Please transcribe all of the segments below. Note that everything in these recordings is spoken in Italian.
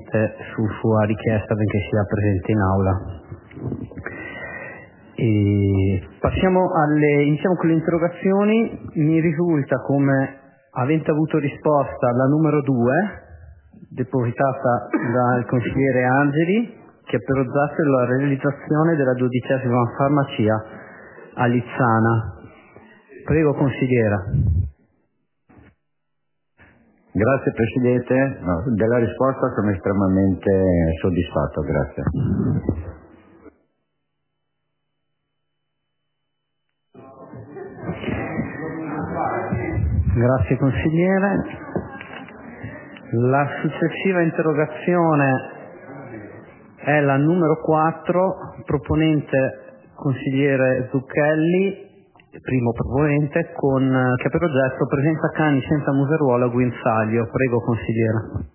brevemente su sua richiesta, benché sia presente in aula. Iniziamo con le interrogazioni. Mi risulta come avente avuto risposta la numero 2, depositata dal consigliere Angeli, che per oggetto la realizzazione della 12ª farmacia a Lizzana. Prego, consigliera. Grazie Presidente, della risposta sono estremamente soddisfatto, grazie. Grazie consigliere. La successiva interrogazione è la numero 4, proponente consigliere Zucchelli, primo proponente, che per oggetto presenza cani senza museruolo a Guinzaglio. Prego consigliere.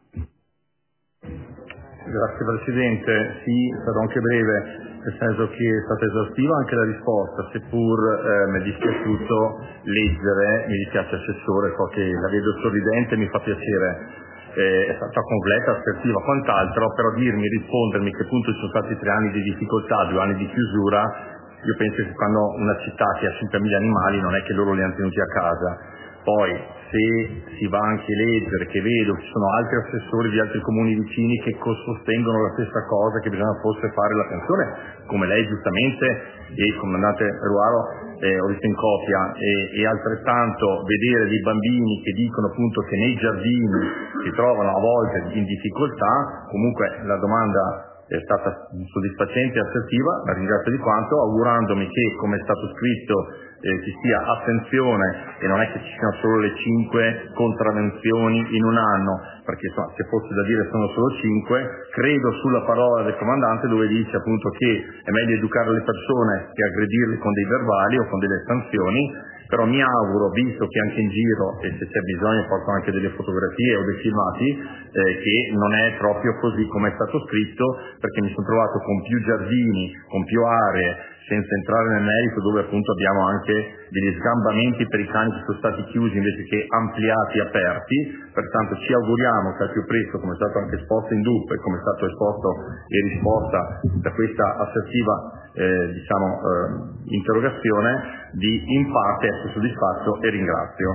Grazie Presidente, sì, sarò anche breve, nel senso che è stata esaustiva anche la risposta, seppur mi è dispiaciuto leggere, mi dispiace Assessore, so che la vedo sorridente, mi fa piacere, è stata completa, assertiva, quant'altro, però rispondermi che appunto ci sono stati 3 anni di difficoltà, 2 anni di chiusura. Io penso che quando una città che ha 5.000 animali non è che loro li hanno tenuti a casa. Poi se si va anche a leggere, che vedo che ci sono altri assessori di altri comuni vicini che sostengono la stessa cosa, che bisogna forse fare l'attenzione, come lei giustamente e il comandante Ruaro ho visto in copia, e altrettanto vedere dei bambini che dicono appunto che nei giardini si trovano a volte in difficoltà. Comunque la domanda è stata soddisfacente e assertiva, la ringrazio di quanto, augurandomi che, come è stato scritto, ci sia attenzione e non è che ci siano solo le 5 contravvenzioni in un anno, perché insomma, se fosse da dire sono solo 5, credo sulla parola del comandante dove dice appunto che è meglio educare le persone che aggredirle con dei verbali o con delle sanzioni. Però mi auguro, visto che anche in giro, e se c'è bisogno porto anche delle fotografie o dei filmati, che non è proprio così come è stato scritto, perché mi sono trovato con più giardini, con più aree, senza entrare nel merito, dove appunto abbiamo anche degli sgambamenti per i cani che sono stati chiusi invece che ampliati e aperti. Pertanto ci auguriamo che al più presto, come è stato anche esposto in DUP e come è stato esposto in risposta da questa assertiva interrogazione, di in parte essere soddisfatto, e ringrazio.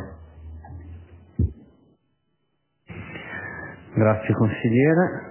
Grazie consigliere.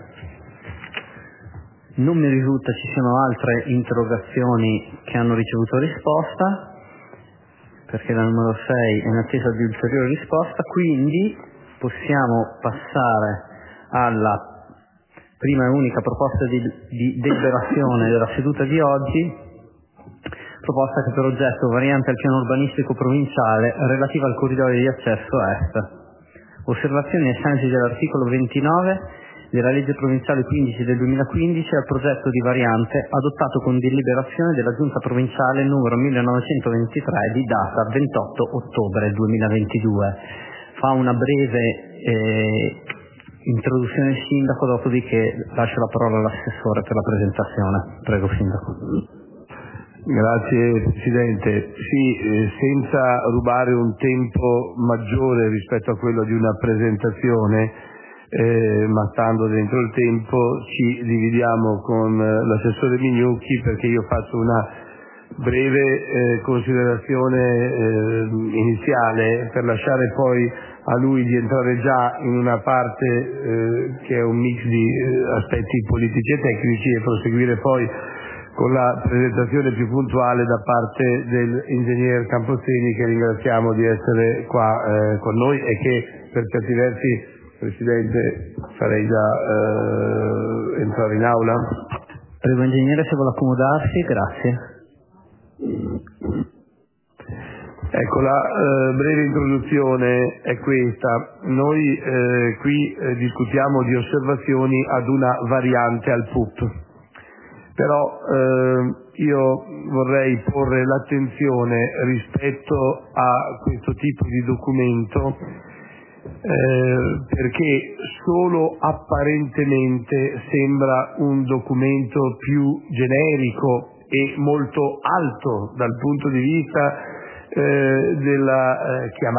Non mi risulta ci siano altre interrogazioni che hanno ricevuto risposta, perché la numero 6 è in attesa di ulteriore risposta, quindi possiamo passare alla prima e unica proposta di deliberazione della seduta di oggi, proposta che per oggetto variante al piano urbanistico provinciale relativa al corridoio di accesso est. Osservazioni ai sensi dell'articolo 29 della legge provinciale 15 del 2015 al progetto di variante adottato con deliberazione della Giunta provinciale numero 1923 di data 28 ottobre 2022. Fa una breve introduzione il Sindaco, dopodiché lascio la parola all'Assessore per la presentazione. Prego Sindaco. Grazie Presidente. Sì, senza rubare un tempo maggiore rispetto a quello di una presentazione, ma stando dentro il tempo, ci dividiamo con l'assessore Mignucchi, perché io faccio una breve considerazione iniziale per lasciare poi a lui di entrare già in una parte che è un mix di aspetti politici e tecnici, e proseguire poi con la presentazione più puntuale da parte dell'ingegner Campozzini, che ringraziamo di essere qua con noi e che per certi versi, Presidente, farei già entrare in aula. Prego ingegnere se vuole accomodarsi, grazie. Ecco, la breve introduzione è questa. Noi qui discutiamo di osservazioni ad una variante al PUP, però io vorrei porre l'attenzione rispetto a questo tipo di documento, perché solo apparentemente sembra un documento più generico e molto alto dal punto di vista della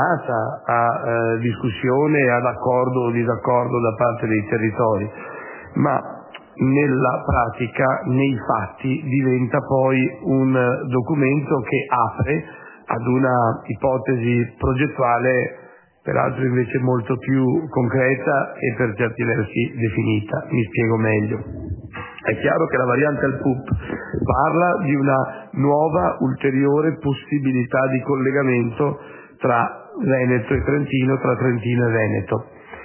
chiamata a discussione, ad accordo o disaccordo da parte dei territori. ma nella pratica, nei fatti, diventa poi un documento che apre ad una ipotesi progettuale peraltro invece molto più concreta e per certi versi definita. Mi spiego meglio. È chiaro che la variante al PUP parla di una nuova, ulteriore possibilità di collegamento tra Veneto e Trentino, tra Trentino e Veneto.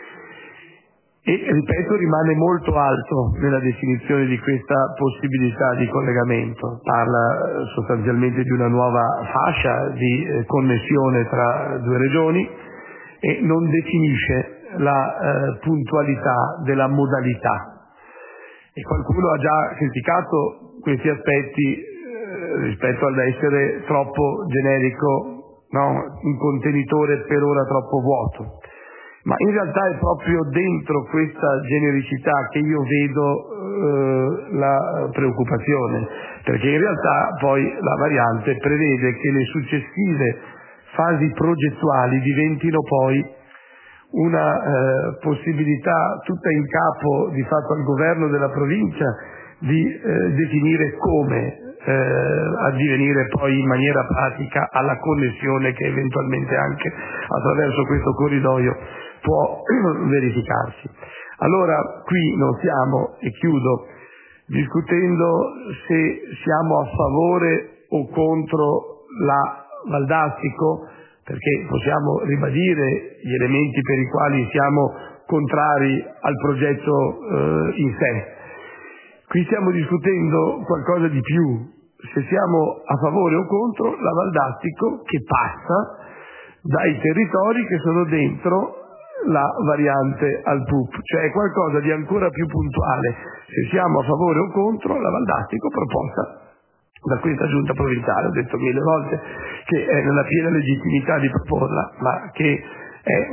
E, ripeto, rimane molto alto nella definizione di questa possibilità di collegamento. Parla sostanzialmente di una nuova fascia di connessione tra due regioni e non definisce la puntualità della modalità. E qualcuno ha già criticato questi aspetti rispetto all'essere troppo generico, no? Un contenitore per ora troppo vuoto. Ma in realtà è proprio dentro questa genericità che io vedo la preoccupazione, perché in realtà poi la variante prevede che le successive fasi progettuali diventino poi una possibilità tutta in capo di fatto al governo della provincia di definire come addivenire poi in maniera pratica alla connessione che eventualmente anche attraverso questo corridoio può verificarsi. Allora qui non stiamo, e chiudo, discutendo se siamo a favore o contro la Valdastico, perché possiamo ribadire gli elementi per i quali siamo contrari al progetto in sé. Qui stiamo discutendo qualcosa di più, se siamo a favore o contro la Valdastico che passa dai territori che sono dentro la variante al PUP, cioè qualcosa di ancora più puntuale, se siamo a favore o contro la Valdastico proposta da questa giunta provinciale. Ho detto 1000 volte che è nella piena legittimità di proporla, ma che è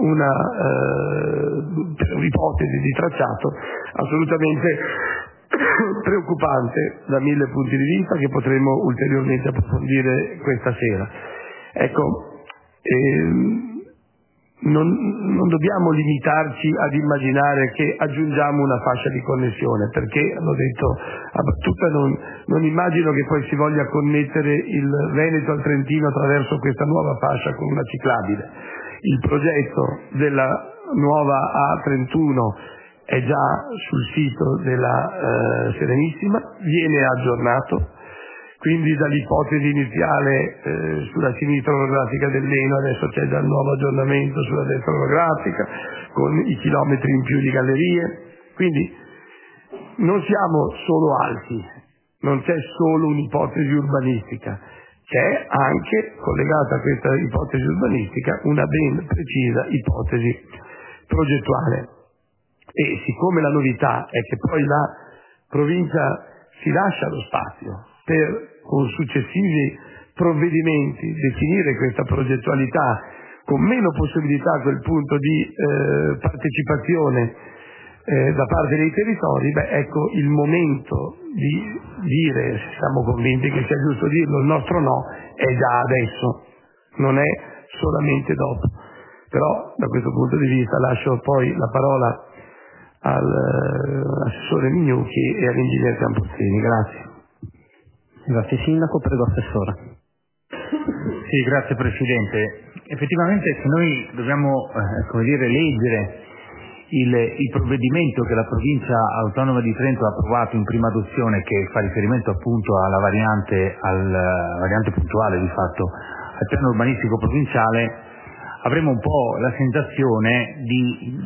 un'ipotesi di tracciato assolutamente preoccupante da 1000 punti di vista, che potremo ulteriormente approfondire questa sera. Ecco, non dobbiamo limitarci ad immaginare che aggiungiamo una fascia di connessione, perché, l'ho detto a battuta, non immagino che poi si voglia connettere il Veneto al Trentino attraverso questa nuova fascia con una ciclabile. Il progetto della nuova A31 è già sul sito della Serenissima, viene aggiornato, quindi dall'ipotesi iniziale sulla sinistra orografica del Leno adesso c'è già il nuovo aggiornamento sulla destra orografica con i chilometri in più di gallerie. Quindi non siamo solo alti, non c'è solo un'ipotesi urbanistica, c'è anche, collegata a questa ipotesi urbanistica, una ben precisa ipotesi progettuale. E siccome la novità è che poi la provincia si lascia lo spazio per, con successivi provvedimenti, definire questa progettualità con meno possibilità a quel punto di partecipazione da parte dei territori, ecco, il momento di dire, se siamo convinti che sia giusto dirlo, il nostro no è già adesso, non è solamente dopo. Però da questo punto di vista lascio poi la parola all'assessore Mignucchi e all'ingegner Campozzini. Grazie. Grazie Sindaco, prego Assessore. Sì, grazie Presidente. Effettivamente se noi dobbiamo leggere il provvedimento che la Provincia Autonoma di Trento ha approvato in prima adozione, che fa riferimento appunto alla variante puntuale di fatto al piano urbanistico provinciale, avremo un po' la sensazione di,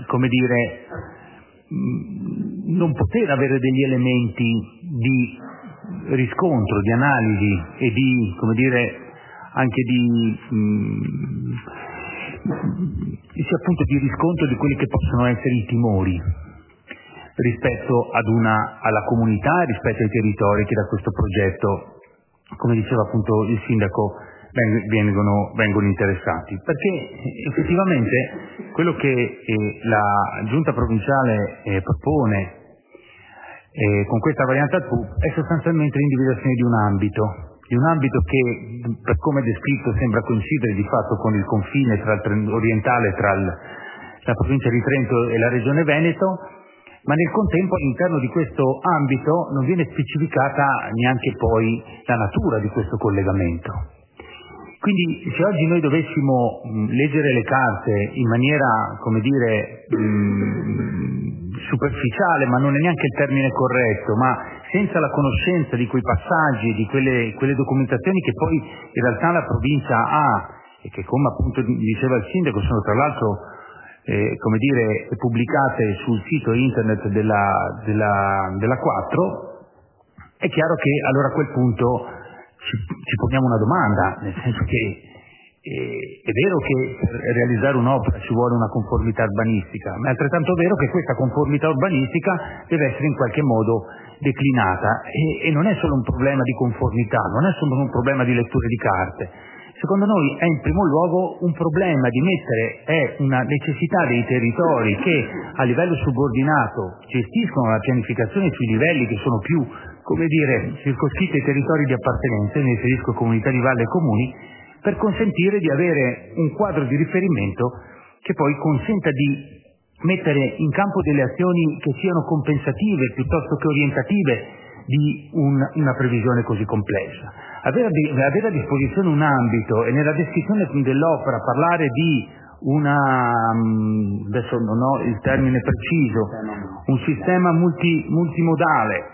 non poter avere degli elementi di riscontro, di analisi e di, anche appunto di riscontro di quelli che possono essere i timori rispetto alla comunità, rispetto ai territori che da questo progetto, come diceva appunto il Sindaco, vengono interessati. Perché effettivamente quello che la Giunta Provinciale propone con questa variante al PUP è sostanzialmente l'individuazione di un ambito che, per come è descritto, sembra coincidere di fatto con il confine orientale tra la provincia di Trento e la regione Veneto, ma nel contempo all'interno di questo ambito non viene specificata neanche poi la natura di questo collegamento. Quindi se oggi noi dovessimo leggere le carte in maniera, come dire, superficiale, ma non è neanche il termine corretto, ma senza la conoscenza di quei passaggi, di quelle documentazioni che poi in realtà la provincia ha e che, come appunto diceva il sindaco, sono tra l'altro come dire, pubblicate sul sito internet della 4, è chiaro che allora a quel punto ci poniamo una domanda, nel senso che è vero che per realizzare un'opera ci vuole una conformità urbanistica, ma è altrettanto vero che questa conformità urbanistica deve essere in qualche modo declinata e non è solo un problema di conformità, non è solo un problema di letture di carte. Secondo noi è in primo luogo un problema di è una necessità dei territori che a livello subordinato gestiscono la pianificazione sui livelli che sono più, come dire, circoscritti ai territori di appartenenza, mi riferisco a comunità di valle e comuni, per consentire di avere un quadro di riferimento che poi consenta di mettere in campo delle azioni che siano compensative piuttosto che orientative di una previsione così complessa. Avere a disposizione un ambito e nella descrizione dell'opera parlare di adesso non ho il termine preciso, un sistema multimodale,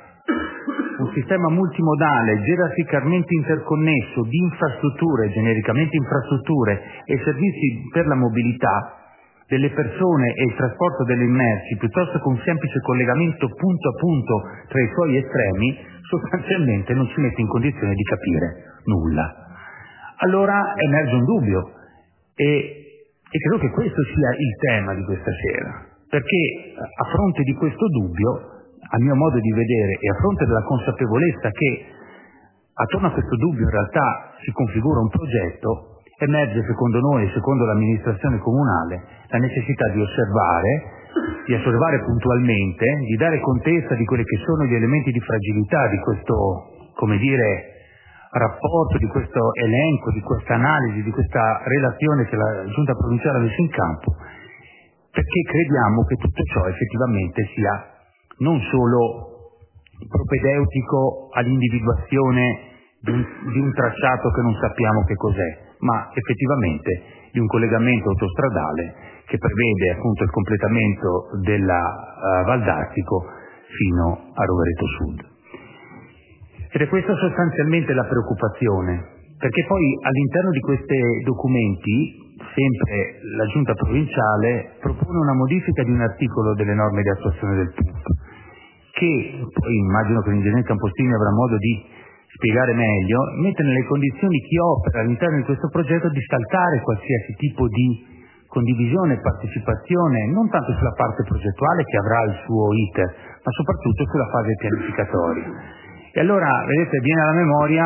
gerarchicamente interconnesso di infrastrutture, genericamente infrastrutture e servizi per la mobilità delle persone e il trasporto delle merci, piuttosto che un semplice collegamento punto a punto tra i suoi estremi, sostanzialmente non ci mette in condizione di capire nulla. Allora emerge un dubbio e credo che questo sia il tema di questa sera, perché a fronte di questo dubbio, a mio modo di vedere, e a fronte della consapevolezza che attorno a questo dubbio in realtà si configura un progetto, emerge secondo noi e secondo l'amministrazione comunale la necessità di osservare puntualmente, di dare contezza di quelli che sono gli elementi di fragilità di questo, come dire, rapporto, di questo elenco, di questa analisi, di questa relazione che la Giunta provinciale ha messo in campo, perché crediamo che tutto ciò effettivamente sia non solo propedeutico all'individuazione di un tracciato che non sappiamo che cos'è, ma effettivamente di un collegamento autostradale che prevede appunto il completamento della Val d'Astico fino a Rovereto Sud. Ed è questa sostanzialmente la preoccupazione, perché poi all'interno di questi documenti sempre la Giunta provinciale propone una modifica di un articolo delle norme di attuazione del PUP, che poi immagino che l'ingegnere Campostini avrà modo di spiegare meglio, mette nelle condizioni chi opera all'interno di questo progetto di saltare qualsiasi tipo di condivisione e partecipazione, non tanto sulla parte progettuale che avrà il suo iter, ma soprattutto sulla fase pianificatoria. E allora, vedete, viene alla memoria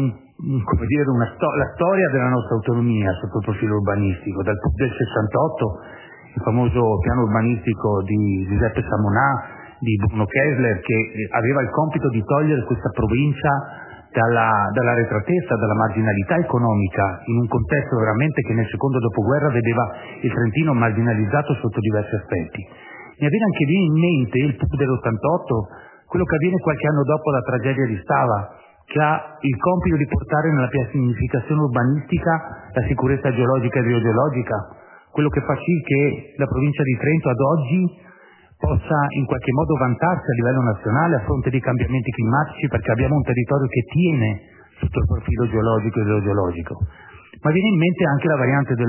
la storia della nostra autonomia sotto il profilo urbanistico, dal PUP del 68, il famoso piano urbanistico di Giuseppe Samonà, di Bruno Kessler, che aveva il compito di togliere questa provincia dalla retratezza, dalla marginalità economica, in un contesto veramente che nel secondo dopoguerra vedeva il Trentino marginalizzato sotto diversi aspetti. Mi avviene anche lì in mente il PUP dell'88, quello che avviene qualche anno dopo la tragedia di Stava, che ha il compito di portare nella pianificazione urbanistica la sicurezza geologica e idrogeologica, quello che fa sì che la provincia di Trento ad oggi possa in qualche modo vantarsi a livello nazionale a fronte dei cambiamenti climatici, perché abbiamo un territorio che tiene sotto il profilo geologico e idrogeologico. Ma viene in mente anche la variante del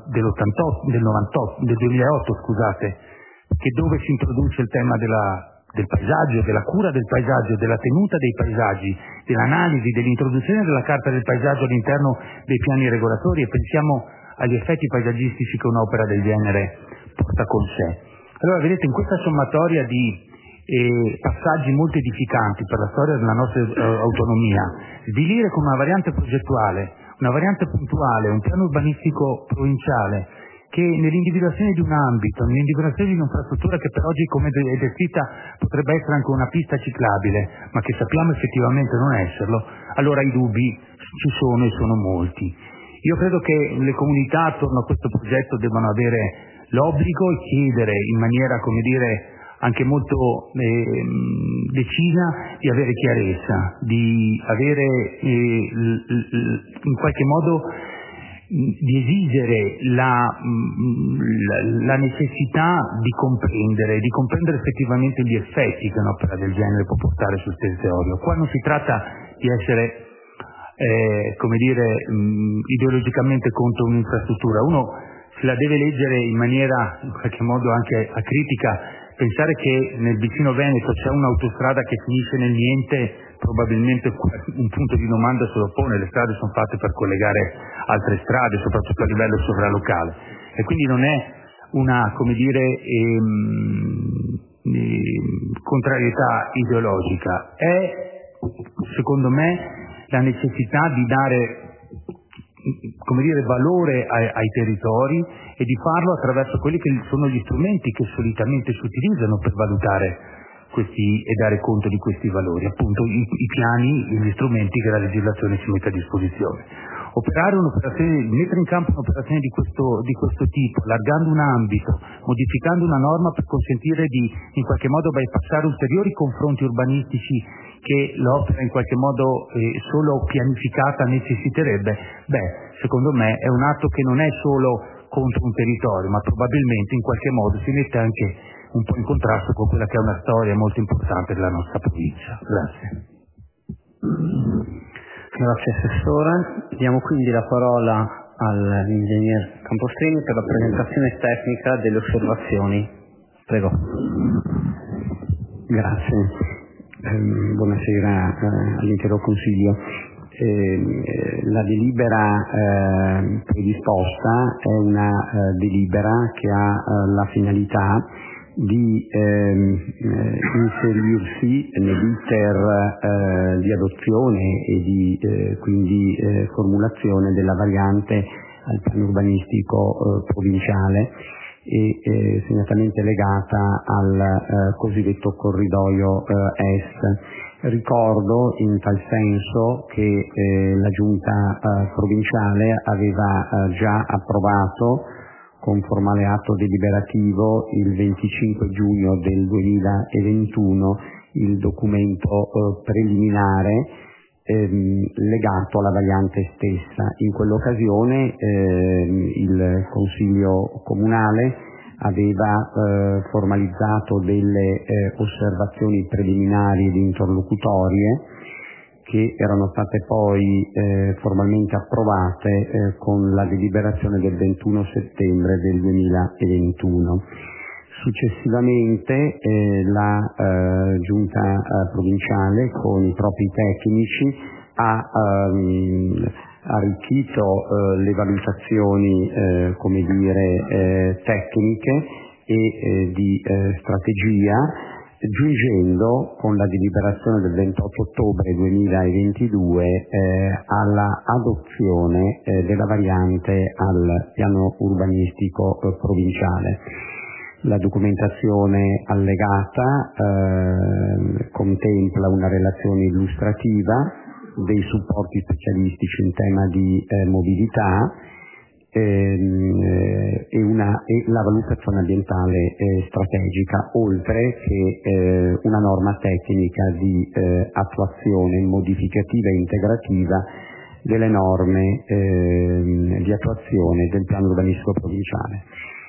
2008, che dove si introduce il tema del paesaggio, della cura del paesaggio, della tenuta dei paesaggi, dell'analisi, dell'introduzione della carta del paesaggio all'interno dei piani regolatori, e pensiamo agli effetti paesaggistici che un'opera del genere porta con sé. Allora, vedete, in questa sommatoria di passaggi molto edificanti per la storia della nostra autonomia, svilire con una variante progettuale, una variante puntuale, un piano urbanistico provinciale, che nell'individuazione di un ambito, nell'individuazione di un'infrastruttura che per oggi, come è descritta, potrebbe essere anche una pista ciclabile, ma che sappiamo effettivamente non esserlo, allora i dubbi ci sono e sono molti. Io credo che le comunità attorno a questo progetto debbano avere l'obbligo e chiedere in maniera, come dire, anche molto decisa di avere chiarezza, di avere in qualche modo di esigere la necessità di comprendere effettivamente gli effetti che un'opera del genere può portare sul territorio. Qua non si tratta di essere ideologicamente contro un'infrastruttura. Uno se la deve leggere in maniera in qualche modo anche acritica. Pensare che nel vicino Veneto c'è un'autostrada che finisce nel niente, probabilmente un punto di domanda se lo pone. Le strade sono fatte per collegare altre strade, soprattutto a livello sovralocale, e quindi non è una contrarietà ideologica, è secondo me la necessità di dare valore ai territori e di farlo attraverso quelli che sono gli strumenti che solitamente si utilizzano per valutare questi e dare conto di questi valori, appunto i piani, gli strumenti che la legislazione ci mette a disposizione. Mettere in campo un'operazione di questo tipo, allargando un ambito, modificando una norma per consentire di in qualche modo bypassare ulteriori confronti urbanistici che l'opera in qualche modo solo pianificata necessiterebbe, secondo me è un atto che non è solo contro un territorio, ma probabilmente in qualche modo si mette anche un po' in contrasto con quella che è una storia molto importante della nostra provincia. Grazie. Grazie Assessore. Diamo quindi la parola all'ingegner Campostrini per la presentazione tecnica delle osservazioni. Prego. Grazie. Buonasera all'intero Consiglio. La delibera predisposta è una delibera che ha la finalità di inserirsi nell'iter di adozione e di quindi formulazione della variante al piano urbanistico provinciale e segnatamente legata al cosiddetto corridoio est. Ricordo in tal senso che la Giunta provinciale aveva già approvato con formale atto deliberativo il 25 giugno del 2021 il documento preliminare legato alla variante stessa. In quell'occasione il Consiglio Comunale aveva formalizzato delle osservazioni preliminari ed interlocutorie che erano state poi formalmente approvate con la deliberazione del 21 settembre del 2021. Successivamente la Giunta provinciale con i propri tecnici ha arricchito le valutazioni tecniche e di strategia, giungendo con la deliberazione del 28 ottobre 2022 alla adozione della variante al piano urbanistico provinciale. La documentazione allegata contempla una relazione illustrativa, dei supporti specialistici in tema di mobilità e la valutazione ambientale strategica, oltre che una norma tecnica di attuazione modificativa e integrativa delle norme di attuazione del piano urbanistico provinciale.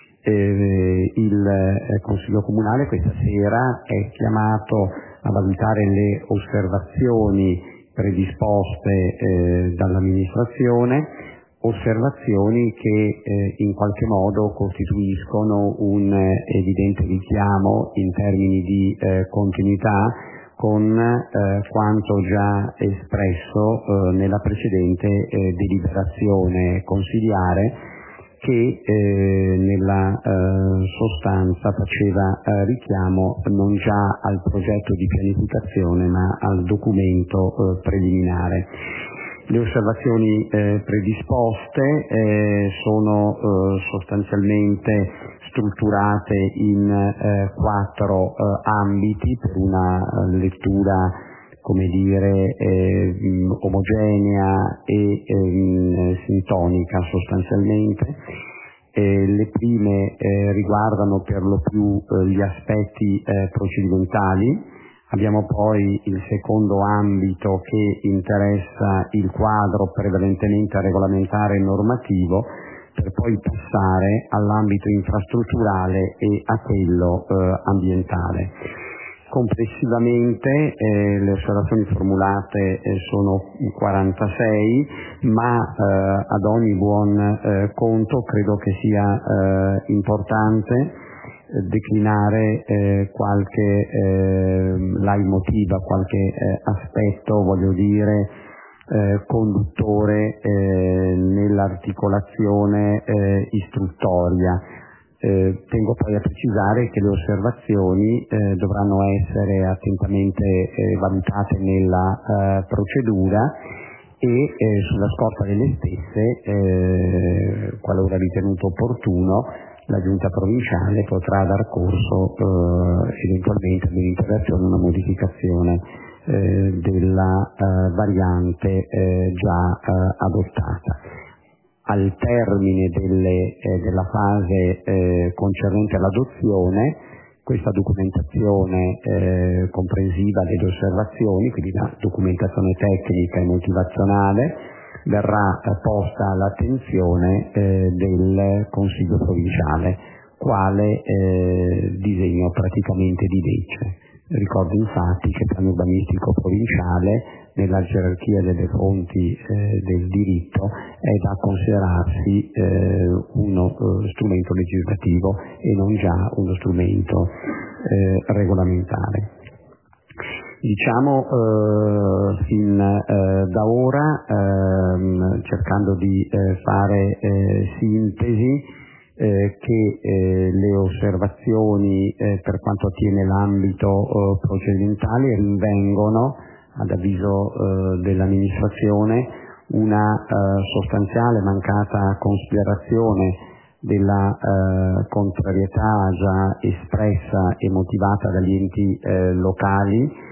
Il Consiglio Comunale questa sera è chiamato a valutare le osservazioni predisposte dall'amministrazione, osservazioni che in qualche modo costituiscono un evidente richiamo in termini di continuità con quanto già espresso nella precedente deliberazione consiliare, che nella sostanza faceva richiamo non già al progetto di pianificazione ma al documento preliminare. Le osservazioni predisposte sono sostanzialmente strutturate in 4 ambiti per una lettura omogenea e sintonica sostanzialmente. Le prime riguardano per lo più gli aspetti procedimentali. Abbiamo poi il secondo ambito che interessa il quadro prevalentemente regolamentare e normativo, per poi passare all'ambito infrastrutturale e a quello ambientale. Complessivamente le osservazioni formulate sono 46, ma ad ogni buon conto credo che sia importante declinare qualche leitmotiv, qualche aspetto, voglio dire, conduttore nell'articolazione istruttoria. Tengo poi a precisare che le osservazioni dovranno essere attentamente valutate nella procedura e sulla scorta delle stesse, qualora ritenuto opportuno, la Giunta provinciale potrà dar corso eventualmente ad un'integrazione, una modificazione della variante già adottata. Al termine della fase concernente l'adozione, questa documentazione comprensiva delle osservazioni, quindi la documentazione tecnica e motivazionale, verrà posta all'attenzione del Consiglio provinciale, quale disegno praticamente di legge. Ricordo infatti che il piano urbanistico provinciale, nella gerarchia delle fonti del diritto, è da considerarsi uno strumento legislativo e non già uno strumento regolamentare. Diciamo fin da ora, cercando di fare sintesi, che le osservazioni per quanto attiene l'ambito procedimentale rinvengono, ad avviso dell'amministrazione, una sostanziale mancata considerazione della contrarietà già espressa e motivata dagli enti locali,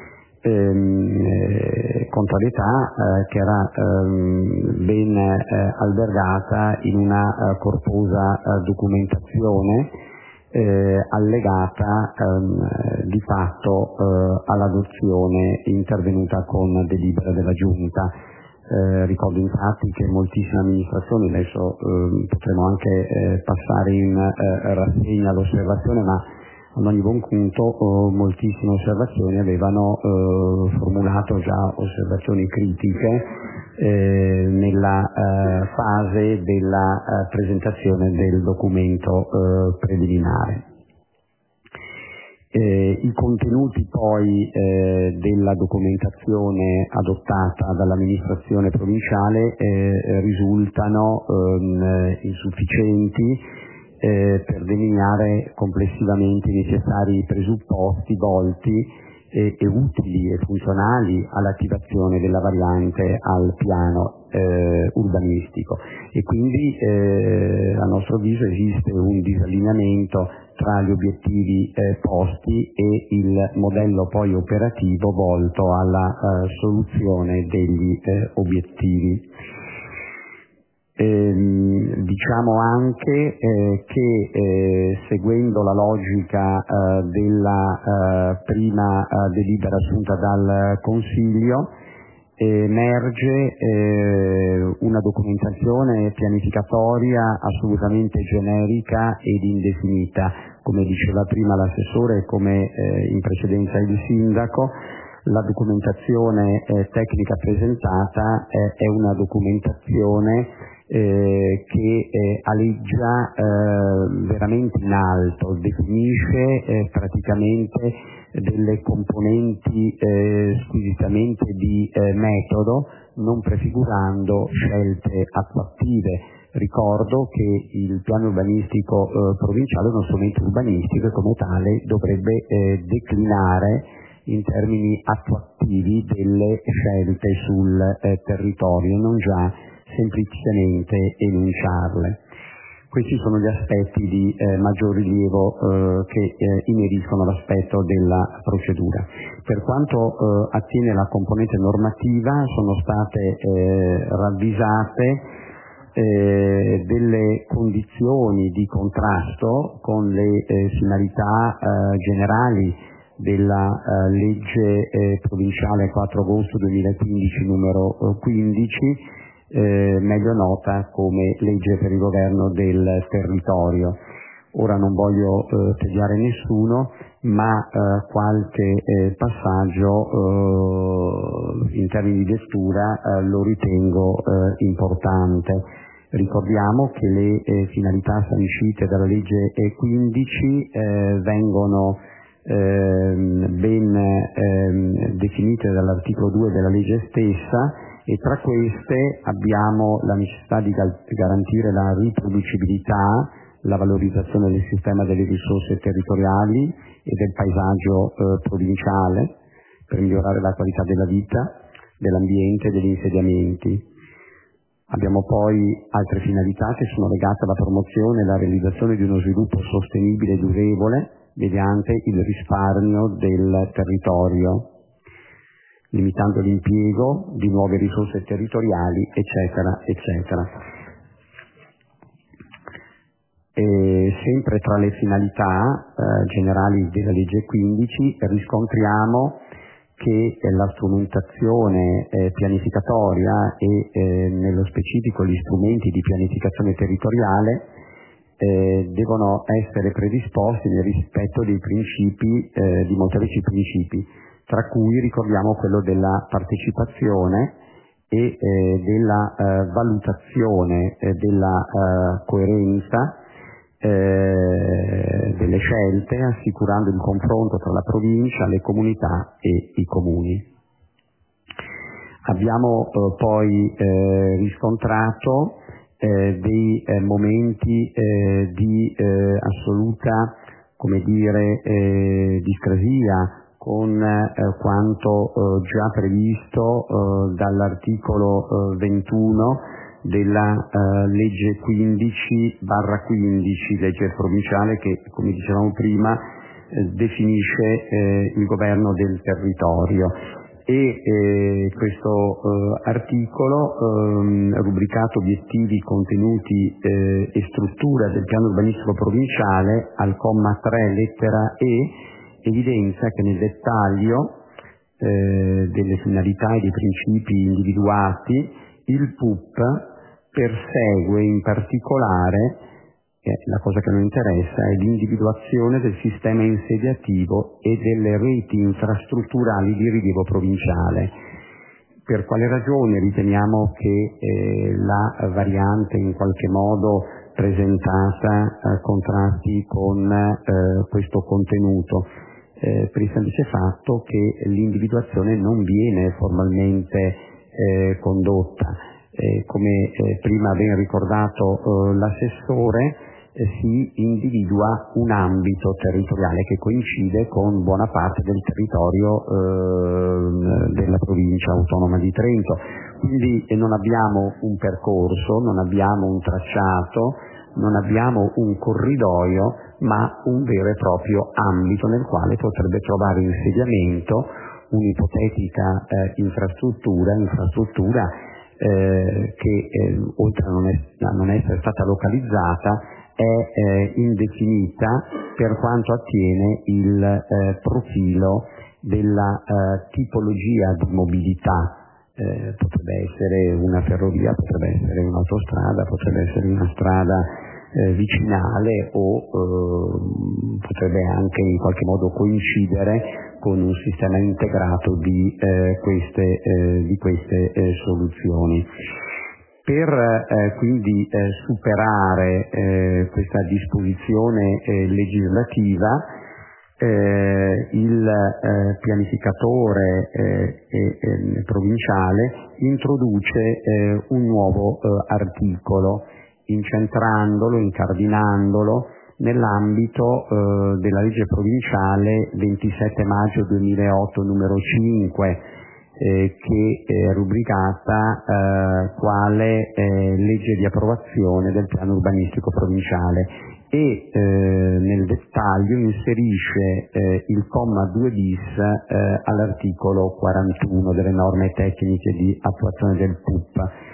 contrarietà che era ben albergata in una corposa documentazione allegata di fatto all'adozione intervenuta con delibera della Giunta. Ricordo infatti che moltissime amministrazioni, adesso potremo anche passare in rassegna l'osservazione, ma ad ogni buon conto moltissime osservazioni avevano formulato già osservazioni critiche nella fase della presentazione del documento preliminare. I contenuti poi della documentazione adottata dall'amministrazione provinciale risultano insufficienti per delineare complessivamente i necessari presupposti volti e utili e funzionali all'attivazione della variante al piano urbanistico, e quindi a nostro avviso esiste un disallineamento tra gli obiettivi posti e il modello poi operativo volto alla soluzione degli obiettivi. Diciamo anche che seguendo la logica della prima delibera assunta dal Consiglio, emerge una documentazione pianificatoria assolutamente generica ed indefinita. Come diceva prima l'assessore e come in precedenza il sindaco, la documentazione tecnica presentata è una documentazione che aleggia veramente in alto, definisce praticamente delle componenti squisitamente di metodo, non prefigurando scelte attuative. Ricordo che il piano urbanistico provinciale è uno strumento urbanistico e come tale dovrebbe declinare in termini attuativi delle scelte sul territorio, non già semplicemente enunciarle. Questi sono gli aspetti di maggior rilievo che ineriscono l'aspetto della procedura. Per quanto attiene la componente normativa, sono state ravvisate delle condizioni di contrasto con le finalità generali della legge provinciale 4 agosto 2015 numero 15, meglio nota come legge per il governo del territorio. Ora non voglio tediare nessuno, ma qualche passaggio in termini di lettura lo ritengo importante. Ricordiamo che le finalità sancite dalla legge 15 vengono ben definite dall'articolo 2 della legge stessa, e tra queste abbiamo la necessità di garantire la riproducibilità, la valorizzazione del sistema delle risorse territoriali e del paesaggio provinciale per migliorare la qualità della vita, dell'ambiente e degli insediamenti. Abbiamo poi altre finalità che sono legate alla promozione e alla realizzazione di uno sviluppo sostenibile e durevole mediante il risparmio del territorio, limitando l'impiego di nuove risorse territoriali, eccetera, eccetera. Sempre tra le finalità generali della legge 15 riscontriamo che la strumentazione pianificatoria e nello specifico gli strumenti di pianificazione territoriale devono essere predisposti nel rispetto dei principi, di molteplici principi, tra cui ricordiamo quello della partecipazione e della valutazione della coerenza delle scelte, assicurando il confronto tra la provincia, le comunità e i comuni. Abbiamo poi riscontrato dei momenti di assoluta, come dire, discrasia con quanto già previsto dall'articolo 21 della legge 15/15, legge provinciale che, come dicevamo prima, definisce il governo del territorio. E questo articolo, rubricato obiettivi, contenuti e struttura del piano urbanistico provinciale, al comma 3 lettera E, evidenzia che nel dettaglio delle finalità e dei principi individuati il PUP persegue in particolare, la cosa che non interessa, è l'individuazione del sistema insediativo e delle reti infrastrutturali di rilievo provinciale. Per quale ragione riteniamo che la variante in qualche modo presentata contrasti con questo contenuto? Per il semplice fatto che l'individuazione non viene formalmente condotta. Come prima ben ricordato l'assessore, si individua un ambito territoriale che coincide con buona parte del territorio della provincia autonoma di Trento. Quindi non abbiamo un percorso, non abbiamo un tracciato, non abbiamo un corridoio, ma un vero e proprio ambito nel quale potrebbe trovare insediamento un'ipotetica infrastruttura che oltre a non essere stata localizzata è indefinita per quanto attiene il profilo della tipologia di mobilità. Potrebbe essere una ferrovia, potrebbe essere un'autostrada, potrebbe essere una strada vicinale o potrebbe anche in qualche modo coincidere con un sistema integrato di queste soluzioni. Per quindi superare questa disposizione legislativa, il pianificatore provinciale introduce un nuovo articolo, incentrandolo, incardinandolo nell'ambito della legge provinciale 27 maggio 2008 numero 5, che è rubricata quale legge di approvazione del piano urbanistico provinciale, e nel dettaglio inserisce il comma 2 bis all'articolo 41 delle norme tecniche di attuazione del PUP.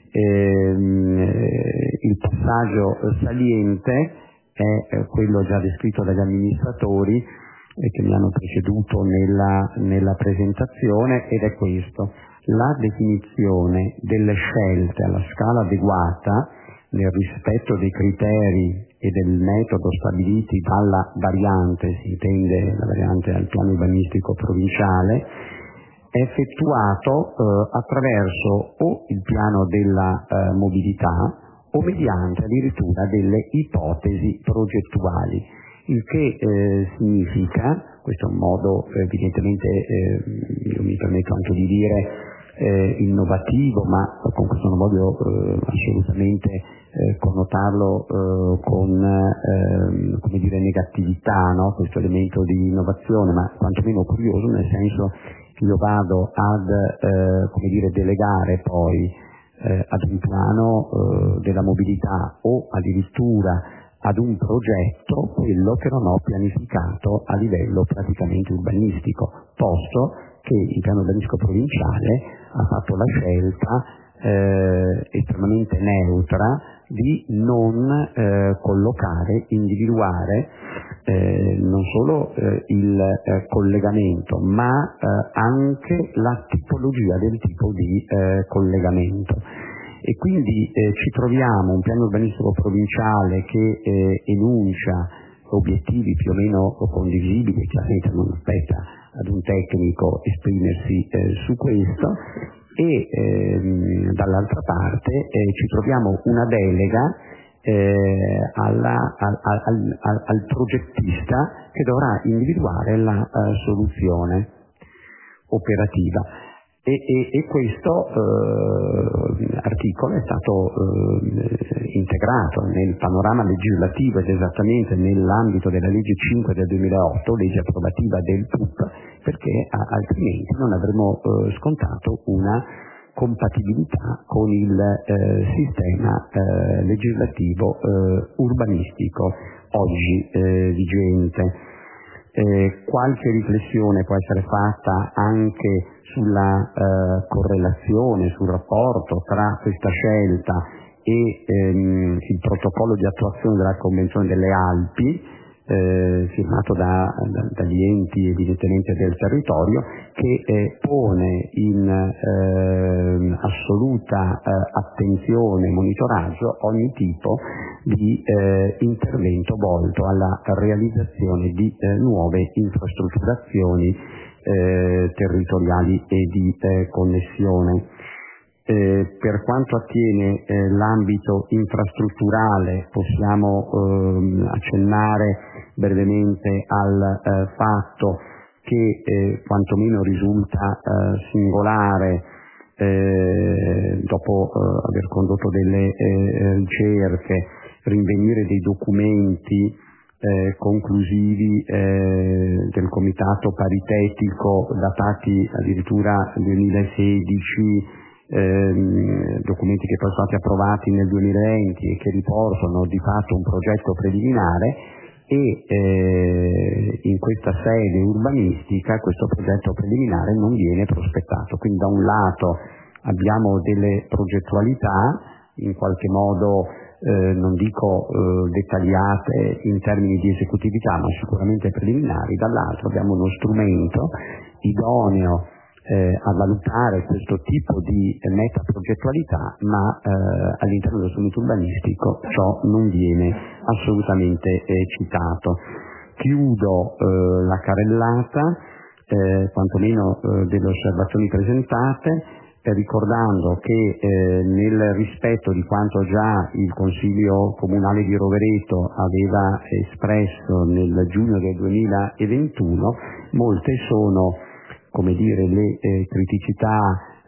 Il passaggio saliente è quello già descritto dagli amministratori che mi hanno preceduto nella presentazione, ed è questo: la definizione delle scelte alla scala adeguata nel rispetto dei criteri e del metodo stabiliti dalla variante, si intende la variante al piano urbanistico provinciale, è effettuato attraverso o il piano della mobilità o mediante addirittura delle ipotesi progettuali, il che significa, questo è un modo evidentemente, io mi permetto anche di dire, innovativo, ma con questo non voglio assolutamente connotarlo con come dire negatività, no? Questo elemento di innovazione, ma quantomeno curioso, nel senso che io vado ad come dire delegare poi ad un piano della mobilità o addirittura ad un progetto quello che non ho pianificato a livello praticamente urbanistico, posto che il piano urbanistico provinciale ha fatto la scelta estremamente neutra di non collocare, individuare non solo il collegamento, ma anche la tipologia del tipo di collegamento. E quindi ci troviamo un piano urbanistico provinciale che enuncia obiettivi più o meno condivisibili, chiaramente non spetta ad un tecnico esprimersi su questo, e dall'altra parte ci troviamo una delega al progettista che dovrà individuare la soluzione operativa. E questo articolo è stato integrato nel panorama legislativo ed esattamente nell'ambito della legge 5 del 2008, legge approvativa del PUP, perché altrimenti non avremmo scontato una compatibilità con il sistema legislativo urbanistico oggi vigente. Qualche riflessione può essere fatta anche sulla correlazione, sul rapporto tra questa scelta e il protocollo di attuazione della Convenzione delle Alpi, firmato dagli enti evidentemente del territorio, che pone in assoluta attenzione e monitoraggio ogni tipo di intervento volto alla realizzazione di nuove infrastrutturazioni territoriali e di connessione. Per quanto attiene l'ambito infrastrutturale, possiamo accennare brevemente al fatto che quantomeno risulta singolare, dopo aver condotto delle ricerche, rinvenire dei documenti conclusivi del comitato paritetico datati addirittura 2016, documenti che poi sono stati approvati nel 2020 e che riportano di fatto un progetto preliminare, e in questa sede urbanistica questo progetto preliminare non viene prospettato. Quindi da un lato abbiamo delle progettualità in qualche modo non dico dettagliate in termini di esecutività, ma sicuramente preliminari, dall'altro abbiamo uno strumento idoneo a valutare questo tipo di metaprogettualità, ma all'interno dello strumento urbanistico ciò non viene assolutamente citato. Chiudo la carrellata, quantomeno delle osservazioni presentate, ricordando che nel rispetto di quanto già il Consiglio Comunale di Rovereto aveva espresso nel giugno del 2021, molte sono, come dire, le criticità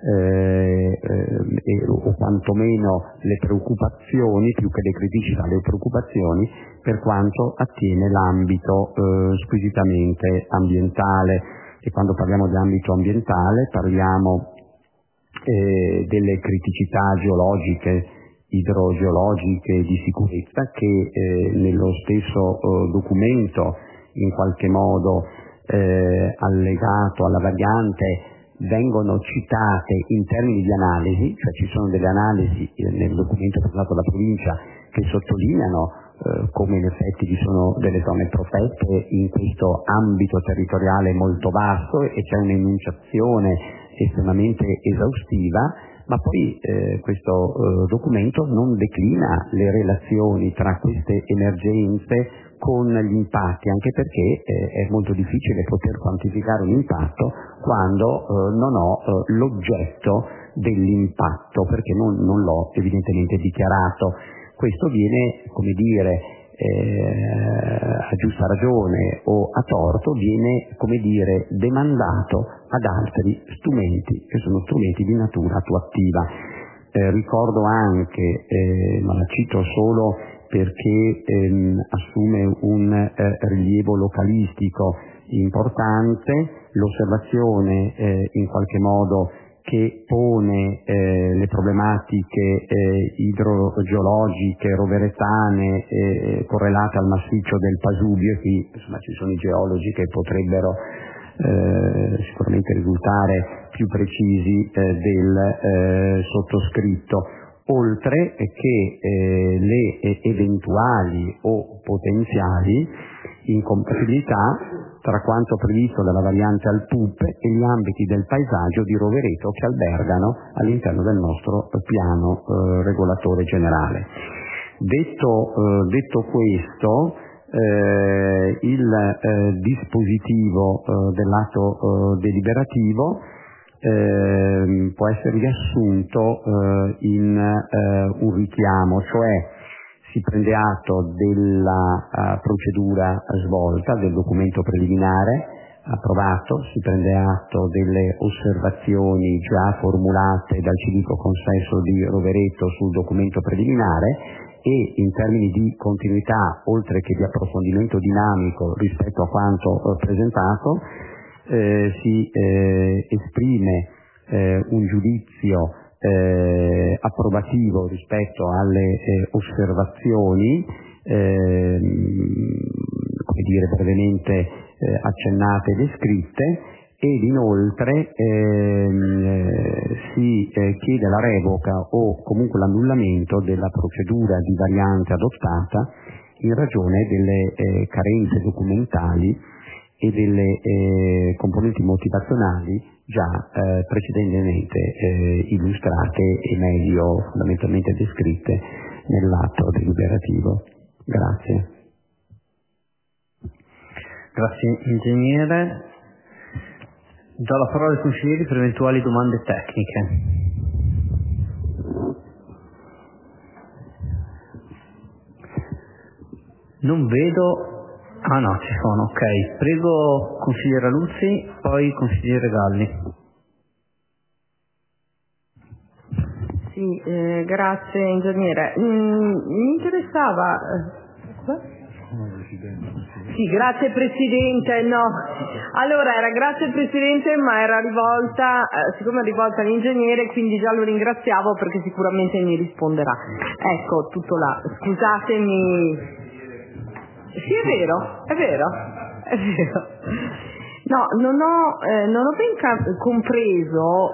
o quantomeno le preoccupazioni, più che le criticità, le preoccupazioni per quanto attiene l'ambito squisitamente ambientale. E quando parliamo di ambito ambientale parliamo delle criticità geologiche, idrogeologiche, di sicurezza, che nello stesso documento in qualche modo allegato alla variante vengono citate in termini di analisi, cioè ci sono delle analisi nel documento presentato dalla provincia che sottolineano come in effetti vi sono delle zone protette in questo ambito territoriale molto vasto e c'è un'enunciazione estremamente esaustiva, ma poi questo documento non declina le relazioni tra queste emergenze con gli impatti, anche perché è molto difficile poter quantificare un impatto quando non ho l'oggetto dell'impatto, perché non l'ho evidentemente dichiarato. Questo viene, come dire, a giusta ragione o a torto, viene, come dire, demandato ad altri strumenti che sono strumenti di natura attuativa. Ricordo anche, ma la cito solo perché assume un rilievo localistico importante, l'osservazione in qualche modo che pone le problematiche idrogeologiche roveretane correlate al massiccio del Pasubio. Qui insomma ci sono i geologi che potrebbero sicuramente risultare più precisi del sottoscritto, oltre che le eventuali o potenziali incompatibilità tra quanto previsto dalla variante al PUP e gli ambiti del paesaggio di Rovereto che albergano all'interno del nostro piano regolatore generale. Detto questo, il dispositivo dell'atto deliberativo può essere riassunto in un richiamo, cioè si prende atto della procedura svolta, del documento preliminare approvato, si prende atto delle osservazioni già formulate dal civico consesso di Rovereto sul documento preliminare e in termini di continuità, oltre che di approfondimento dinamico rispetto a quanto presentato, si esprime un giudizio approvativo rispetto alle osservazioni, come dire, brevemente accennate e descritte, ed inoltre si chiede la revoca o comunque l'annullamento della procedura di variante adottata in ragione delle carenze documentali e delle componenti motivazionali già precedentemente illustrate e meglio fondamentalmente descritte nell'atto deliberativo. Grazie. Grazie ingegnere. Do la parola ai consiglieri per eventuali domande tecniche. Non vedo. Ah no, ci sono, ok. Prego consigliere Luzzi, poi consigliere Galli. Sì, grazie ingegnere. Mi interessava... Sì, grazie Presidente. No, allora era grazie Presidente, ma era rivolta, siccome è rivolta all'ingegnere, quindi già lo ringraziavo perché sicuramente mi risponderà. Ecco, tutto là. Scusatemi. Sì, è vero. No, non ho ben compreso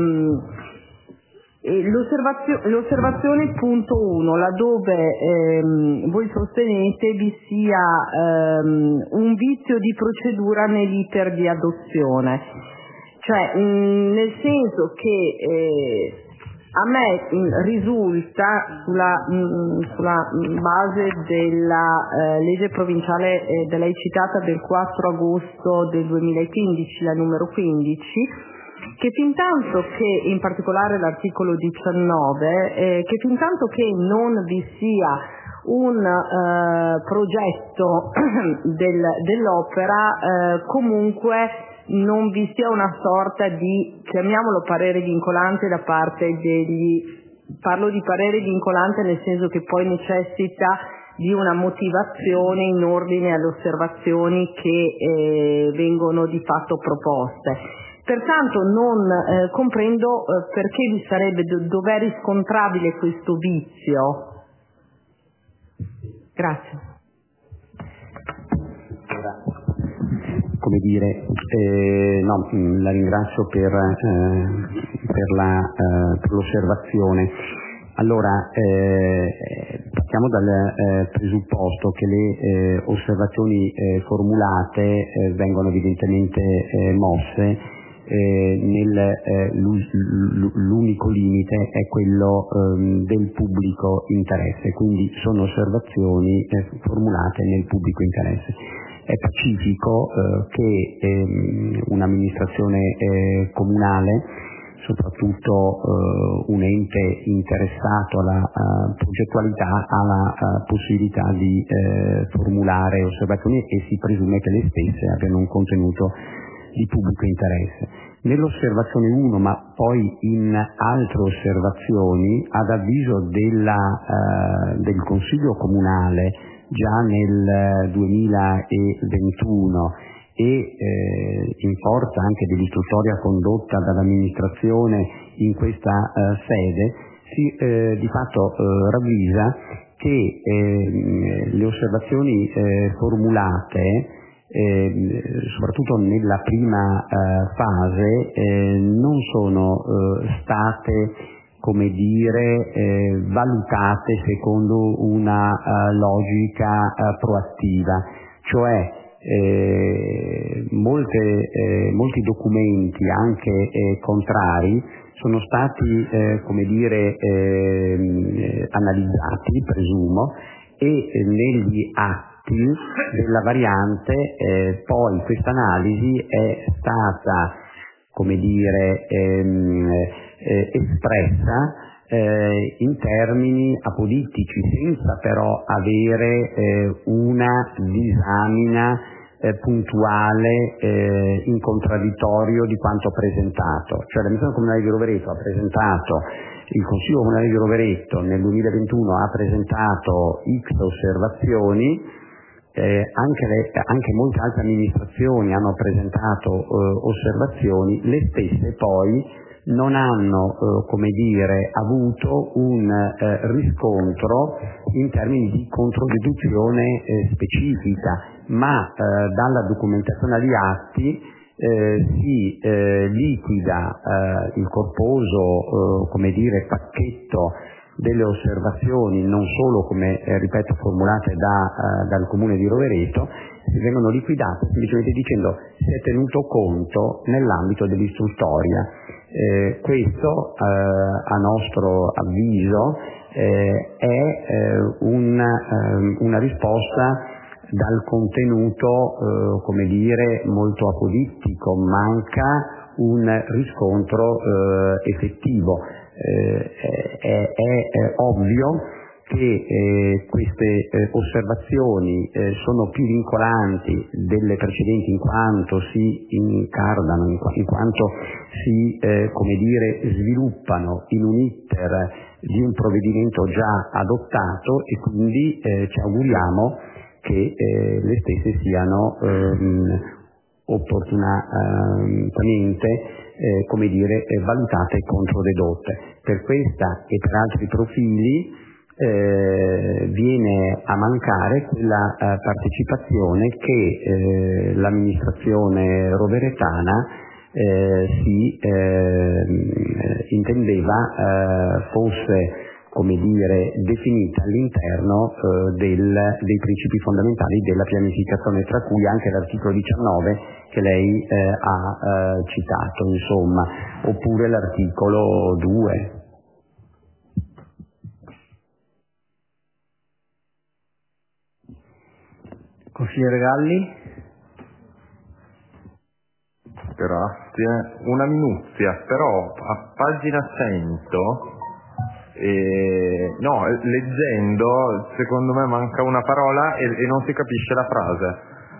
l'osservazione punto 1, laddove voi sostenete vi sia un vizio di procedura nell'iter di adozione, cioè nel senso che a me risulta sulla base della legge provinciale da lei citata del 4 agosto del 2015, la numero 15, che fintanto che, in particolare l'articolo 19, che fintanto che non vi sia un progetto dell'opera, comunque non vi sia una sorta di, chiamiamolo parere vincolante da parte parlo di parere vincolante nel senso che poi necessita di una motivazione in ordine alle osservazioni che vengono di fatto proposte. Pertanto non comprendo perché vi sarebbe, dov'è riscontrabile questo vizio. Grazie. la ringrazio per l'osservazione. Allora, partiamo dal presupposto che le osservazioni formulate vengono evidentemente mosse l'unico limite è quello del pubblico interesse, quindi sono osservazioni formulate nel pubblico interesse. È pacifico che un'amministrazione comunale, soprattutto un ente interessato alla progettualità, ha la possibilità di formulare osservazioni e si presume che le stesse abbiano un contenuto di pubblico interesse. Nell'osservazione 1, ma poi in altre osservazioni, ad avviso del Consiglio Comunale già nel 2021 e in forza anche dell'istruttoria condotta dall'amministrazione in questa sede, si di fatto ravvisa che le osservazioni formulate soprattutto nella prima fase non sono state, come dire, valutate secondo una logica proattiva, cioè molti documenti anche contrari sono stati analizzati, presumo, e negli atti della variante poi questa analisi è stata espressa in termini apolitici, senza però avere una disamina puntuale in contraddittorio di quanto presentato. Cioè l'amministrazione comunale di Rovereto ha presentato, il Consiglio Comunale di Rovereto nel 2021 ha presentato X osservazioni, anche molte altre amministrazioni hanno presentato osservazioni, le stesse poi non hanno avuto un riscontro in termini di controdeduzione specifica, ma dalla documentazione agli atti si liquida il corposo pacchetto delle osservazioni, non solo formulate dal Comune di Rovereto, vengono liquidate semplicemente dicendo si è tenuto conto nell'ambito dell'istruttoria. Questo a nostro avviso è una risposta dal contenuto molto apodittico, manca un riscontro effettivo. È ovvio che queste osservazioni sono più vincolanti delle precedenti in quanto si incardano, in quanto si sviluppano in un iter di un provvedimento già adottato, e quindi ci auguriamo che le stesse siano opportunamente valutate e controdedotte. Per questa e per altri profili viene a mancare quella partecipazione che l'amministrazione roveretana si intendeva fosse definita all'interno dei principi fondamentali della pianificazione, tra cui anche l'articolo 19 che lei ha citato, oppure l'articolo 2. Consigliere Galli? Grazie. Una minuzia, però a pagina 100... leggendo secondo me manca una parola e non si capisce la frase.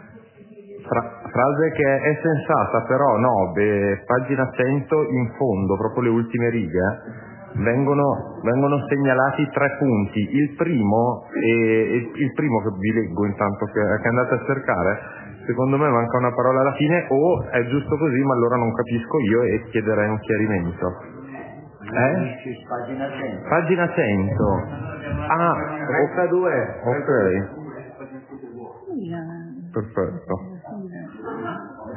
Frase che è sensata, però pagina 100 in fondo, proprio le ultime righe, vengono segnalati 3 punti. Il primo che vi leggo intanto che andate a cercare, secondo me manca una parola alla fine, o è giusto così ma allora non capisco io e chiederei un chiarimento. Pagina 100. Ah, 32. Ok. Perfetto.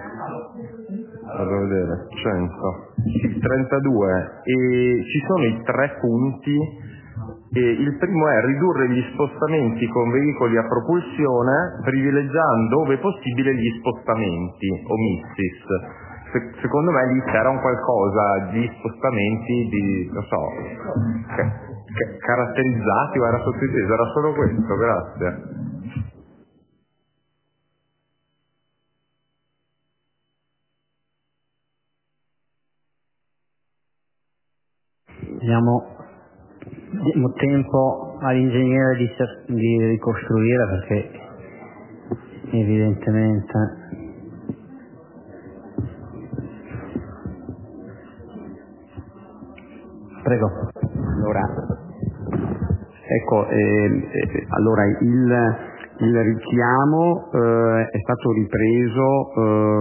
vado a vedere, 100, sì, 32, e ci sono i 3 punti, e il primo è ridurre gli spostamenti con veicoli a propulsione, privilegiando ove possibile gli spostamenti, omissis. Secondo me lì c'era un qualcosa di spostamenti di, non so, caratterizzati, o era sottinteso, era solo questo, grazie. Diamo tempo all'ingegnere di ricostruire, perché evidentemente prego. Allora il richiamo è stato ripreso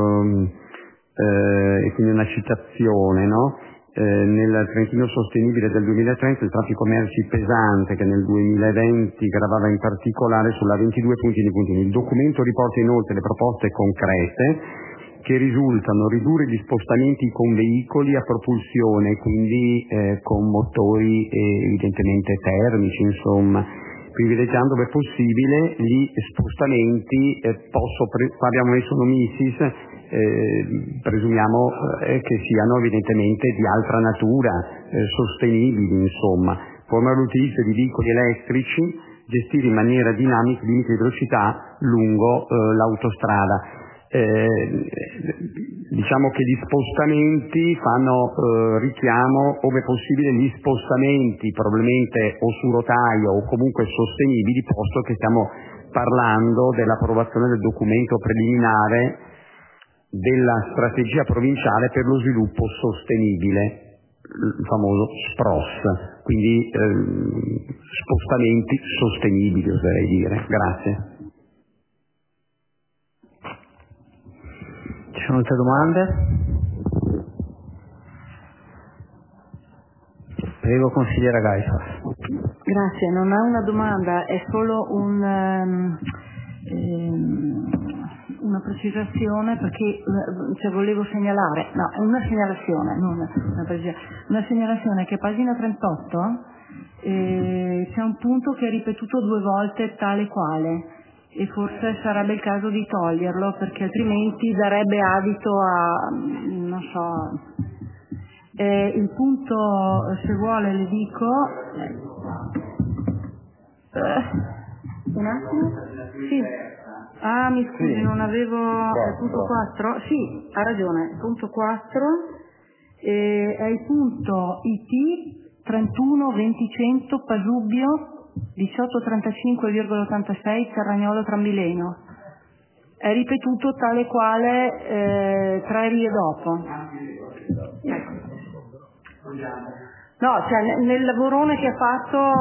e quindi una citazione, no? Nel Trentino Sostenibile del 2030 il traffico merci pesante, che nel 2020 gravava in particolare sulla 22 puntini. Il documento riporta inoltre le proposte concrete che risultano ridurre gli spostamenti con veicoli a propulsione, quindi con motori evidentemente termici, insomma, privilegiando dove possibile gli spostamenti, abbiamo messo un omissis, presumiamo che siano evidentemente di altra natura, sostenibili, insomma, come l'utilizzo di veicoli elettrici, gestire in maniera dinamica i limiti di velocità lungo l'autostrada. Diciamo che gli spostamenti fanno richiamo, ove possibile, gli spostamenti probabilmente o su rotaio o comunque sostenibili, posto che stiamo parlando dell'approvazione del documento preliminare della strategia provinciale per lo sviluppo sostenibile, il famoso SPROS, quindi spostamenti sostenibili, oserei dire. Grazie. Ci sono altre domande? Prego, consigliera Gaisas. Grazie, non è una domanda, è solo una precisazione, perché volevo segnalare, no, è una segnalazione, non una precisazione, una segnalazione che a pagina 38 c'è un punto che è ripetuto 2 volte tale quale, e forse sarebbe il caso di toglierlo, perché altrimenti darebbe adito a, non so, il punto, se vuole le dico, un attimo, sì. Ah, mi scusi, sì. Non avevo il punto 4. Sì, ha ragione, punto 4 è il punto IT 31 20 Pasubio 1835,86 Terragnolo Trambileno. È ripetuto tale quale 3 righe dopo. No, cioè nel lavorone che ha fatto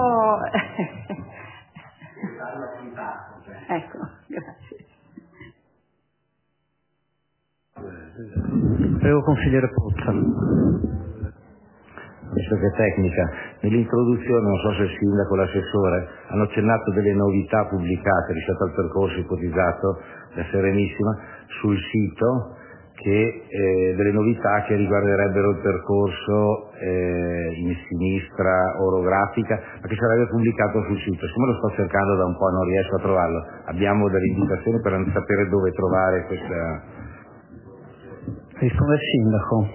ecco, grazie. Prego, consigliere Pozza. Visto che è tecnica, nell'introduzione, non so se il sindaco o l'assessore hanno accennato delle novità pubblicate rispetto al percorso ipotizzato da Serenissima sul sito, delle novità che riguarderebbero il percorso in sinistra orografica, ma che sarebbe pubblicato sul sito. Siccome lo sto cercando da un po' e non riesco a trovarlo, abbiamo delle indicazioni per sapere dove trovare questa. Risponde il sindaco.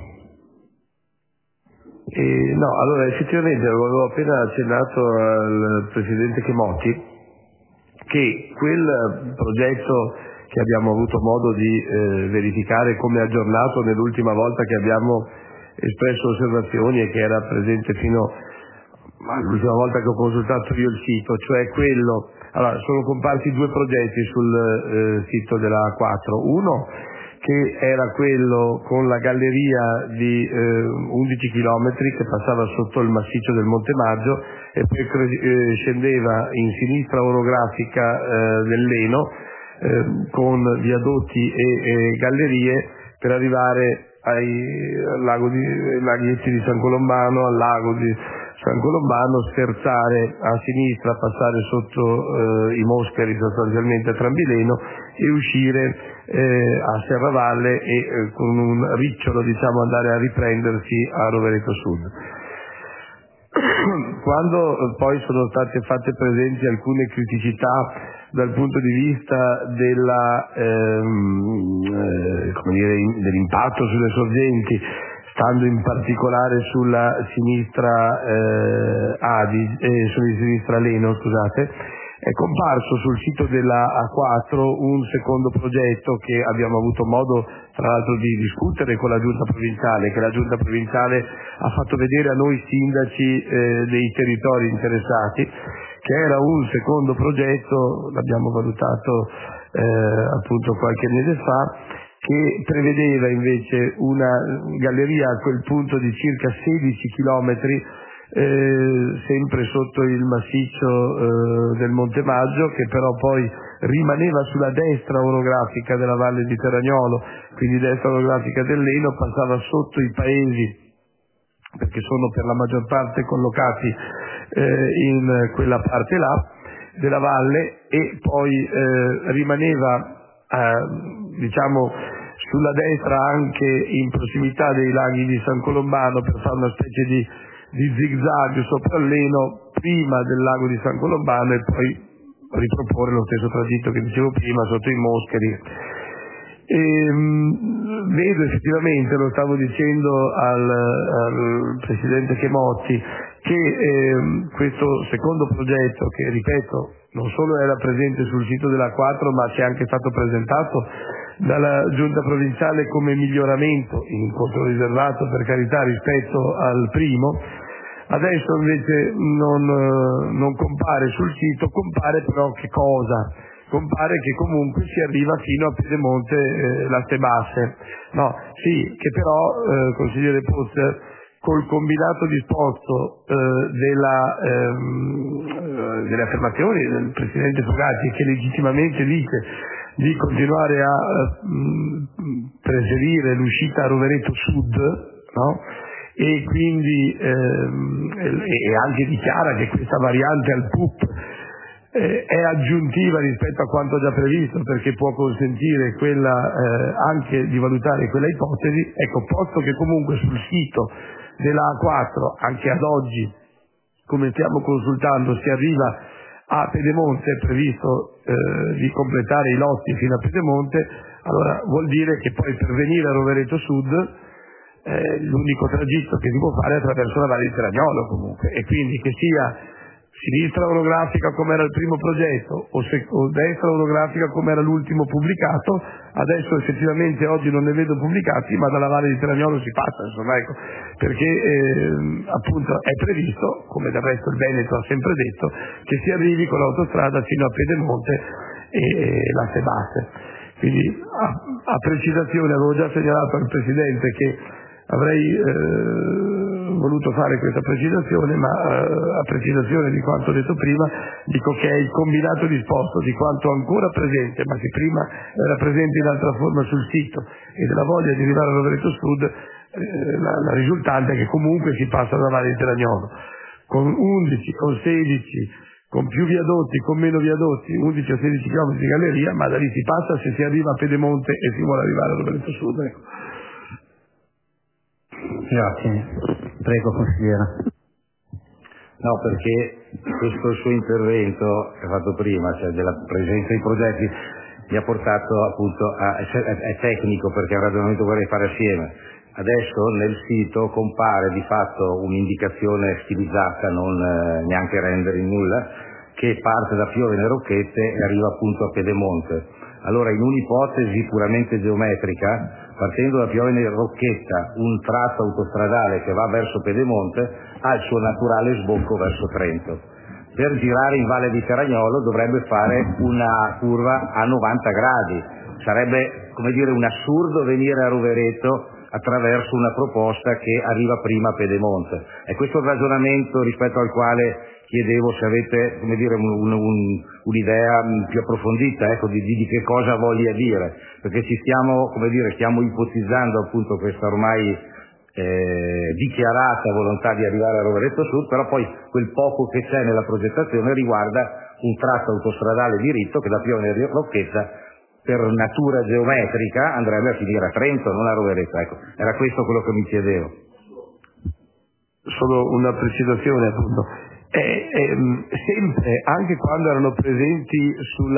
No, allora effettivamente avevo appena accennato al Presidente Chemotti che quel progetto che abbiamo avuto modo di verificare come aggiornato nell'ultima volta che abbiamo espresso osservazioni e che era presente fino all'ultima volta che ho consultato io il sito, cioè quello, allora sono comparsi 2 progetti sul sito della A4, uno che era quello con la galleria di 11 km che passava sotto il massiccio del Monte Maggio e poi scendeva in sinistra orografica del Leno con viadotti e gallerie per arrivare ai laghetti di San Colombano, al lago di San Colombano, scherzare a sinistra, passare sotto i Moscheri sostanzialmente a Trambileno e uscire a Serravalle e con un ricciolo andare a riprendersi a Rovereto Sud. Quando poi sono state fatte presenti alcune criticità dal punto di vista dell'impatto sulle sorgenti, stando in particolare sulla sinistra sulla sinistra Leno, è comparso sul sito della A4 un secondo progetto che abbiamo avuto modo tra l'altro di discutere con la giunta provinciale, che la giunta provinciale ha fatto vedere a noi sindaci dei territori interessati, che era un secondo progetto, l'abbiamo valutato appunto qualche mese fa, che prevedeva invece una galleria a quel punto di circa 16 chilometri, sempre sotto il massiccio del Monte Maggio, che però poi rimaneva sulla destra orografica della Valle di Teragnolo, quindi destra orografica del Leno, passava sotto i paesi, perché sono per la maggior parte collocati in quella parte là della valle, e poi rimaneva sulla destra anche in prossimità dei laghi di San Colombano, per fare una specie di zigzag sopra il Leno prima del lago di San Colombano e poi riproporre lo stesso tragitto che dicevo prima sotto i Moscheri. Vedo effettivamente, lo stavo dicendo al Presidente Chemotti, che questo secondo progetto, che ripeto non solo era presente sul sito della 4 ma ci è anche stato presentato dalla Giunta provinciale come miglioramento, in incontro riservato per carità rispetto al primo, adesso invece non compare sul sito. Compare però che cosa? Compare che comunque si arriva fino a Pedemonte Latte Basse, che però consigliere Pozzi, col combinato disposto delle affermazioni del Presidente Fogatti, che legittimamente dice di continuare a preferire l'uscita a Rovereto Sud, e quindi e anche dichiara che questa variante al PUP è aggiuntiva rispetto a quanto già previsto, perché può consentire anche di valutare quella ipotesi. Ecco, posto che comunque sul sito della A4 anche ad oggi, come stiamo consultando, si arriva a Pedemonte, è previsto di completare i lotti fino a Pedemonte, allora vuol dire che poi per venire a Rovereto Sud l'unico tragitto che si può fare è attraverso la Valle di Teragnolo comunque, e quindi che sia sinistra orografica come era il primo progetto o destra orografica come era l'ultimo pubblicato. Adesso effettivamente oggi non ne vedo pubblicati, ma dalla Valle di Teragnolo si passa, perché appunto è previsto, come del resto il Veneto ha sempre detto, che si arrivi con l'autostrada fino a Pedemonte e Latte Basse. Quindi a precisazione, avevo già segnalato al Presidente che avrei voluto fare questa precisazione, ma a precisazione di quanto detto prima dico che è il combinato disposto di quanto ancora presente, ma che prima era presente in altra forma sul sito, e della voglia di arrivare a Rovereto Sud, la risultante è che comunque si passa da Valle di Teragnolo con 11, con 16, con più viadotti, con meno viadotti, 11 o 16 km di galleria, ma da lì si passa se si arriva a Pedemonte e si vuole arrivare a Rovereto Sud. Grazie. Prego, consigliera. No, perché questo suo intervento che ha fatto prima, cioè della presenza dei progetti, mi ha portato appunto è tecnico, perché è un ragionamento che vorrei fare assieme. Adesso nel sito compare di fatto un'indicazione stilizzata, non neanche rendering, nulla, che parte da Piovene Rocchette e arriva appunto a Pedemonte. Allora, in un'ipotesi puramente geometrica, partendo da Piovene Rocchetta, un tratto autostradale che va verso Pedemonte ha il suo naturale sbocco verso Trento. Per girare in Valle di Teragnolo dovrebbe fare una curva a 90 gradi. Sarebbe, come dire, un assurdo venire a Rovereto attraverso una proposta che arriva prima a Pedemonte. È questo il ragionamento rispetto al quale chiedevo se avete, come dire, un'idea più approfondita, ecco, di che cosa voglia dire, perché ci stiamo, come dire, stiamo ipotizzando appunto questa ormai dichiarata volontà di arrivare a Rovereto Sud, però poi quel poco che c'è nella progettazione riguarda un tratto autostradale diritto che da Pione a Rocchezza per natura geometrica andrebbe a finire a Trento, non a Rovereto. Ecco, era questo quello che mi chiedevo. Solo una precisazione, appunto. Sempre, anche quando erano presenti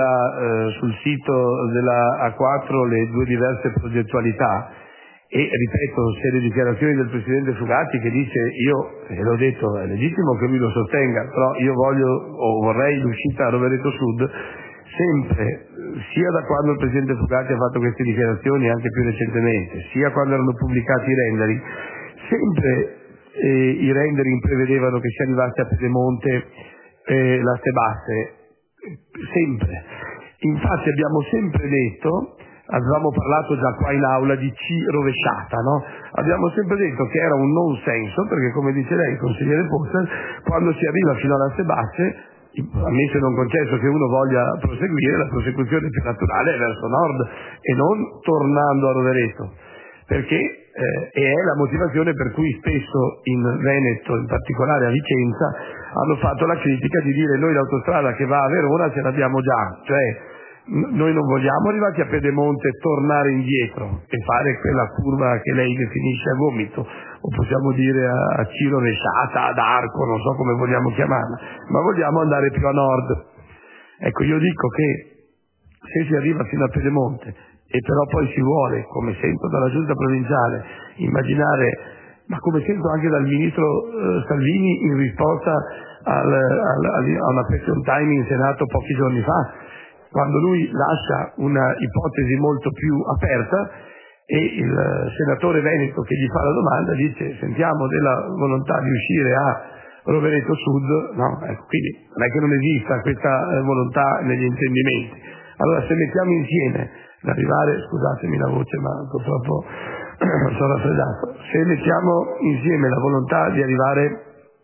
sul sito della A4 le due diverse progettualità, e ripeto, se le dichiarazioni del Presidente Fugatti che dice, io l'ho detto, è legittimo che lui lo sostenga, però io vorrei l'uscita a Rovereto Sud, sempre, sia da quando il Presidente Fugatti ha fatto queste dichiarazioni, anche più recentemente, sia quando erano pubblicati i rendering, sempre i rendering prevedevano che si arrivasse a Pedemonte l'Aste Basse, sempre. Infatti abbiamo sempre detto, avevamo parlato già qua in aula di C rovesciata, no? Abbiamo sempre detto che era un non senso, perché come dice lei, il consigliere Poster, quando si arriva fino all'Aste Basse, ammesso e non concesso che uno voglia proseguire, la prosecuzione più naturale è verso nord e non tornando a Rovereto, perché e è la motivazione per cui spesso in Veneto, in particolare a Vicenza, hanno fatto la critica di dire noi l'autostrada che va a Verona ce l'abbiamo già, cioè noi non vogliamo, arrivati a Pedemonte, tornare indietro e fare quella curva che lei definisce a gomito, o possiamo dire a C rovesciata, ad arco, non so come vogliamo chiamarla, ma vogliamo andare più a nord. Ecco, io dico che se si arriva fino a Pedemonte e però poi si vuole, come sento dalla giunta provinciale, immaginare, ma come sento anche dal ministro Salvini in risposta a una question time in Senato pochi giorni fa, quando lui lascia una ipotesi molto più aperta e il senatore veneto che gli fa la domanda dice sentiamo della volontà di uscire a Rovereto Sud, no? Ecco, quindi non è che non esista questa volontà negli intendimenti. Allora se mettiamo insieme l'arrivare, scusatemi la voce ma purtroppo sono raffreddato, se mettiamo insieme la volontà di arrivare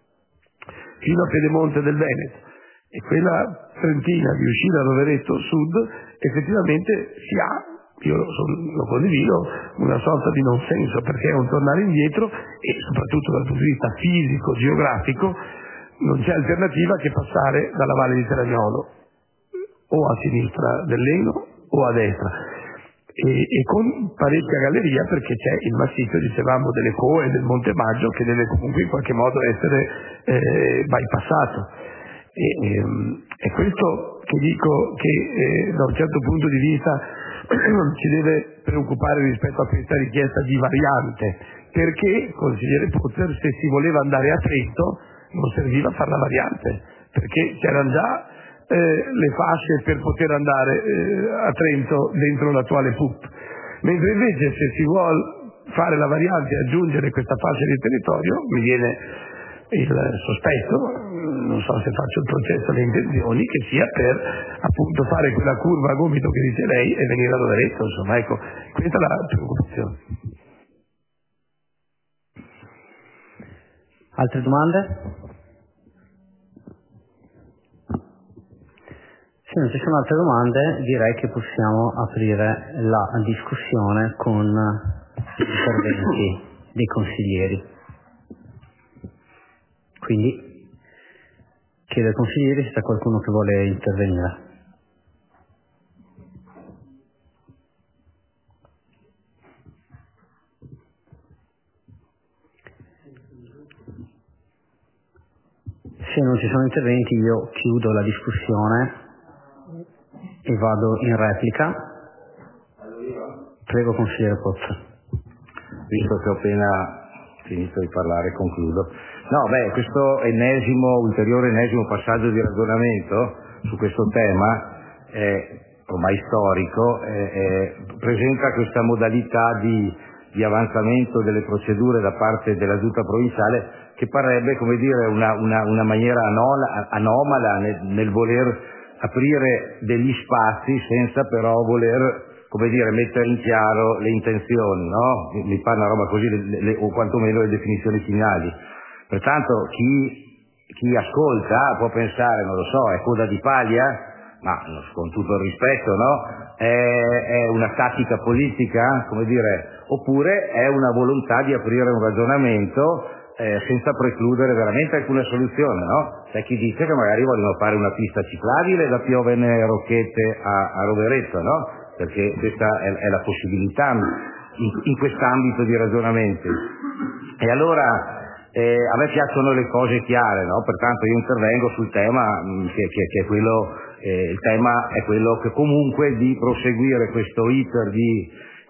fino a Pedemonte del Veneto e quella trentina di uscire a Rovereto Sud, effettivamente si ha, io lo condivido, una sorta di non senso, perché è un tornare indietro e soprattutto dal punto di vista fisico, geografico, non c'è alternativa che passare dalla Valle di Teragnolo o a sinistra dell'Eno o a destra e con parecchia galleria, perché c'è il massiccio, dicevamo, delle Coe e del Monte Maggio che deve comunque in qualche modo essere bypassato. È questo che dico che da un certo punto di vista ci deve preoccupare rispetto a questa richiesta di variante, perché, consigliere Pozzer, se si voleva andare a Trento non serviva fare la variante, perché c'erano già le fasce per poter andare a Trento dentro l'attuale PUP, mentre invece se si vuole fare la variante e aggiungere questa fascia di territorio, mi viene il sospetto, non so se faccio il processo alle intenzioni, che sia per appunto fare quella curva a gomito che dice lei e venire a Rovereto, insomma, ecco, questa è la preoccupazione. Altre domande? Se non ci sono altre domande, direi che possiamo aprire la discussione con gli interventi dei consiglieri. Quindi chiedo ai consiglieri se c'è qualcuno che vuole intervenire. Se non ci sono interventi io chiudo la discussione e vado in replica. Prego, consigliere Pozzo. Visto che ho appena finito di parlare, concludo. No, questo ulteriore ennesimo passaggio di ragionamento su questo tema, ormai storico, presenta questa modalità di avanzamento delle procedure da parte della giunta provinciale che parrebbe, come dire, una maniera anomala nel voler aprire degli spazi senza però voler, come dire, mettere in chiaro le intenzioni, no? Mi pare una roba così, o quantomeno le definizioni finali. Pertanto chi ascolta può pensare, non lo so, è coda di paglia, ma con tutto il rispetto, no? È una tattica politica, come dire, oppure è una volontà di aprire un ragionamento senza precludere veramente alcuna soluzione, no? C'è chi dice che magari vogliono fare una pista ciclabile da Piovene Rocchette a Rovereto, no? Perché questa è la possibilità in quest'ambito di ragionamenti. E allora a me piacciono le cose chiare, no? Pertanto io intervengo sul tema che è quello, il tema è quello che comunque di proseguire questo iter di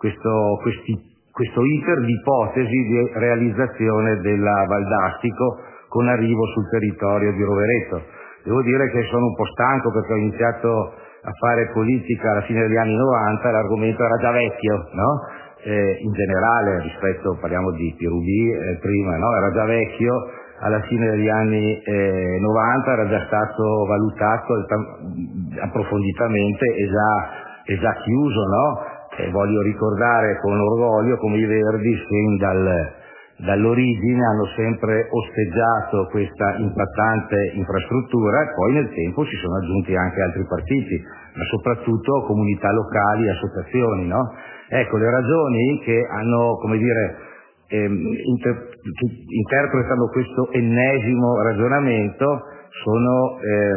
ipotesi di realizzazione della Valdastico con arrivo sul territorio di Rovereto. Devo dire che sono un po' stanco perché ho iniziato a fare politica alla fine degli anni 90 e l'argomento era già vecchio, no? In generale rispetto, parliamo di Pirubì prima, no? Era già vecchio, alla fine degli anni 90 era già stato valutato approfonditamente e già chiuso, no? E voglio ricordare con orgoglio come i Verdi sin dall'origine hanno sempre osteggiato questa impattante infrastruttura e poi nel tempo si sono aggiunti anche altri partiti, ma soprattutto comunità locali e associazioni, no? Ecco, le ragioni che hanno, come dire, che interpretano questo ennesimo ragionamento sono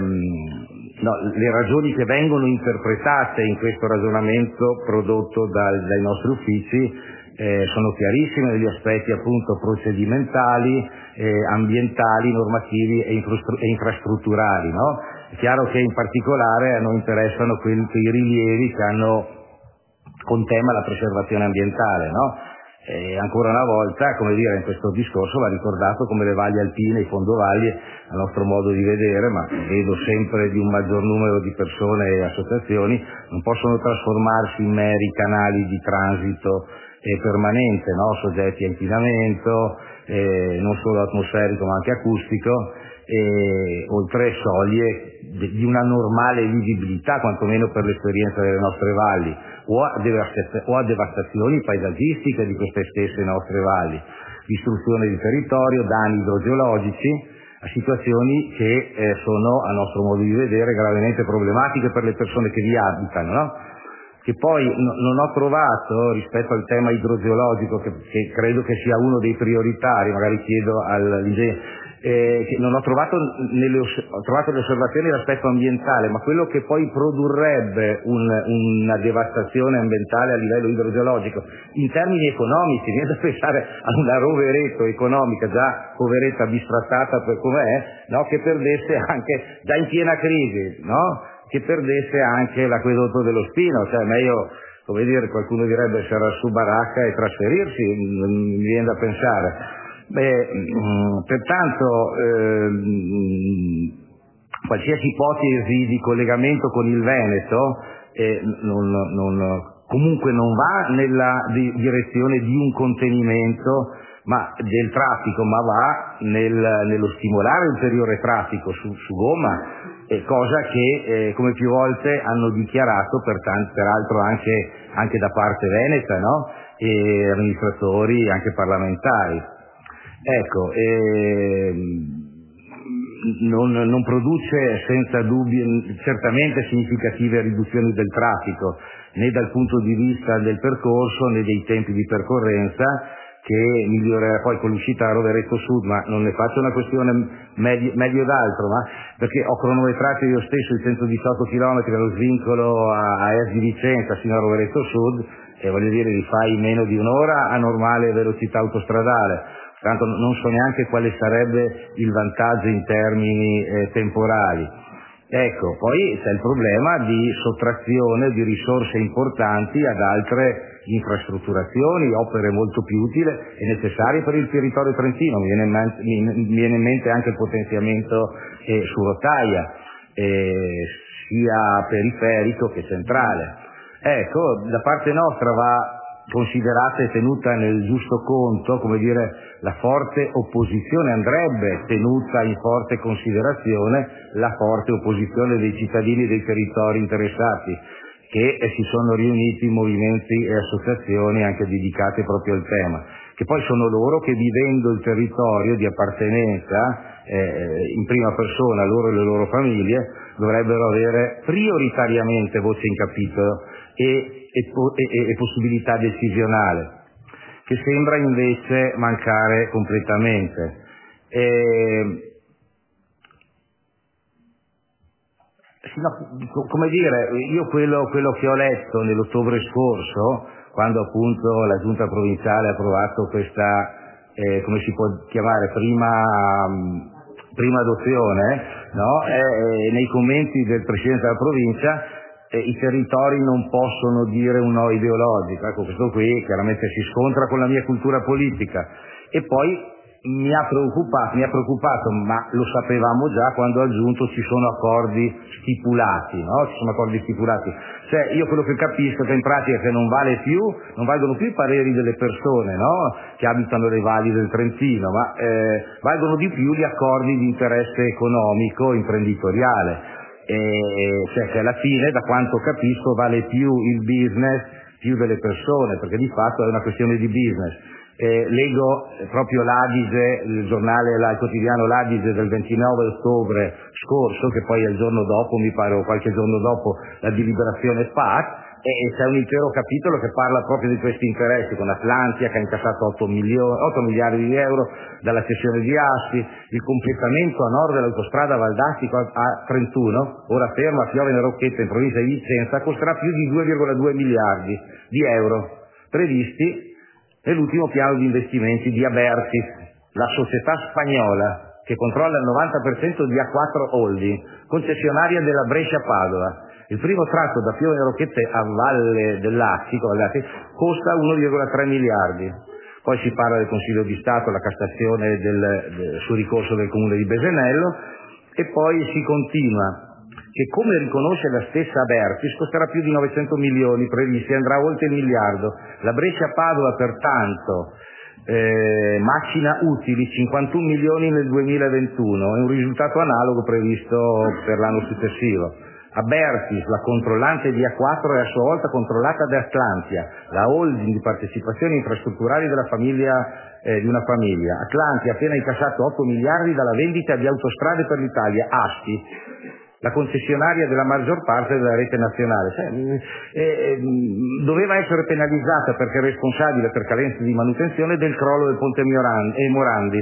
le ragioni che vengono interpretate in questo ragionamento prodotto dai nostri uffici sono chiarissime negli aspetti appunto procedimentali, ambientali, normativi e infrastrutturali, no? È chiaro che in particolare a noi interessano quei rilievi che hanno con tema la preservazione ambientale, no? E ancora una volta, come dire, in questo discorso va ricordato come le valli alpine, i fondovalli, a nostro modo di vedere, ma vedo sempre di un maggior numero di persone e associazioni, non possono trasformarsi in meri canali di transito permanente, no? Soggetti a inquinamento, non solo atmosferico ma anche acustico, oltre soglie di una normale vivibilità, quantomeno per l'esperienza delle nostre valli, o a devastazioni paesaggistiche di queste stesse nostre valli, distruzione di territorio, danni idrogeologici, a situazioni che sono, a nostro modo di vedere, gravemente problematiche per le persone che vi abitano, no? Che poi non ho trovato, rispetto al tema idrogeologico, che credo che sia uno dei prioritari, magari chiedo all'ingegnere, che non ho trovato ho trovato le osservazioni dell'aspetto ambientale, ma quello che poi produrrebbe una devastazione ambientale a livello idrogeologico in termini economici, viene da pensare a una Rovereto economica già poveretta bistrattata per com'è, no? Che perdesse anche, già in piena crisi, no? Che perdesse anche l'acquedotto dello Spino, cioè meglio, come dire, qualcuno direbbe serra su baracca e trasferirsi, mi viene da pensare. Pertanto qualsiasi ipotesi di collegamento con il Veneto comunque non va nella direzione di un contenimento del traffico, ma va nello stimolare ulteriore traffico su gomma, cosa che come più volte hanno dichiarato peraltro anche da parte veneta, no? E amministratori anche parlamentari. Ecco, non produce senza dubbio certamente significative riduzioni del traffico, né dal punto di vista del percorso né dei tempi di percorrenza, che migliorerà poi con l'uscita a Rovereto Sud, ma non ne faccio una questione meglio d'altro, ma perché ho cronometrato io stesso i 118 km dallo svincolo a est di Vicenza fino a Rovereto Sud, e voglio dire li fai in meno di un'ora a normale velocità autostradale. Tanto non so neanche quale sarebbe il vantaggio in termini temporali. Ecco, poi c'è il problema di sottrazione di risorse importanti ad altre infrastrutturazioni, opere molto più utili e necessarie per il territorio trentino. Mi viene in mente anche il potenziamento su rotaia, sia periferico che centrale. Ecco, da parte nostra va considerata e tenuta nel giusto conto, come dire, la forte opposizione, andrebbe tenuta in forte considerazione la forte opposizione dei cittadini dei territori interessati, che si sono riuniti in movimenti e associazioni anche dedicate proprio al tema, che poi sono loro che, vivendo il territorio di appartenenza in prima persona, loro e le loro famiglie, dovrebbero avere prioritariamente voce in capitolo e possibilità decisionale, che sembra invece mancare completamente. Come dire, io quello che ho letto nell'ottobre scorso, quando appunto la giunta provinciale ha approvato questa, come si può chiamare, prima adozione, no? Nei commenti del presidente della provincia, i territori non possono dire un no ideologico. Ecco, questo qui chiaramente si scontra con la mia cultura politica. E poi mi ha preoccupato, ma lo sapevamo già quando ha aggiunto ci sono accordi stipulati, no? Ci sono accordi stipulati. Cioè, io quello che capisco è che in pratica che non valgono più i pareri delle persone, no? Che abitano le valli del Trentino, ma valgono di più gli accordi di interesse economico, imprenditoriale. Cioè che alla fine, da quanto capisco, vale più il business più delle persone, perché di fatto è una questione di business. Leggo proprio l'Adige, il giornale, il quotidiano l'Adige del 29 ottobre scorso, che poi è il giorno dopo, mi pare, o qualche giorno dopo, la deliberazione PAC, e c'è un intero capitolo che parla proprio di questi interessi, con Atlantia che ha incassato 8 miliardi di euro dalla cessione di Asti, il completamento a nord dell'autostrada Valdastico a 31, ora ferma a Piovene Rocchetta in provincia di Vicenza, costerà più di 2,2 miliardi di euro previsti nell'ultimo piano di investimenti di Abertis, la società spagnola che controlla il 90% di A4 Holding, concessionaria della Brescia-Padova. Il primo tratto da Piovene Rocchette a Valle dell'Astico costa 1,3 miliardi. Poi si parla del Consiglio di Stato, la Cassazione sul ricorso del Comune di Besenello, e poi si continua che, come riconosce la stessa Abertis, costerà più di 900 milioni previsti e andrà oltre il miliardo. La Brescia-Padova, pertanto, macina utili 51 milioni nel 2021, è un risultato analogo previsto per l'anno successivo. Abertis, la controllante di A4, è a sua volta controllata da Atlantia, la holding di partecipazioni infrastrutturali della famiglia, di una famiglia. Atlantia ha appena incassato 8 miliardi dalla vendita di Autostrade per l'Italia, Asti, la concessionaria della maggior parte della rete nazionale. Doveva essere penalizzata perché responsabile per carenze di manutenzione del crollo del ponte Morandi,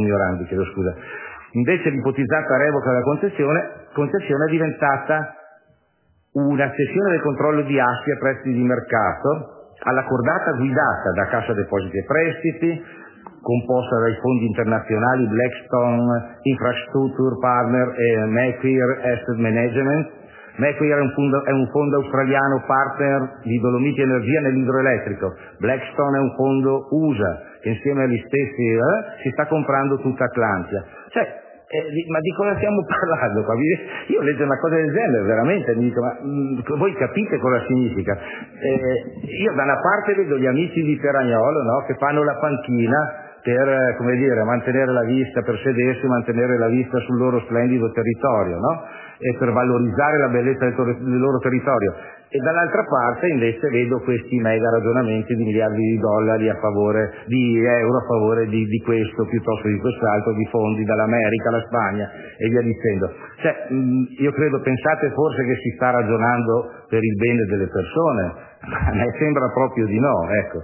Invece l'ipotizzata revoca della concessione è diventata una cessione del controllo di Asti a prezzi di mercato alla cordata guidata da Cassa Depositi e Prestiti, composta dai fondi internazionali Blackstone, Infrastructure Partner e Macquarie Asset Management. Macquarie è un fondo australiano partner di Dolomiti Energia nell'idroelettrico. Blackstone è un fondo USA che insieme agli stessi si sta comprando tutta Atlantia. Ma di cosa stiamo parlando qua? Io leggo una cosa del genere, veramente, mi dico, ma voi capite cosa significa? Io da una parte vedo gli amici di Peragnolo, no, che fanno la panchina per, come dire, mantenere la vista, per sedersi, mantenere la vista sul loro splendido territorio, no? E per valorizzare la bellezza del loro territorio. E dall'altra parte invece vedo questi mega ragionamenti di miliardi di dollari di euro a favore di questo piuttosto di quest'altro, di fondi dall'America alla Spagna e via dicendo. Io credo, pensate forse che si sta ragionando per il bene delle persone? A me sembra proprio di no, ecco.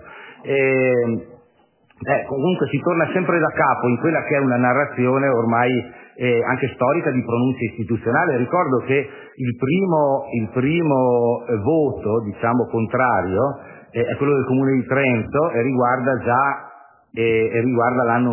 Comunque si torna sempre da capo in quella che è una narrazione ormai anche storica di pronuncia istituzionale. Ricordo che il primo voto, diciamo, contrario è quello del Comune di Trento e riguarda l'anno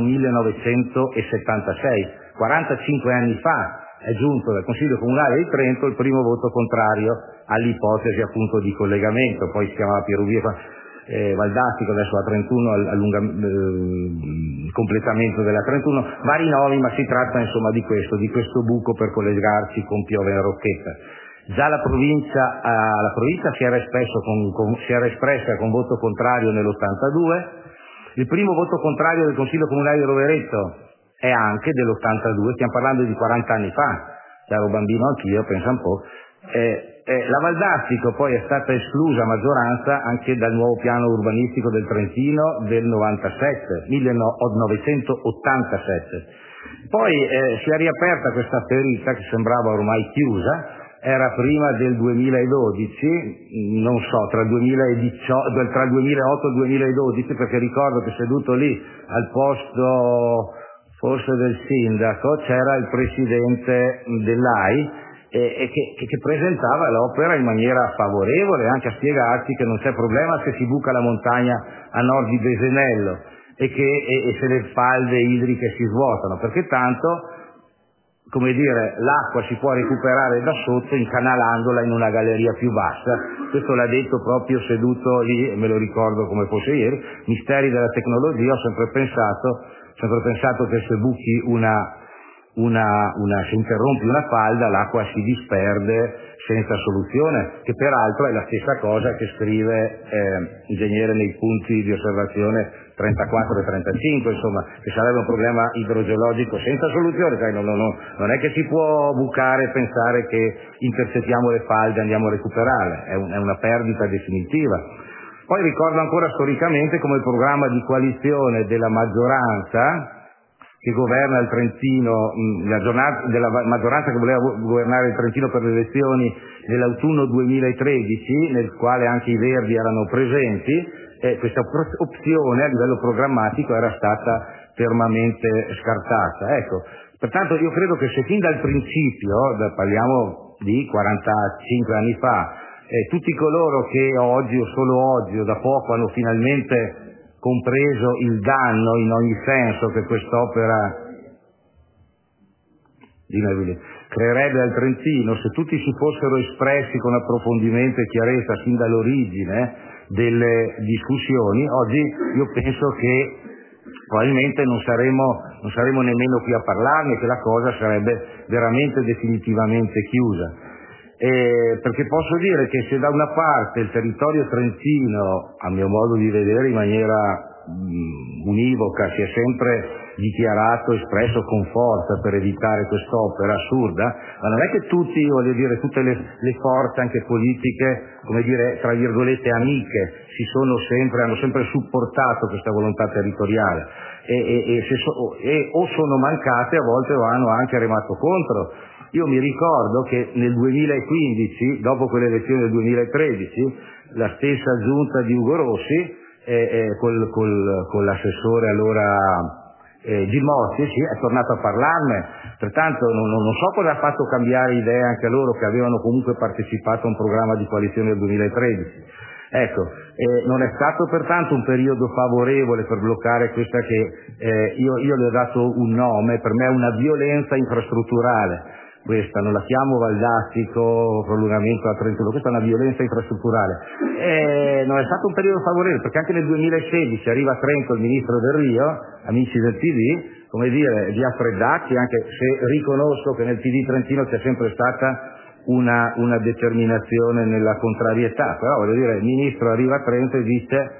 1976, 45 anni fa. È giunto dal Consiglio Comunale di Trento il primo voto contrario all'ipotesi appunto di collegamento, poi si chiamava Pieruvia Valdastico, adesso la 31 completamento della 31, vari nomi, ma si tratta insomma di questo buco per collegarsi con Piovene Rocchetta. Già la provincia si era espressa con voto contrario nell'82, il primo voto contrario del Consiglio Comunale di Rovereto è anche dell'82, stiamo parlando di 40 anni fa, ero bambino anch'io, pensa un po'. La Valdastico poi è stata esclusa a maggioranza anche dal nuovo piano urbanistico del Trentino del 1987. Poi si è riaperta questa ferita che sembrava ormai chiusa, era prima del 2012, non so, tra il 2008 e il 2012, perché ricordo che seduto lì al posto forse del sindaco c'era il presidente dell'AI che presentava l'opera in maniera favorevole, anche a spiegarci che non c'è problema se si buca la montagna a nord di Besenello e se le falde idriche si svuotano, perché tanto, come dire, l'acqua si può recuperare da sotto incanalandola in una galleria più bassa. Questo l'ha detto proprio seduto lì, e me lo ricordo come fosse ieri. Misteri della tecnologia. Ho sempre pensato che se buchi se interrompi una falda, l'acqua si disperde senza soluzione, che peraltro è la stessa cosa che scrive l'ingegnere nei punti di osservazione 34 e 35, insomma, che sarebbe un problema idrogeologico senza soluzione. Non è che si può bucare e pensare che intercettiamo le falde e andiamo a recuperarle, è una perdita definitiva. Poi ricordo ancora storicamente come il programma di coalizione della maggioranza che governa il Trentino, della maggioranza che voleva governare il Trentino per le elezioni nell'autunno 2013, nel quale anche i Verdi erano presenti, questa opzione a livello programmatico era stata fermamente scartata. Ecco, pertanto io credo che se fin dal principio, parliamo di 45 anni fa, tutti coloro che oggi o solo oggi o da poco hanno finalmente compreso il danno in ogni senso che quest'opera creerebbe al Trentino, se tutti si fossero espressi con approfondimento e chiarezza sin dall'origine delle discussioni, oggi io penso che probabilmente non saremo nemmeno qui a parlarne, che la cosa sarebbe veramente definitivamente chiusa. Perché posso dire che se da una parte il territorio trentino, a mio modo di vedere in maniera univoca, si è sempre dichiarato, espresso con forza per evitare quest'opera assurda, ma non è che tutti, tutte le forze anche politiche, tra virgolette amiche, hanno sempre supportato questa volontà territoriale o sono mancate a volte o hanno anche remato contro. Io mi ricordo che nel 2015, dopo quelle elezioni del 2013, la stessa giunta di Ugo Rossi, con l'assessore allora Gimotti, è tornato a parlarne. Pertanto non so cosa ha fatto cambiare idea anche a loro che avevano comunque partecipato a un programma di coalizione del 2013. Ecco, non è stato pertanto un periodo favorevole per bloccare questa che io le ho dato un nome, per me è una violenza infrastrutturale. Questa non la chiamo Valdastico, prolungamento a 31, questa è una violenza infrastrutturale. Non è stato un periodo favorevole, perché anche nel 2016 arriva a Trento il ministro Del Rio, amici del PD, di affreddarci, anche se riconosco che nel PD trentino c'è sempre stata una determinazione nella contrarietà, però il ministro arriva a Trento e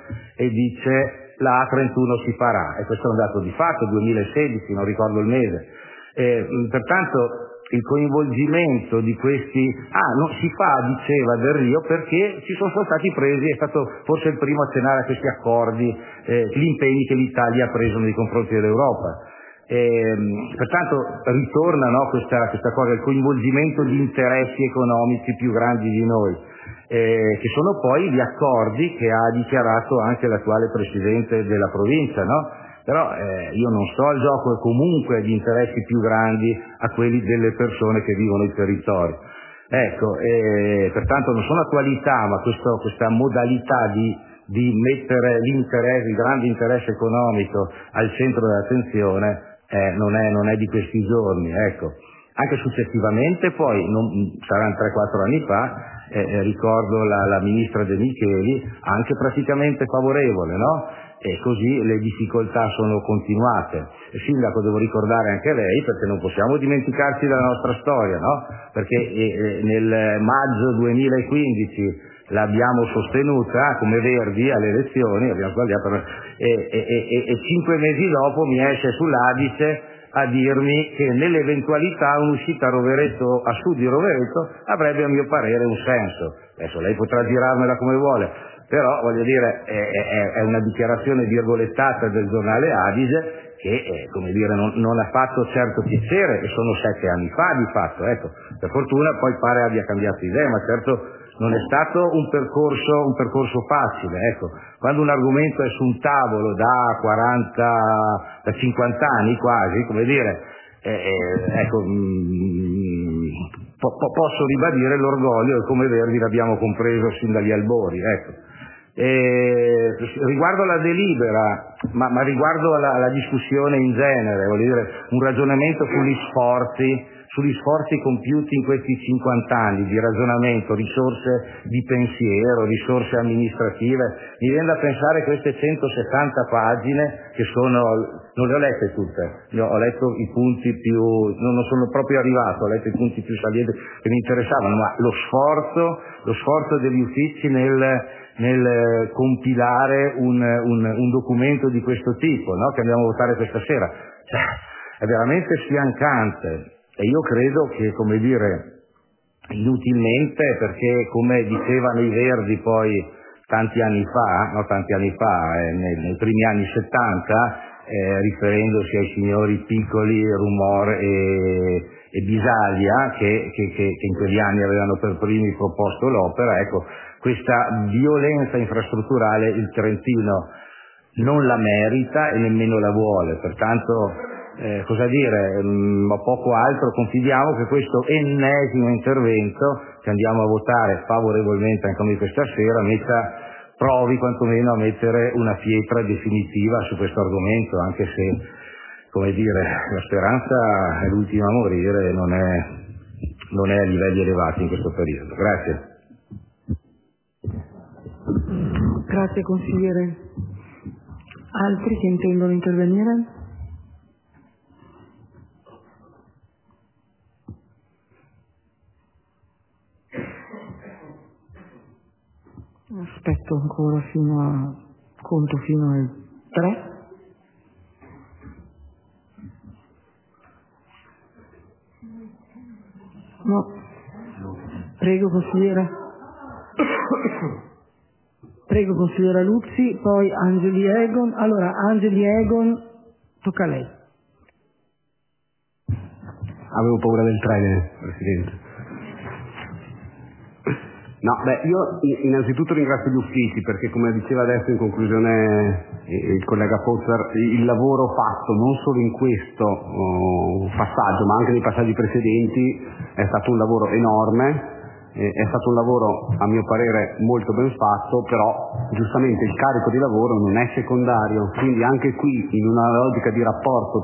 dice la A31 si farà, e questo è un dato di fatto, 2016, non ricordo il mese. Pertanto il coinvolgimento di questi non si fa, diceva Del Rio, perché ci sono stati presi, è stato forse il primo a accennare a questi accordi, gli impegni che l'Italia ha preso nei confronti dell'Europa. Pertanto ritorna questa cosa, il coinvolgimento di interessi economici più grandi di noi, che sono poi gli accordi che ha dichiarato anche l'attuale presidente della provincia, no? Però io non sto al gioco comunque di interessi più grandi a quelli delle persone che vivono il territorio. Ecco, pertanto non sono attualità, ma questa modalità di mettere il grande interesse economico al centro dell'attenzione non è di questi giorni. Ecco. Anche successivamente poi, saranno 3-4 anni fa, ricordo la ministra De Micheli, anche praticamente favorevole, no? E così le difficoltà sono continuate. Il sindaco devo ricordare anche lei, perché non possiamo dimenticarci della nostra storia, no? Perché nel maggio 2015 l'abbiamo sostenuta come Verdi alle elezioni, abbiamo sbagliato, e 5 mesi dopo mi esce sull'Adige a dirmi che nell'eventualità un'uscita a sud di Rovereto avrebbe a mio parere un senso. Adesso lei potrà girarmela come vuole, però è una dichiarazione virgolettata del giornale Adige che non ha fatto certo piacere, e sono 7 anni fa di fatto, ecco. Per fortuna poi pare abbia cambiato idea, ma certo non è stato un percorso facile, ecco. Quando un argomento è su un tavolo da 50 anni quasi, posso ribadire l'orgoglio e come Verdi l'abbiamo compreso sin dagli albori, ecco. Riguardo alla delibera, ma riguardo alla discussione in genere, voglio dire, un ragionamento sugli sforzi compiuti in questi 50 anni di ragionamento, risorse di pensiero, risorse amministrative. Mi viene da pensare queste 160 pagine che non le ho lette tutte, ho letto i punti più, non sono proprio arrivato, ho letto i punti più salienti che mi interessavano, ma lo sforzo degli uffici nel compilare un documento di questo tipo, no? Che andiamo a votare questa sera, è veramente sfiancante. E io credo che, inutilmente, perché come dicevano i Verdi poi tanti anni fa, nei primi anni 70, riferendosi ai signori Piccoli, Rumor e Bisaglia, che in quegli anni avevano per primi proposto l'opera, ecco, questa violenza infrastrutturale il Trentino non la merita e nemmeno la vuole, pertanto poco altro. Confidiamo che questo ennesimo intervento che andiamo a votare favorevolmente anche noi questa sera provi quantomeno a mettere una pietra definitiva su questo argomento, anche se la speranza è l'ultima a morire, non è a livelli elevati in questo periodo. Grazie. Grazie consigliere. Altri che intendono intervenire? Aspetto ancora conto fino al 3. No. Prego consigliera. Prego consigliera Luzzi, poi Angeli Egon. Allora, Angeli Egon, tocca a lei. Avevo paura del treno, Presidente. Io innanzitutto ringrazio gli uffici perché, come diceva adesso in conclusione il collega Pozzer, il lavoro fatto non solo in questo passaggio ma anche nei passaggi precedenti è stato un lavoro enorme, è stato un lavoro a mio parere molto ben fatto, però giustamente il carico di lavoro non è secondario, quindi anche qui in una logica di rapporto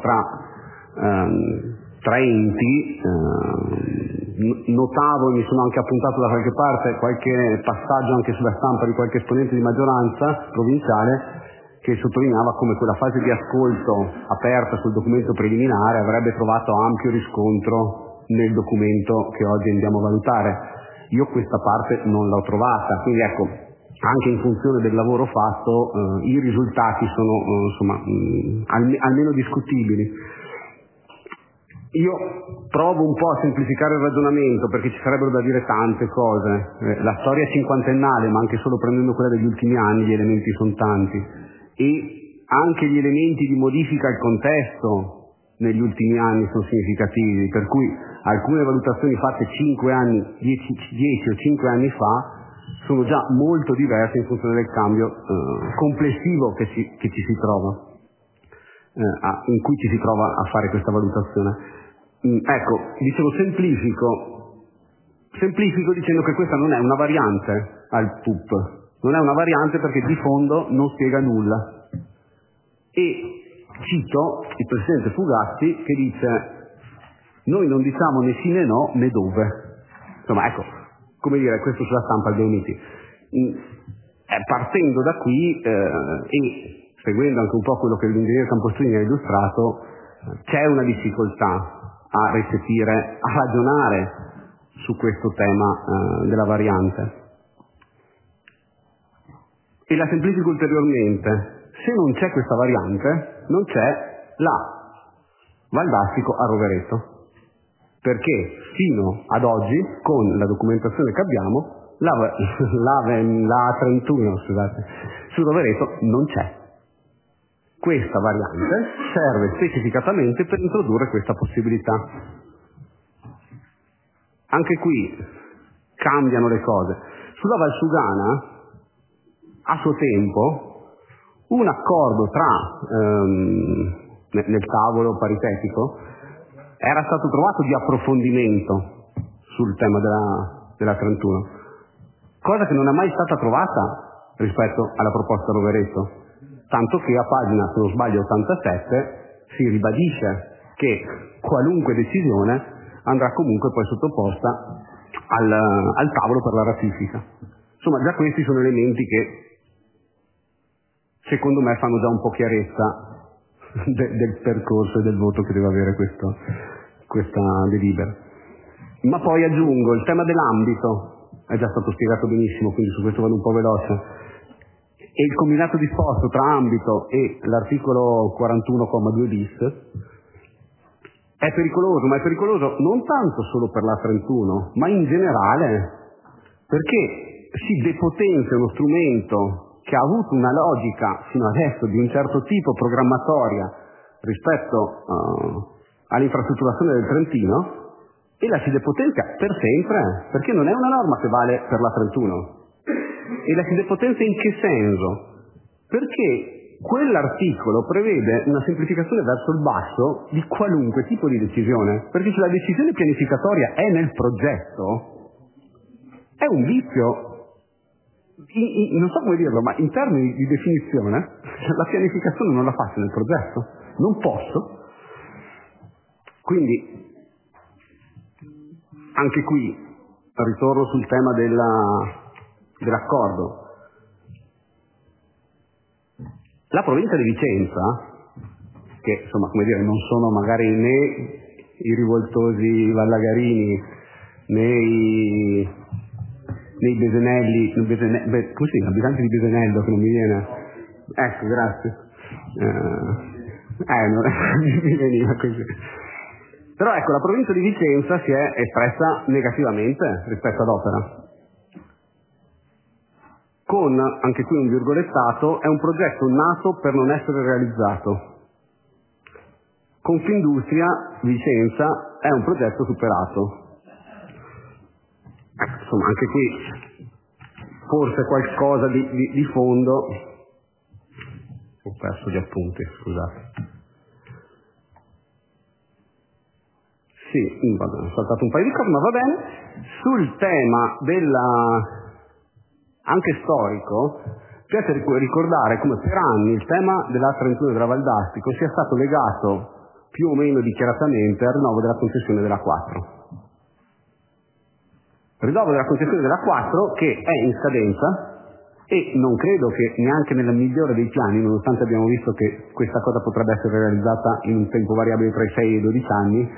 tra enti notavo e mi sono anche appuntato da qualche parte qualche passaggio anche sulla stampa di qualche esponente di maggioranza provinciale che sottolineava come quella fase di ascolto aperta sul documento preliminare avrebbe trovato ampio riscontro nel documento che oggi andiamo a valutare. Io questa parte non l'ho trovata, quindi ecco, anche in funzione del lavoro fatto i risultati sono almeno discutibili. Io provo un po' a semplificare il ragionamento perché ci sarebbero da dire tante cose. La storia è cinquantennale, ma anche solo prendendo quella degli ultimi anni gli elementi sono tanti e anche gli elementi di modifica al contesto negli ultimi anni sono significativi, per cui alcune valutazioni fatte 10 o 5 anni fa sono già molto diverse in funzione del cambio complessivo che ci si trova, in cui ci si trova a fare questa valutazione. Ecco, dicevo semplifico dicendo che questa non è una variante al PUP, non è una variante perché di fondo non spiega nulla. E cito il Presidente Fugazzi che dice: noi non diciamo né sì né no né dove. Insomma, ecco, come dire, questo sulla stampa dei uniti. Partendo da qui e seguendo anche un po' quello che l'ingegnere Campostrini ha illustrato, c'è una difficoltà a recepire, a ragionare su questo tema della variante. E la semplifico ulteriormente: se non c'è questa variante, non c'è la Val d'Astico a Rovereto, perché fino ad oggi, con la documentazione che abbiamo, la A31 su Rovereto non c'è. Questa variante serve specificatamente per introdurre questa possibilità. Anche qui cambiano le cose. Sulla Valsugana, a suo tempo, un accordo nel tavolo paritetico era stato trovato di approfondimento sul tema della 31, cosa che non è mai stata trovata rispetto alla proposta Rovereto, tanto che a pagina, se non sbaglio, 87 si ribadisce che qualunque decisione andrà comunque poi sottoposta al tavolo per la ratifica. Insomma, già questi sono elementi che secondo me fanno già un po' chiarezza del percorso e del voto che deve avere questa delibera. Ma poi aggiungo il tema dell'ambito, è già stato spiegato benissimo, quindi su questo vado un po' veloce, e il combinato disposto tra ambito e l'articolo 41,2 bis è pericoloso, ma è pericoloso non tanto solo per la 31, ma in generale, perché si depotenzia uno strumento che ha avuto una logica fino adesso di un certo tipo programmatoria rispetto all'infrastrutturazione del Trentino, e la si depotenzia per sempre, perché non è una norma che vale per la 31. E la si depotenzia in che senso? Perché quell'articolo prevede una semplificazione verso il basso di qualunque tipo di decisione, perché se la decisione pianificatoria è nel progetto, è un vizio. Non so come dirlo, ma in termini di definizione, la pianificazione non la faccio nel progetto, non posso. Quindi, anche qui, ritorno sul tema dell'accordo. La provincia di Vicenza, che insomma, come dire, non sono magari né i rivoltosi vallagarini, né i Besenelli, come si chiama? Abitanti di Besenello, che non mi viene. Ecco, grazie. Mi veniva così. Però ecco, la provincia di Vicenza si è espressa negativamente rispetto all'opera. Con, anche qui un virgolettato, è un progetto nato per non essere realizzato. Confindustria Vicenza è un progetto superato. Insomma, anche qui forse qualcosa di fondo. Ho perso gli appunti, scusate. Sì, ho saltato un paio di cose, ma va bene. Sul tema anche storico, piace ricordare come per anni il tema della 31 della Val d'Astico sia stato legato più o meno dichiaratamente al rinnovo della concessione della 4. Rinnovo della concessione della 4 che è in scadenza e non credo che neanche nella migliore dei piani, nonostante abbiamo visto che questa cosa potrebbe essere realizzata in un tempo variabile tra i 6 e i 12 anni.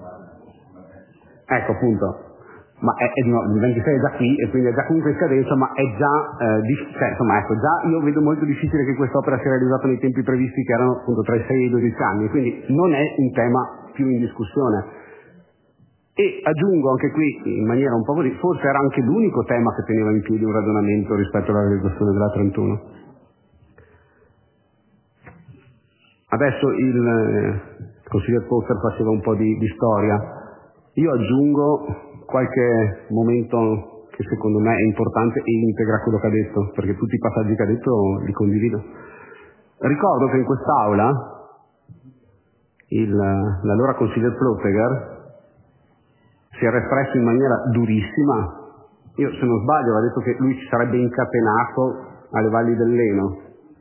Ecco appunto, ma il 26 è già qui e quindi è già comunque in scadenza, ma è già, insomma ecco, già io vedo molto difficile che quest'opera sia realizzata nei tempi previsti che erano appunto tra i 6 e i 12 anni, quindi non è un tema più in discussione. E aggiungo anche qui in maniera un po' così, forse era anche l'unico tema che teneva in piedi un ragionamento rispetto alla realizzazione della 31. Adesso il consigliere Potter faceva un po' di storia. Io aggiungo qualche momento che secondo me è importante e integra quello che ha detto, perché tutti i passaggi che ha detto li condivido. Ricordo che in quest'aula l'allora consigliere Plotteger si era espresso in maniera durissima. Io, se non sbaglio, aveva detto che lui si sarebbe incatenato alle valli del Leno.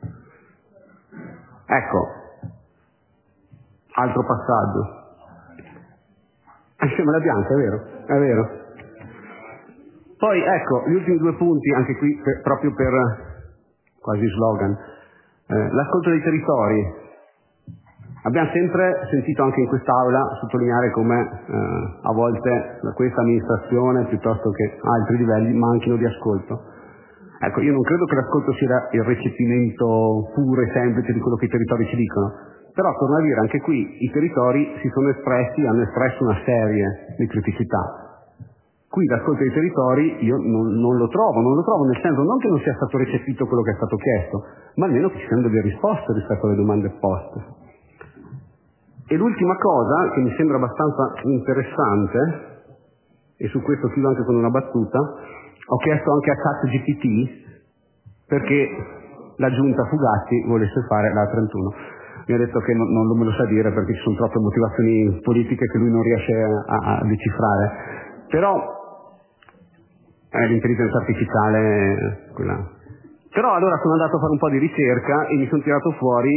Ecco, altro passaggio. Assieme alla Bianca, è vero? È vero. Poi, ecco, gli ultimi due punti, anche qui proprio per quasi slogan. L'ascolto dei territori. Abbiamo sempre sentito anche in quest'Aula sottolineare come a volte questa amministrazione, piuttosto che altri livelli, manchino di ascolto. Ecco, io non credo che l'ascolto sia il recepimento puro e semplice di quello che i territori ci dicono, però torno a dire, anche qui i territori si sono espressi, hanno espresso una serie di criticità. Qui l'ascolto dei territori io non lo trovo, nel senso non che non sia stato recepito quello che è stato chiesto, ma almeno che ci siano delle risposte rispetto alle domande poste. E l'ultima cosa, che mi sembra abbastanza interessante, e su questo chiudo anche con una battuta, ho chiesto anche a ChatGPT perché la giunta Fugatti volesse fare la 31. Mi ha detto che non me lo sa dire perché ci sono troppe motivazioni politiche che lui non riesce a decifrare. Però l'intelligenza artificiale quella. Però allora sono andato a fare un po' di ricerca e mi sono tirato fuori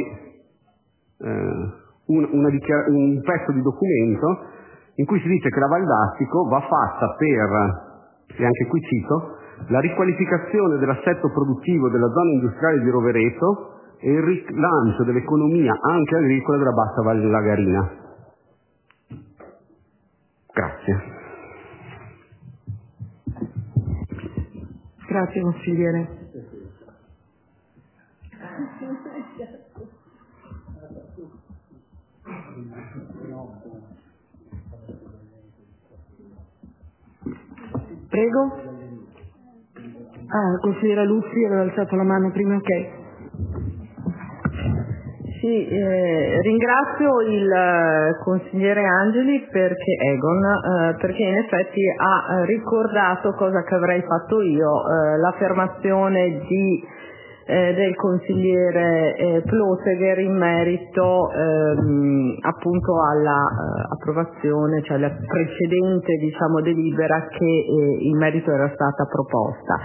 un pezzo di documento in cui si dice che la Val d'Astico va fatta per, e anche qui cito, la riqualificazione dell'assetto produttivo della zona industriale di Rovereto e il rilancio dell'economia anche agricola della Bassa Valle Lagarina. Grazie. Grazie consigliere. Prego. Consigliera Luzzi aveva alzato la mano prima, ok. Sì, ringrazio il consigliere Angeli perché in effetti ha ricordato cosa che avrei fatto io, l'affermazione del consigliere Plotegher in merito appunto alla approvazione, cioè la precedente delibera che in merito era stata proposta.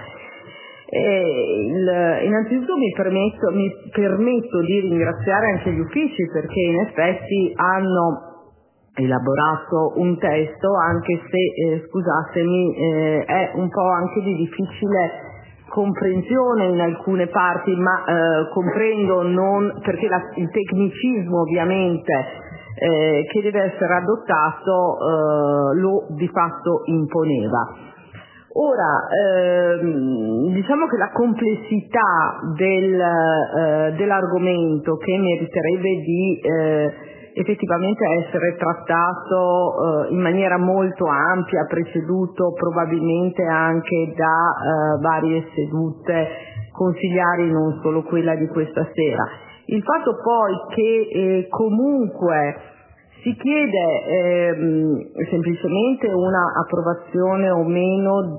Innanzitutto mi permetto di ringraziare anche gli uffici perché in effetti hanno elaborato un testo, anche se scusatemi è un po' anche di difficile comprensione in alcune parti, ma comprendo perché il tecnicismo ovviamente che deve essere adottato lo di fatto imponeva. Ora, diciamo che la complessità dell'argomento che meriterebbe di effettivamente essere trattato in maniera molto ampia, preceduto probabilmente anche da varie sedute consigliari, non solo quella di questa sera. Il fatto poi che comunque si chiede semplicemente una approvazione o meno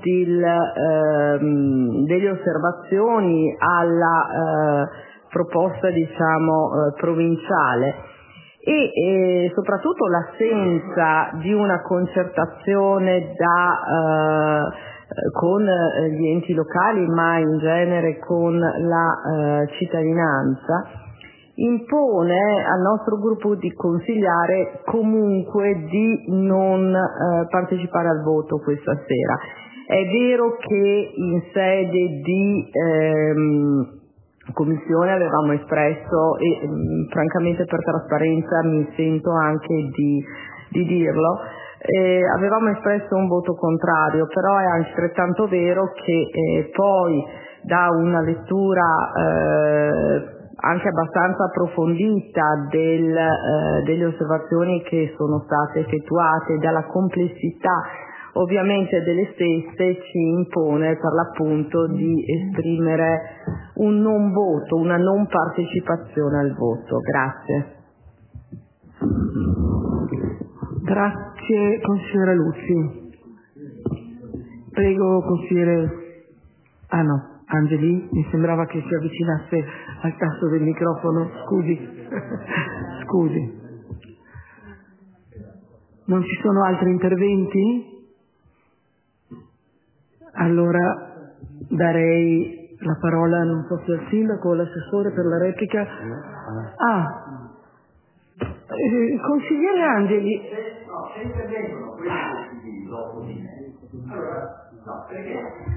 delle osservazioni alla proposta provinciale e soprattutto l'assenza di una concertazione con gli enti locali, ma in genere con la cittadinanza, impone al nostro gruppo di consigliare comunque di non partecipare al voto questa sera. È vero che in sede di commissione avevamo espresso, e francamente per trasparenza mi sento anche di dirlo, avevamo espresso un voto contrario, però è altrettanto vero che poi da una lettura anche abbastanza approfondita delle osservazioni che sono state effettuate, dalla complessità ovviamente delle stesse, ci impone per l'appunto di esprimere un non voto, una non partecipazione al voto. Grazie. Grazie consigliera Luzzi. Prego consigliere. Angeli, mi sembrava che si avvicinasse al tasto del microfono, scusi. Non ci sono altri interventi? Allora darei la parola, non so se al sindaco o all'assessore per la replica. Consigliere Angeli. No, se intervengono quelli consigli dopo di me, allora no, perché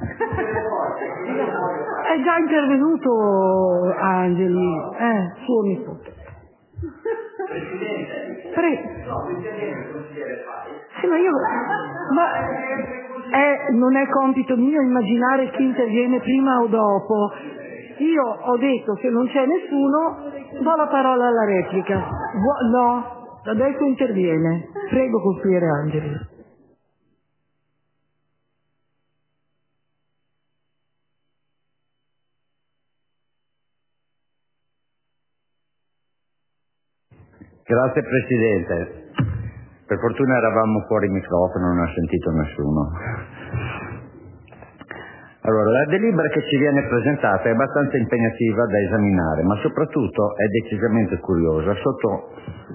è già intervenuto Angeli, suo nipote. Presidente, no, interviene il consigliere Fai. Sì, non è compito mio immaginare chi interviene prima o dopo. Io ho detto se non c'è nessuno do la parola alla replica. No, adesso interviene. Prego consigliere Angeli. Grazie Presidente. Per fortuna eravamo fuori microfono, non ha sentito nessuno. Allora, la delibera che ci viene presentata è abbastanza impegnativa da esaminare, ma soprattutto è decisamente curiosa sotto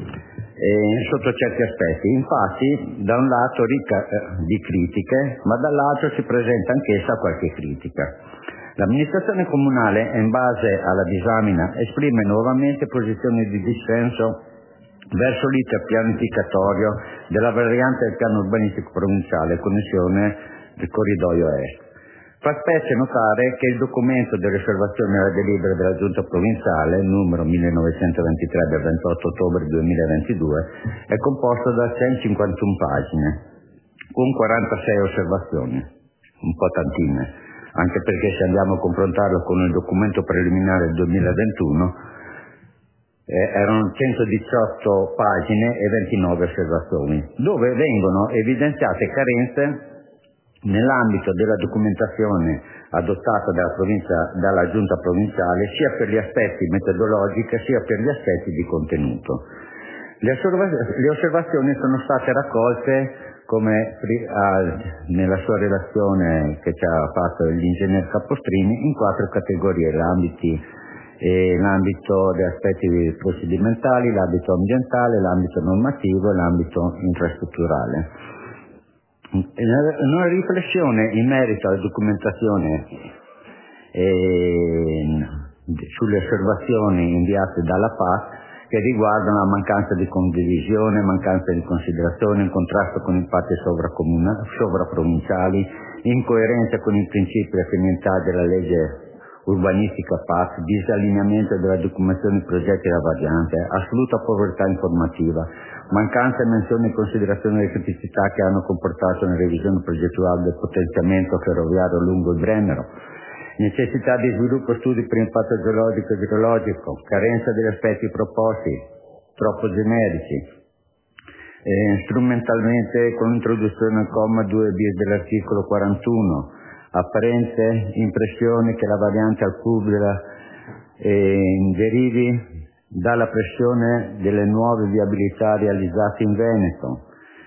certi aspetti. Infatti, da un lato ricca di critiche, ma dall'altro si presenta anch'essa qualche critica. L'amministrazione comunale, in base alla disamina, esprime nuovamente posizioni di dissenso verso l'iter pianificatorio della variante del piano urbanistico provinciale connessione del corridoio est. Fa specie notare che il documento delle osservazioni alla delibera della Giunta provinciale, numero 1923 del 28 ottobre 2022, è composto da 151 pagine, con 46 osservazioni, un po' tantine, anche perché se andiamo a confrontarlo con il documento preliminare del 2021, erano 118 pagine e 29 osservazioni, dove vengono evidenziate carenze nell'ambito della documentazione adottata dalla Giunta provinciale, sia per gli aspetti metodologici sia per gli aspetti di contenuto. Le osservazioni sono state raccolte, come nella sua relazione che ci ha fatto l'ingegner Capostrini, in 4 categorie: l'ambito degli aspetti procedimentali, l'ambito ambientale, l'ambito normativo e l'ambito infrastrutturale. Una riflessione in merito alla documentazione sulle osservazioni inviate dalla PAC, che riguardano la mancanza di condivisione, mancanza di considerazione, in contrasto con i patti sovraprovinciali, incoerenza con i principi e finalità della legge urbanistica PAC, disallineamento della documentazione dei progetti della variante, assoluta povertà informativa, mancanza e menzione in considerazione delle criticità che hanno comportato una revisione progettuale del potenziamento ferroviario lungo il Brennero, necessità di sviluppo studi per impatto geologico e idrologico, carenza degli aspetti proposti, troppo generici, strumentalmente con l'introduzione al comma 2 bis dell'articolo 41, apparente impressione che la variante al PUB derivi dalla pressione delle nuove viabilità realizzate in Veneto,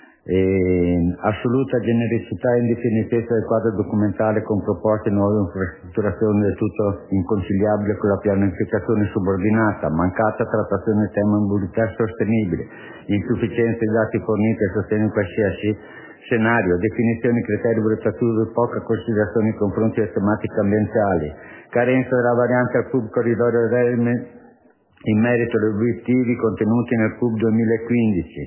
assoluta genericità e indefinitezza del quadro documentale con proposte nuove infrastrutturazioni del tutto inconciliabile con la pianificazione subordinata, mancata trattazione del tema mobilità sostenibile, insufficienza dei dati forniti a sostegno di qualsiasi scenario, definizioni, criteri valutativi, poca considerazione nei confronti delle tematiche ambientali, carenza della variante al PUB corridoio Relme in merito agli obiettivi contenuti nel PUB 2015.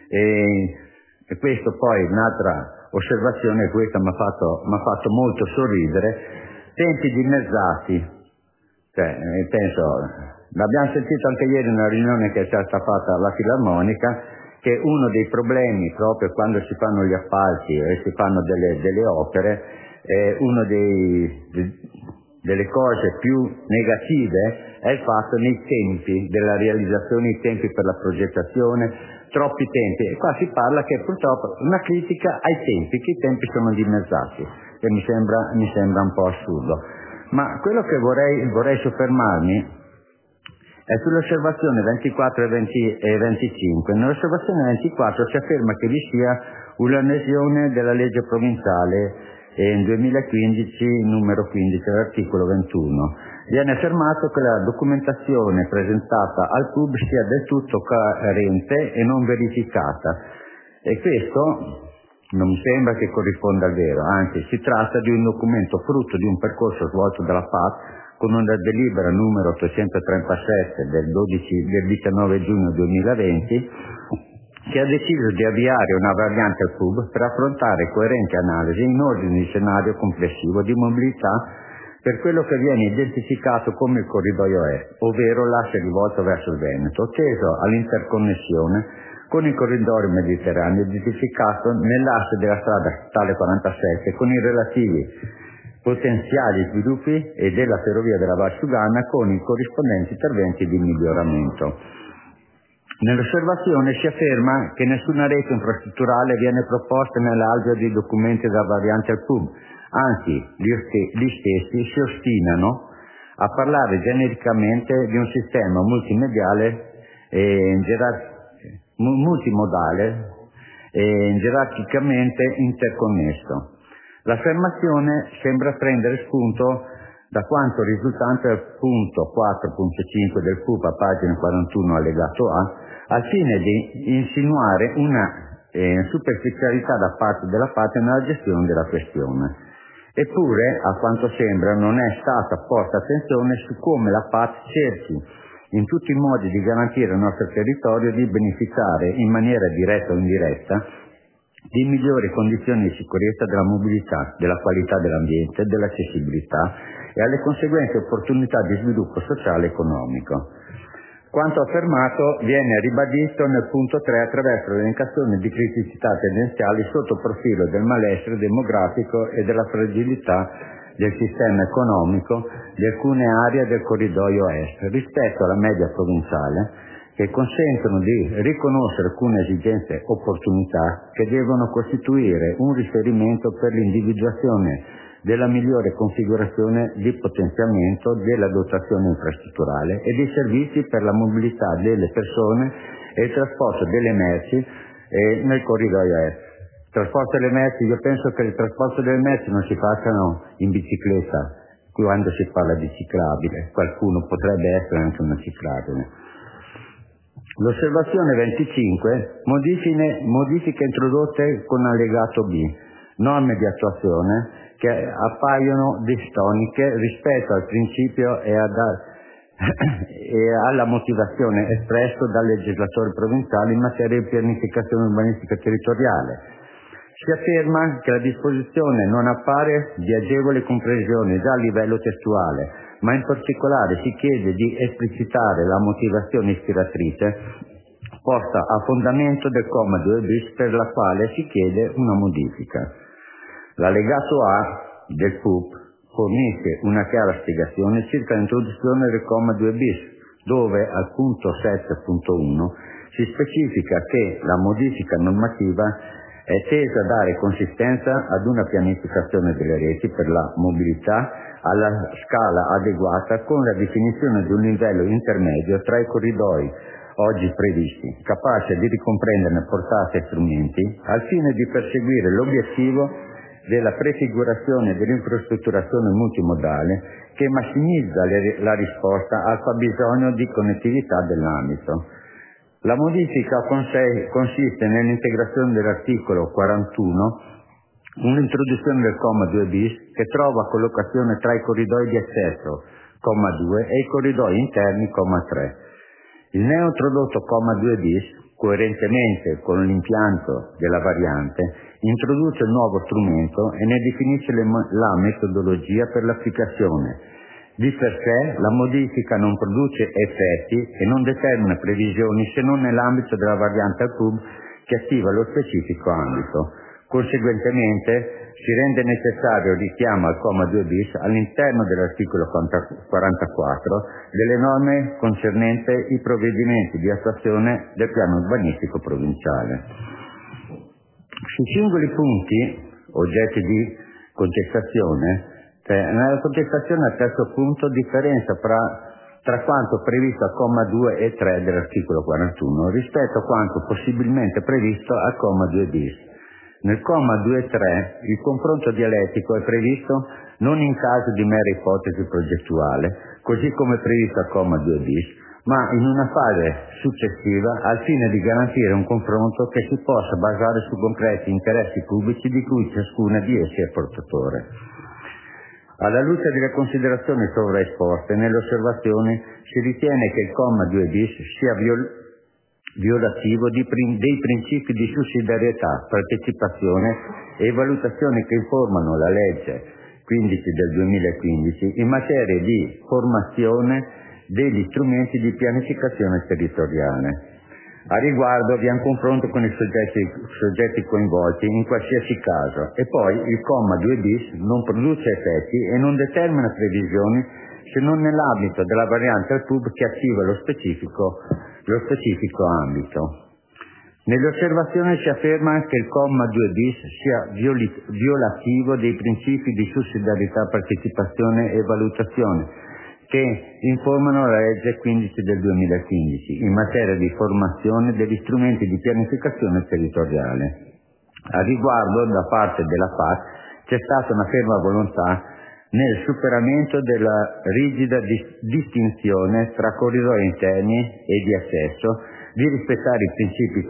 E questo poi, un'altra osservazione, questa mi ha fatto molto sorridere, tempi dimezzati. Penso, l'abbiamo sentito anche ieri nella riunione che è stata fatta alla Filarmonica, che uno dei problemi proprio quando si fanno gli appalti e si fanno delle opere, uno delle cose più negative è il fatto nei tempi della realizzazione, i tempi per la progettazione, troppi tempi. E qua si parla che purtroppo una critica ai tempi, che i tempi sono dimezzati, che mi sembra un po' assurdo. Ma quello che vorrei soffermarmi è sulle osservazioni 24 e 25. Nell'osservazione 24 si afferma che vi sia una lesione della legge provinciale 2015 numero 15 dell'articolo 21. Viene affermato che la documentazione presentata al PUB sia del tutto carente e non verificata, e questo non mi sembra che corrisponda al vero, anzi si tratta di un documento frutto di un percorso svolto dalla PAC con una delibera numero 837 del 19 giugno 2020, che ha deciso di avviare una variante al PUB per affrontare coerenti analisi in ordine di scenario complessivo di mobilità per quello che viene identificato come il corridoio est, ovvero l'asse rivolto verso il Veneto, teso all'interconnessione con il corridoio mediterraneo identificato nell'asse della strada statale 47 con i relativi potenziali sviluppi e della ferrovia della Valsugana con i corrispondenti interventi di miglioramento. Nell'osservazione si afferma che nessuna rete infrastrutturale viene proposta nell'alveo dei documenti della variante al PUB, anzi gli stessi si ostinano a parlare genericamente di un sistema multimediale multimodale e gerarchicamente interconnesso. L'affermazione sembra prendere spunto da quanto risultante dal punto 4.5 del PUP a pagina 41 allegato A, al fine di insinuare una superficialità da parte della PAT nella gestione della questione. Eppure, a quanto sembra, non è stata posta attenzione su come la PAT cerchi in tutti i modi di garantire al nostro territorio di beneficiare in maniera diretta o indiretta di migliori condizioni di sicurezza della mobilità, della qualità dell'ambiente, dell'accessibilità e alle conseguenti opportunità di sviluppo sociale e economico. Quanto affermato viene ribadito nel punto 3 attraverso l'elencazione di criticità tendenziali sotto il profilo del malessere demografico e della fragilità del sistema economico di alcune aree del corridoio est rispetto alla media provinciale, che consentono di riconoscere alcune esigenze e opportunità che devono costituire un riferimento per l'individuazione della migliore configurazione di potenziamento della dotazione infrastrutturale e dei servizi per la mobilità delle persone e il trasporto delle merci nel corridoio est. Trasporto delle merci, io penso che il trasporto delle merci non si facciano in bicicletta quando si parla di ciclabile, qualcuno potrebbe essere anche una ciclabile. L'osservazione 25, modifiche introdotte con allegato B, norme di attuazione che appaiono distoniche rispetto al principio e alla motivazione espresso dal legislatore provinciale in materia di pianificazione urbanistica territoriale. Si afferma che la disposizione non appare di agevole comprensione già a livello testuale, ma in particolare si chiede di esplicitare la motivazione ispiratrice posta a fondamento del comma 2 bis per la quale si chiede una modifica. L'allegato A del PUP fornisce una chiara spiegazione circa l'introduzione del comma 2 bis, dove al punto 7.1 si specifica che la modifica normativa è tesa a dare consistenza ad una pianificazione delle reti per la mobilità alla scala adeguata con la definizione di un livello intermedio tra i corridoi oggi previsti, capace di ricomprenderne portate e strumenti, al fine di perseguire l'obiettivo della prefigurazione dell'infrastrutturazione multimodale che massimizza la risposta al fabbisogno di connettività dell'ambito. La modifica consiste nell'integrazione dell'articolo 41, un'introduzione del comma 2 bis che trova collocazione tra i corridoi di accesso, comma 2, e i corridoi interni, comma 3. Il neointrodotto comma 2 bis, coerentemente con l'impianto della variante, introduce il nuovo strumento e ne definisce la metodologia per l'applicazione. Di per sé la modifica non produce effetti e non determina previsioni se non nell'ambito della variante al PUB che attiva lo specifico ambito. Conseguentemente si rende necessario il richiamo al comma 2 bis all'interno dell'articolo 44 delle norme concernenti i provvedimenti di attuazione del piano urbanistico provinciale. Sui singoli punti oggetti di contestazione, nella contestazione al terzo punto differenza tra quanto previsto al comma 2 e 3 dell'articolo 41 rispetto a quanto possibilmente previsto al comma 2 bis. Nel comma 2 e 3 il confronto dialettico è previsto non in caso di mera ipotesi progettuale, così come previsto al comma 2 bis, ma in una fase successiva al fine di garantire un confronto che si possa basare su concreti interessi pubblici di cui ciascuna di essi è portatore. Alla luce delle considerazioni sovraesposte, nelle osservazioni si ritiene che il comma 2 bis sia violativo dei principi di sussidiarietà, partecipazione e valutazione che informano la legge 15 del 2015 in materia di formazione degli strumenti di pianificazione territoriale. A riguardo vi è un confronto con i soggetti coinvolti in qualsiasi caso e poi il comma 2 bis non produce effetti e non determina previsioni se non nell'ambito della variante al PUB che attiva lo specifico ambito. Nelle osservazioni si afferma che il comma 2 bis sia violativo dei principi di sussidiarietà, partecipazione e valutazione che informano la legge 15 del 2015 in materia di formazione degli strumenti di pianificazione territoriale. A riguardo, da parte della FAC c'è stata una ferma volontà nel superamento della rigida distinzione tra corridoi interni e di accesso, di rispettare i principi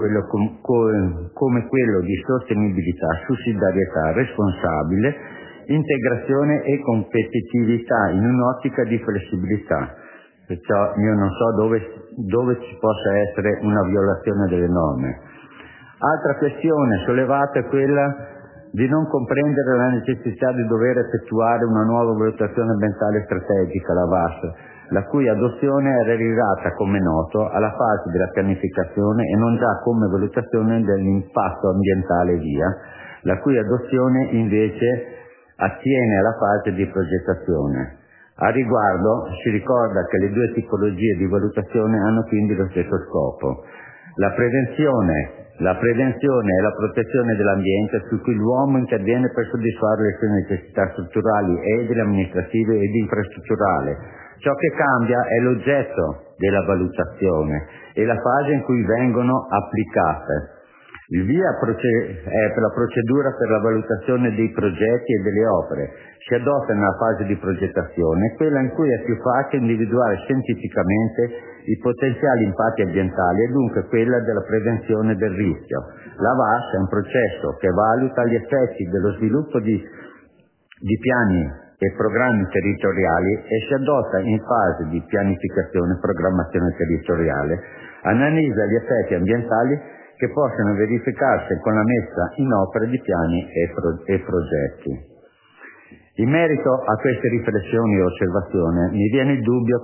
come quello di sostenibilità, sussidiarietà, responsabile, integrazione e competitività in un'ottica di flessibilità. Perciò io non so dove ci possa essere una violazione delle norme. Altra questione sollevata è quella di non comprendere la necessità di dover effettuare una nuova valutazione ambientale strategica, la VAS, la cui adozione è realizzata, come noto, alla fase della pianificazione e non già come valutazione dell'impatto ambientale via, la cui adozione invece attiene alla fase di progettazione. A riguardo si ricorda che le due tipologie di valutazione hanno quindi lo stesso scopo. La prevenzione e la protezione dell'ambiente su cui l'uomo interviene per soddisfare le sue necessità strutturali ed amministrative ed infrastrutturali. Ciò che cambia è l'oggetto della valutazione e la fase in cui vengono applicate. Il via è per la procedura per la valutazione dei progetti e delle opere. Si adotta nella fase di progettazione, quella in cui è più facile individuare scientificamente i potenziali impatti ambientali e dunque quella della prevenzione del rischio. La VAS è un processo che valuta gli effetti dello sviluppo di piani e programmi territoriali e si adotta in fase di pianificazione e programmazione territoriale, analizza gli effetti ambientali che possono verificarsi con la messa in opera di piani e progetti. In merito a queste riflessioni e osservazioni mi viene il dubbio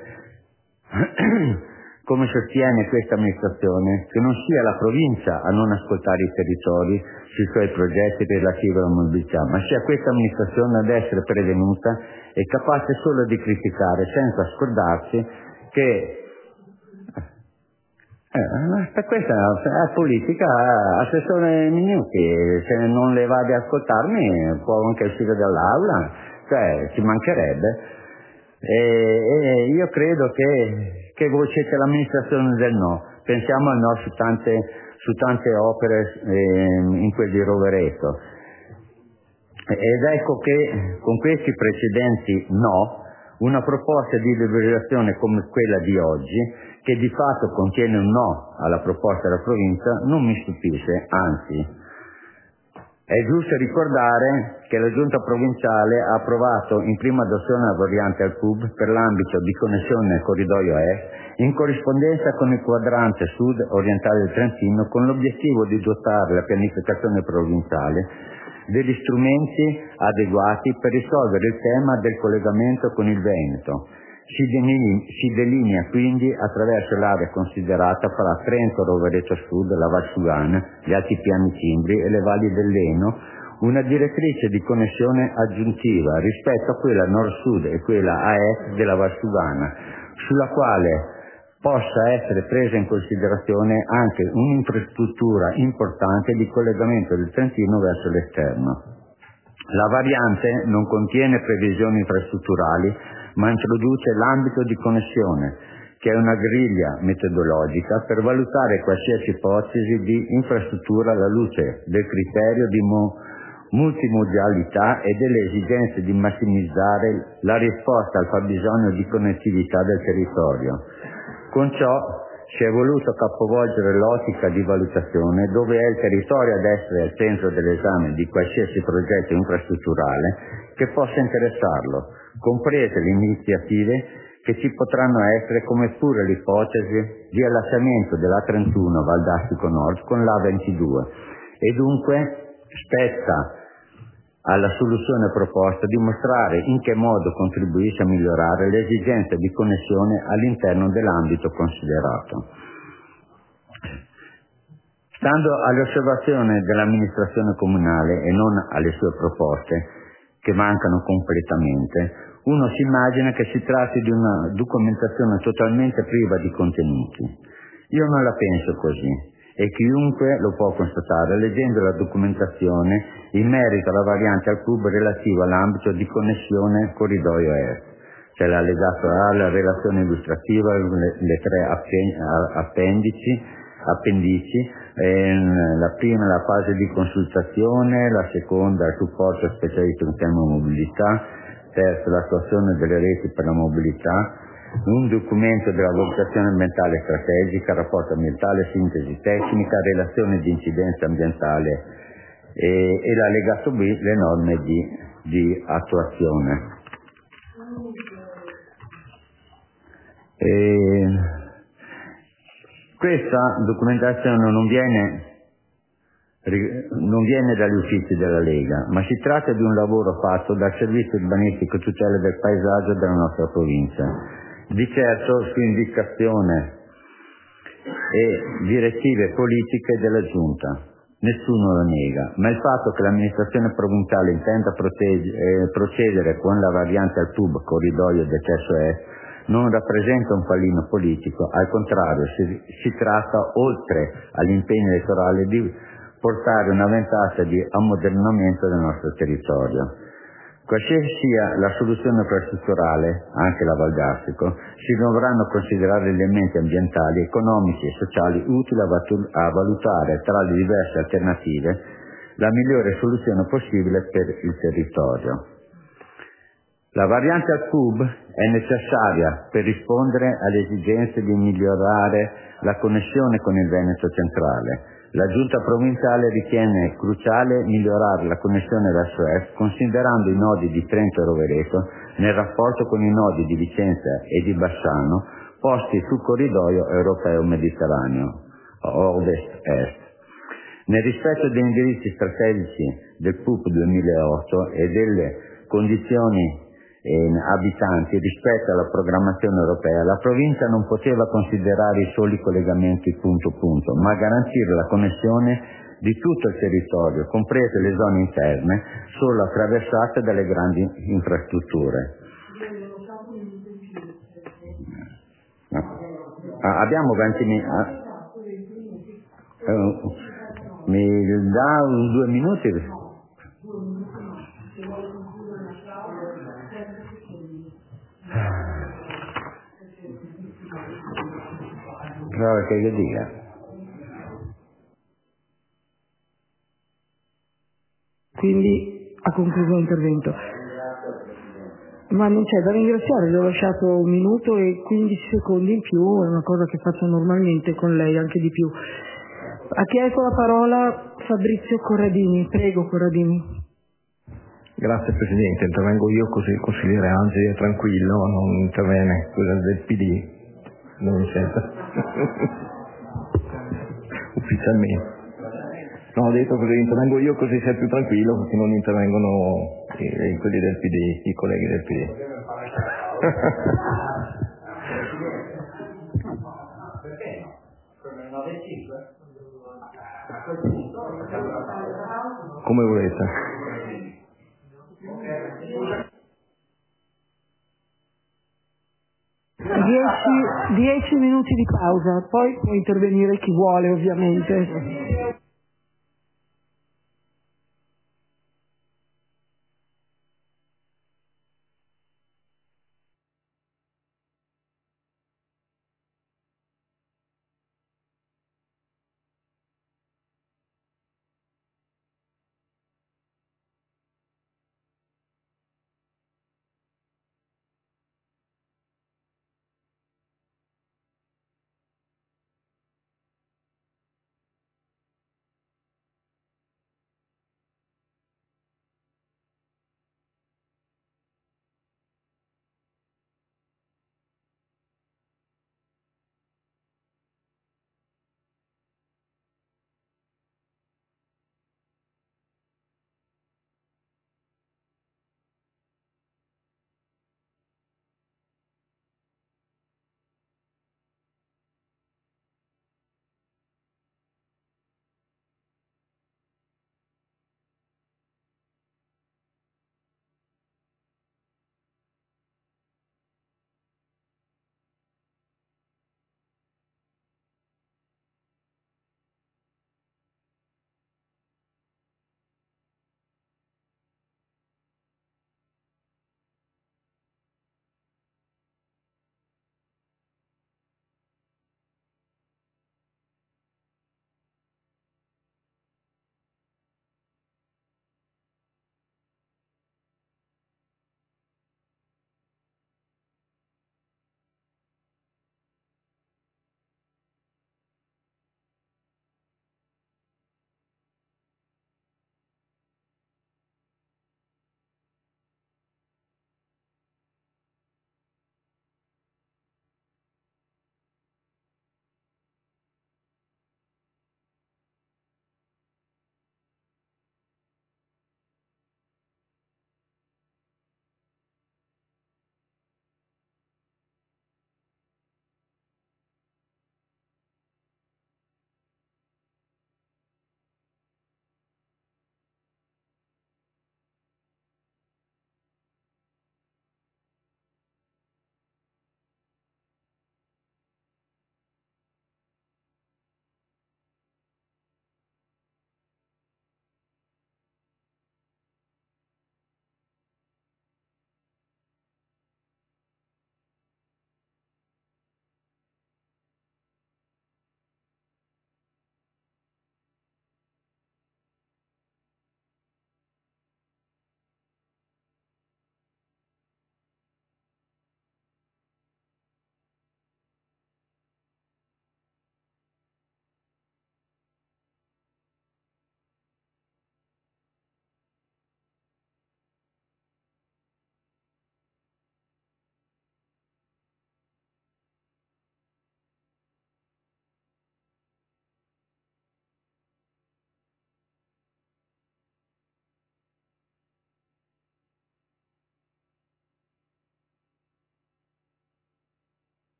come sostiene questa amministrazione, che non sia la provincia a non ascoltare i territori sui suoi progetti relativi alla mobilità, ma sia questa amministrazione ad essere prevenuta e capace solo di criticare senza scordarsi che per questa è politica. Assessore Mignucchi, se non le va ad ascoltarmi può anche uscire dall'aula, cioè ci mancherebbe. E io credo che voi siete l'amministrazione del no. Pensiamo al no su tante opere in quel di Rovereto. Ed ecco che con questi precedenti no, una proposta di deliberazione come quella di oggi, che di fatto contiene un no alla proposta della provincia, non mi stupisce, anzi. È giusto ricordare che la Giunta provinciale ha approvato in prima adozione la variante al PUB per l'ambito di connessione nel corridoio est, in corrispondenza con il quadrante sud orientale del Trentino, con l'obiettivo di dotare la pianificazione provinciale degli strumenti adeguati per risolvere il tema del collegamento con il Veneto. Si delinea quindi attraverso l'area considerata fra Trento, Rovereto Sud, la Valsugana, gli Alti Piani Cimbri e le valli del Leno, una direttrice di connessione aggiuntiva rispetto a quella nord-sud e quella a est della Valsugana, sulla quale possa essere presa in considerazione anche un'infrastruttura importante di collegamento del Trentino verso l'esterno. La variante non contiene previsioni infrastrutturali, ma introduce l'ambito di connessione, che è una griglia metodologica per valutare qualsiasi ipotesi di infrastruttura alla luce del criterio di multimodalità e delle esigenze di massimizzare la risposta al fabbisogno di connettività del territorio. Con ciò si è voluto capovolgere l'ottica di valutazione, dove è il territorio ad essere al centro dell'esame di qualsiasi progetto infrastrutturale che possa interessarlo, comprese le iniziative che ci potranno essere, come pure l'ipotesi di allacciamento dell'A31 Val d'Astico Nord con l'A22, e dunque spetta alla soluzione proposta dimostrare in che modo contribuisce a migliorare le esigenze di connessione all'interno dell'ambito considerato. Stando alle osservazioni dell'amministrazione comunale e non alle sue proposte, che mancano completamente, uno si immagina che si tratti di una documentazione totalmente priva di contenuti. Io non la penso così, e chiunque lo può constatare leggendo la documentazione in merito alla variante al PUB relativa all'ambito di connessione corridoio est. c'è l'allegato A, la relazione illustrativa, le 3 appendici, la prima è la fase di consultazione, la seconda è il supporto specialista in tema mobilità, terza l'attuazione delle reti per la mobilità, un documento della valutazione ambientale strategica, rapporto ambientale, sintesi tecnica, relazione di incidenza ambientale e l'allegato B, le norme di attuazione. Questa documentazione non viene dagli uffici della Lega, ma si tratta di un lavoro fatto dal Servizio Urbanistico e Tutela del Paesaggio della nostra provincia, di certo su indicazione e direttive politiche della Giunta. Nessuno lo nega, ma il fatto che l'amministrazione provinciale intenda procedere con la variante al TUB corridoio d'accesso est non rappresenta un pallino politico, al contrario si tratta, oltre all'impegno elettorale, di portare una ventata di ammodernamento del nostro territorio. Qualsiasi sia la soluzione infrastrutturale, anche la Val d'Astico, si dovranno considerare elementi ambientali, economici e sociali utili a valutare tra le diverse alternative la migliore soluzione possibile per il territorio. La variante al TUB è necessaria per rispondere alle esigenze di migliorare la connessione con il Veneto centrale. La Giunta provinciale ritiene cruciale migliorare la connessione verso est, considerando i nodi di Trento e Rovereto nel rapporto con i nodi di Vicenza e di Bassano posti sul corridoio europeo mediterraneo, ovest-est. Nel rispetto degli indirizzi strategici del PUP 2008 e delle condizioni abitanti rispetto alla programmazione europea, la provincia non poteva considerare i soli collegamenti punto-punto, ma garantire la connessione di tutto il territorio, comprese le zone interne, solo attraversate dalle grandi infrastrutture. Abbiamo 20 minuti. Mi dà 2 minuti? Prova che io dica. Quindi ha concluso l'intervento. Ma non c'è da ringraziare, le ho lasciato 1 minuto e 15 secondi in più, è una cosa che faccio normalmente con lei, anche di più. Ha chiesto la parola Fabrizio Corradini. Prego, Corradini. Grazie Presidente, intervengo io così il consigliere Angeli è tranquillo, non interviene quella del PD, non mi sento. Ufficialmente. No, ho detto così, intervengo io così sei più tranquillo, perché non intervengono quelli del PD, i colleghi del PD. Come volete. 10 minuti di pausa, poi può intervenire chi vuole ovviamente.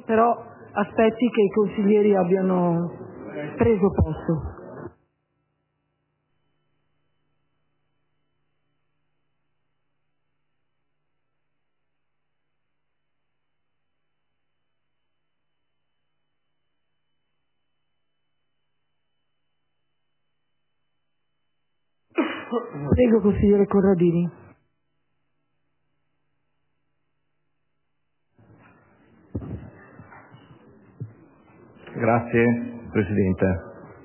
però aspetti che i consiglieri abbiano preso posto. Prego, consigliere Corradini. Grazie Presidente.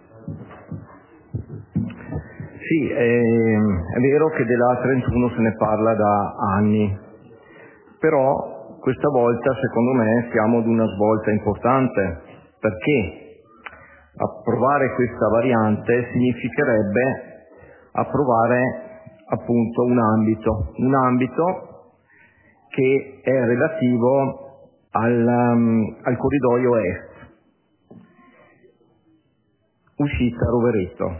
Sì, è vero che della 31 se ne parla da anni, però questa volta secondo me siamo ad una svolta importante, perché approvare questa variante significherebbe approvare appunto un ambito che è relativo al corridoio est, uscita Rovereto,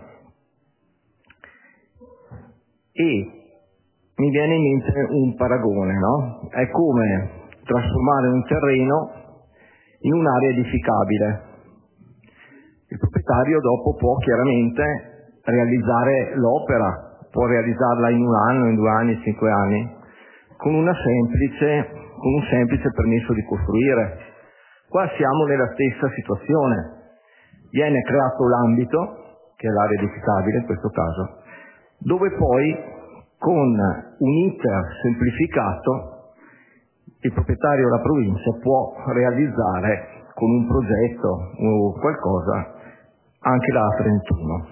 e mi viene in mente un paragone, no? È come trasformare un terreno in un'area edificabile. Il proprietario dopo può chiaramente realizzare l'opera, può realizzarla in 1 anno, in 2 anni, in 5 anni, con un semplice permesso di costruire. Qua siamo nella stessa situazione. Viene creato l'ambito, che è l'area edificabile in questo caso, dove poi con un iter semplificato il proprietario o la provincia può realizzare con un progetto o qualcosa anche la A31.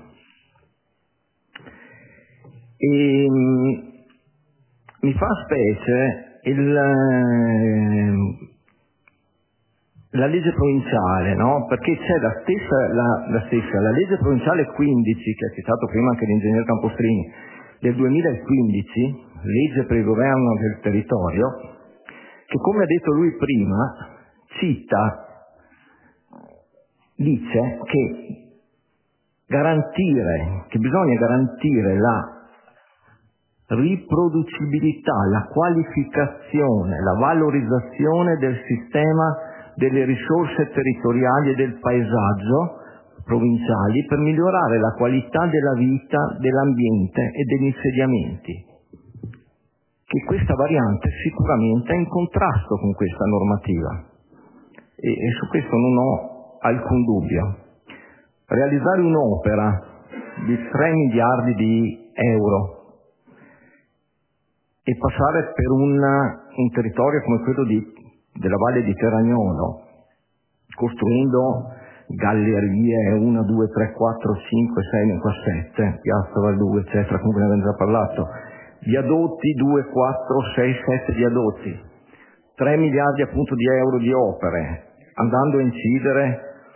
E mi fa specie la legge provinciale, no? Perché c'è la legge provinciale 15, che ha citato prima anche l'ingegner Campostrini, del 2015, legge per il governo del territorio, che come ha detto lui prima, dice che bisogna garantire la riproducibilità, la qualificazione, la valorizzazione del sistema delle risorse territoriali e del paesaggio provinciali per migliorare la qualità della vita, dell'ambiente e degli insediamenti. Che questa variante sicuramente è in contrasto con questa normativa e su questo non ho alcun dubbio. Realizzare un'opera di 3 miliardi di euro e passare per un territorio come quello della Valle di Terragnolo, costruendo gallerie 1, 2, 3, 4, 5, 6, 7, Piazza Valduve, eccetera, comunque ne abbiamo già parlato, viadotti 2, 4, 6, 7 viadotti, 3 miliardi appunto di euro di opere, andando a incidere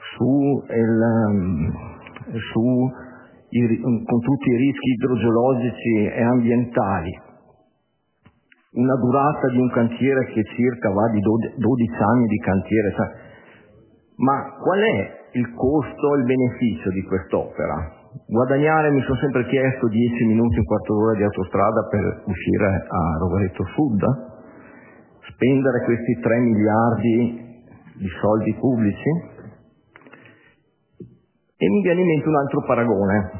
con tutti i rischi idrogeologici e ambientali. Una durata di un cantiere che circa va di 12 anni di cantiere. Ma qual è il costo e il beneficio di quest'opera? Guadagnare, mi sono sempre chiesto, 10 minuti, un quarto d'ora di autostrada per uscire a Rovereto Sud? Spendere questi 3 miliardi di soldi pubblici? E mi viene in mente un altro paragone.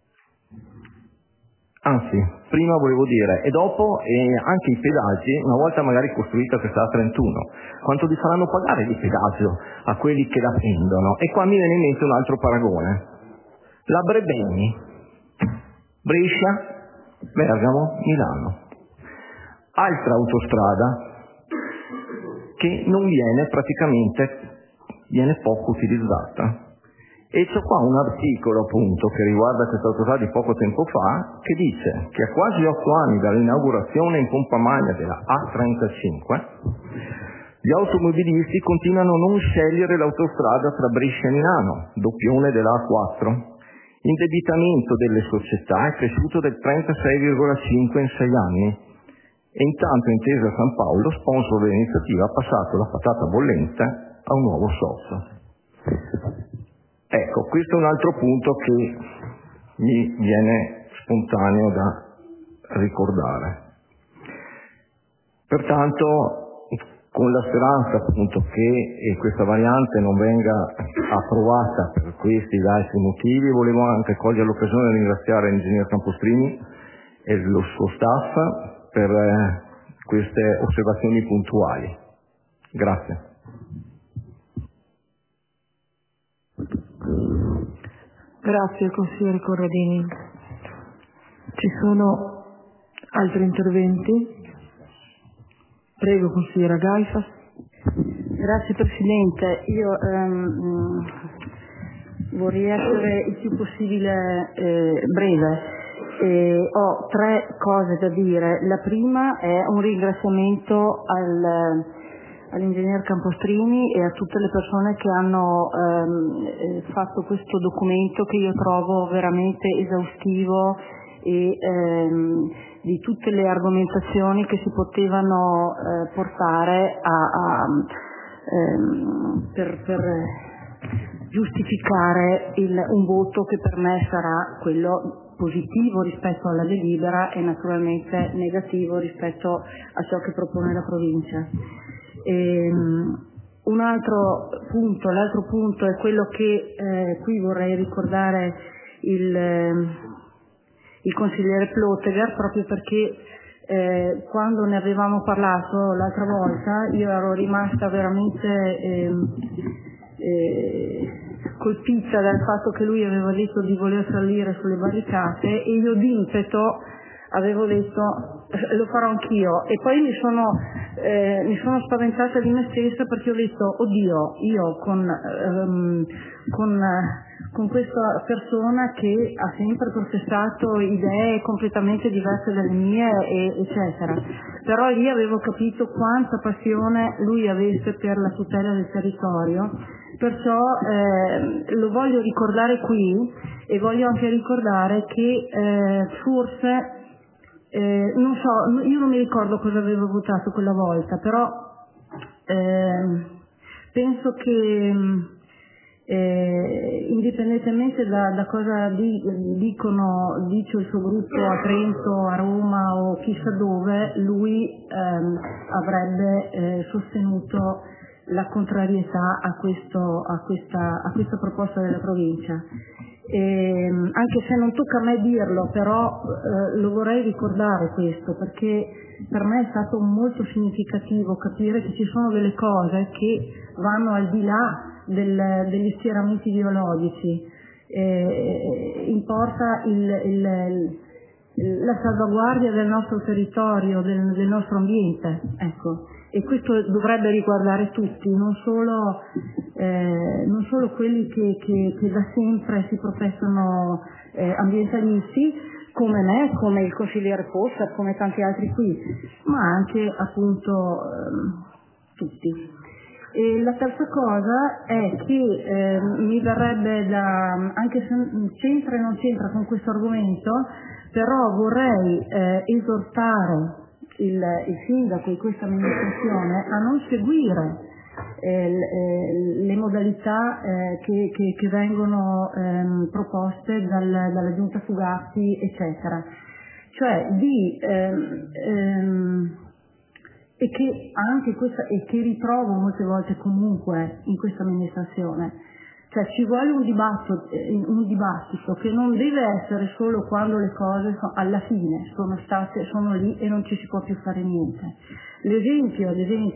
Anzi, prima volevo dire, e dopo anche i pedaggi, una volta magari costruita questa A31, quanto li faranno pagare di pedaggio a quelli che la prendono? E qua mi viene in mente un altro paragone. La Brebeni, Brescia, Bergamo, Milano. Altra autostrada che non viene poco utilizzata. E c'è qua un articolo appunto che riguarda questa autostrada di poco tempo fa, che dice che a quasi 8 anni dall'inaugurazione in pompa magna della A35 gli automobilisti continuano a non scegliere l'autostrada tra Brescia e Milano, doppione della A4. L'indebitamento delle società è cresciuto del 36,5 in 6 anni e intanto Intesa San Paolo, sponsor dell'iniziativa, ha passato la patata bollente a un nuovo socio. Ecco, questo è un altro punto che mi viene spontaneo da ricordare. Pertanto con la speranza appunto che questa variante non venga approvata per questi ed altri motivi. Volevo anche cogliere l'occasione di ringraziare l'ingegner Campostrini e il suo staff per queste osservazioni puntuali. Grazie. Grazie consigliere Corradini. Ci sono altri interventi? Prego consigliera Gaifas. Grazie Presidente, io vorrei essere il più possibile breve. Ho 3 cose da dire. La prima è un ringraziamento all'ingegner Campostrini e a tutte le persone che hanno fatto questo documento, che io trovo veramente esaustivo e di tutte le argomentazioni che si potevano portare per giustificare un voto che per me sarà quello positivo rispetto alla delibera e naturalmente negativo rispetto a ciò che propone la provincia. Un altro punto, l'altro punto è quello che qui vorrei ricordare il consigliere Ploteger, proprio perché quando ne avevamo parlato l'altra volta io ero rimasta veramente colpita dal fatto che lui aveva detto di voler salire sulle barricate e io d'impeto avevo detto lo farò anch'io, e poi mi sono spaventata di me stessa, perché ho detto oddio, io con questa persona che ha sempre professato idee completamente diverse dalle mie eccetera, però lì avevo capito quanta passione lui avesse per la tutela del territorio, perciò lo voglio ricordare qui, e voglio anche ricordare che forse non so, io non mi ricordo cosa avevo votato quella volta, però penso che indipendentemente da cosa dice il suo gruppo a Trento, a Roma o chissà dove, lui avrebbe sostenuto la contrarietà a questa proposta della provincia. Anche se non tocca a me dirlo, però lo vorrei ricordare questo, perché per me è stato molto significativo capire che ci sono delle cose che vanno al di là degli schieramenti ideologici. Importa la salvaguardia del nostro territorio, del nostro ambiente, ecco. E questo dovrebbe riguardare tutti, non solo quelli che da sempre si professano ambientalisti, come me, come il consigliere Possa, come tanti altri qui, ma anche appunto tutti. E la terza cosa è che mi verrebbe anche se c'entra e non c'entra con questo argomento, però vorrei esortare il sindaco e questa amministrazione a non seguire le modalità che vengono proposte dalla giunta Fugatti eccetera, cioè e che anche questa, e che ritrovo molte volte comunque in questa amministrazione, cioè ci vuole un dibattito che non deve essere solo quando le cose alla fine sono lì e non ci si può più fare niente. L'esempio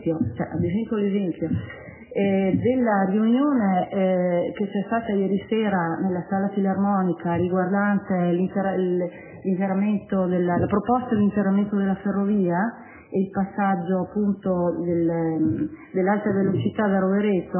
della riunione che c'è stata ieri sera nella sala filarmonica riguardante l'interramento la proposta di interramento della ferrovia e il passaggio appunto dell'alta velocità da Rovereto,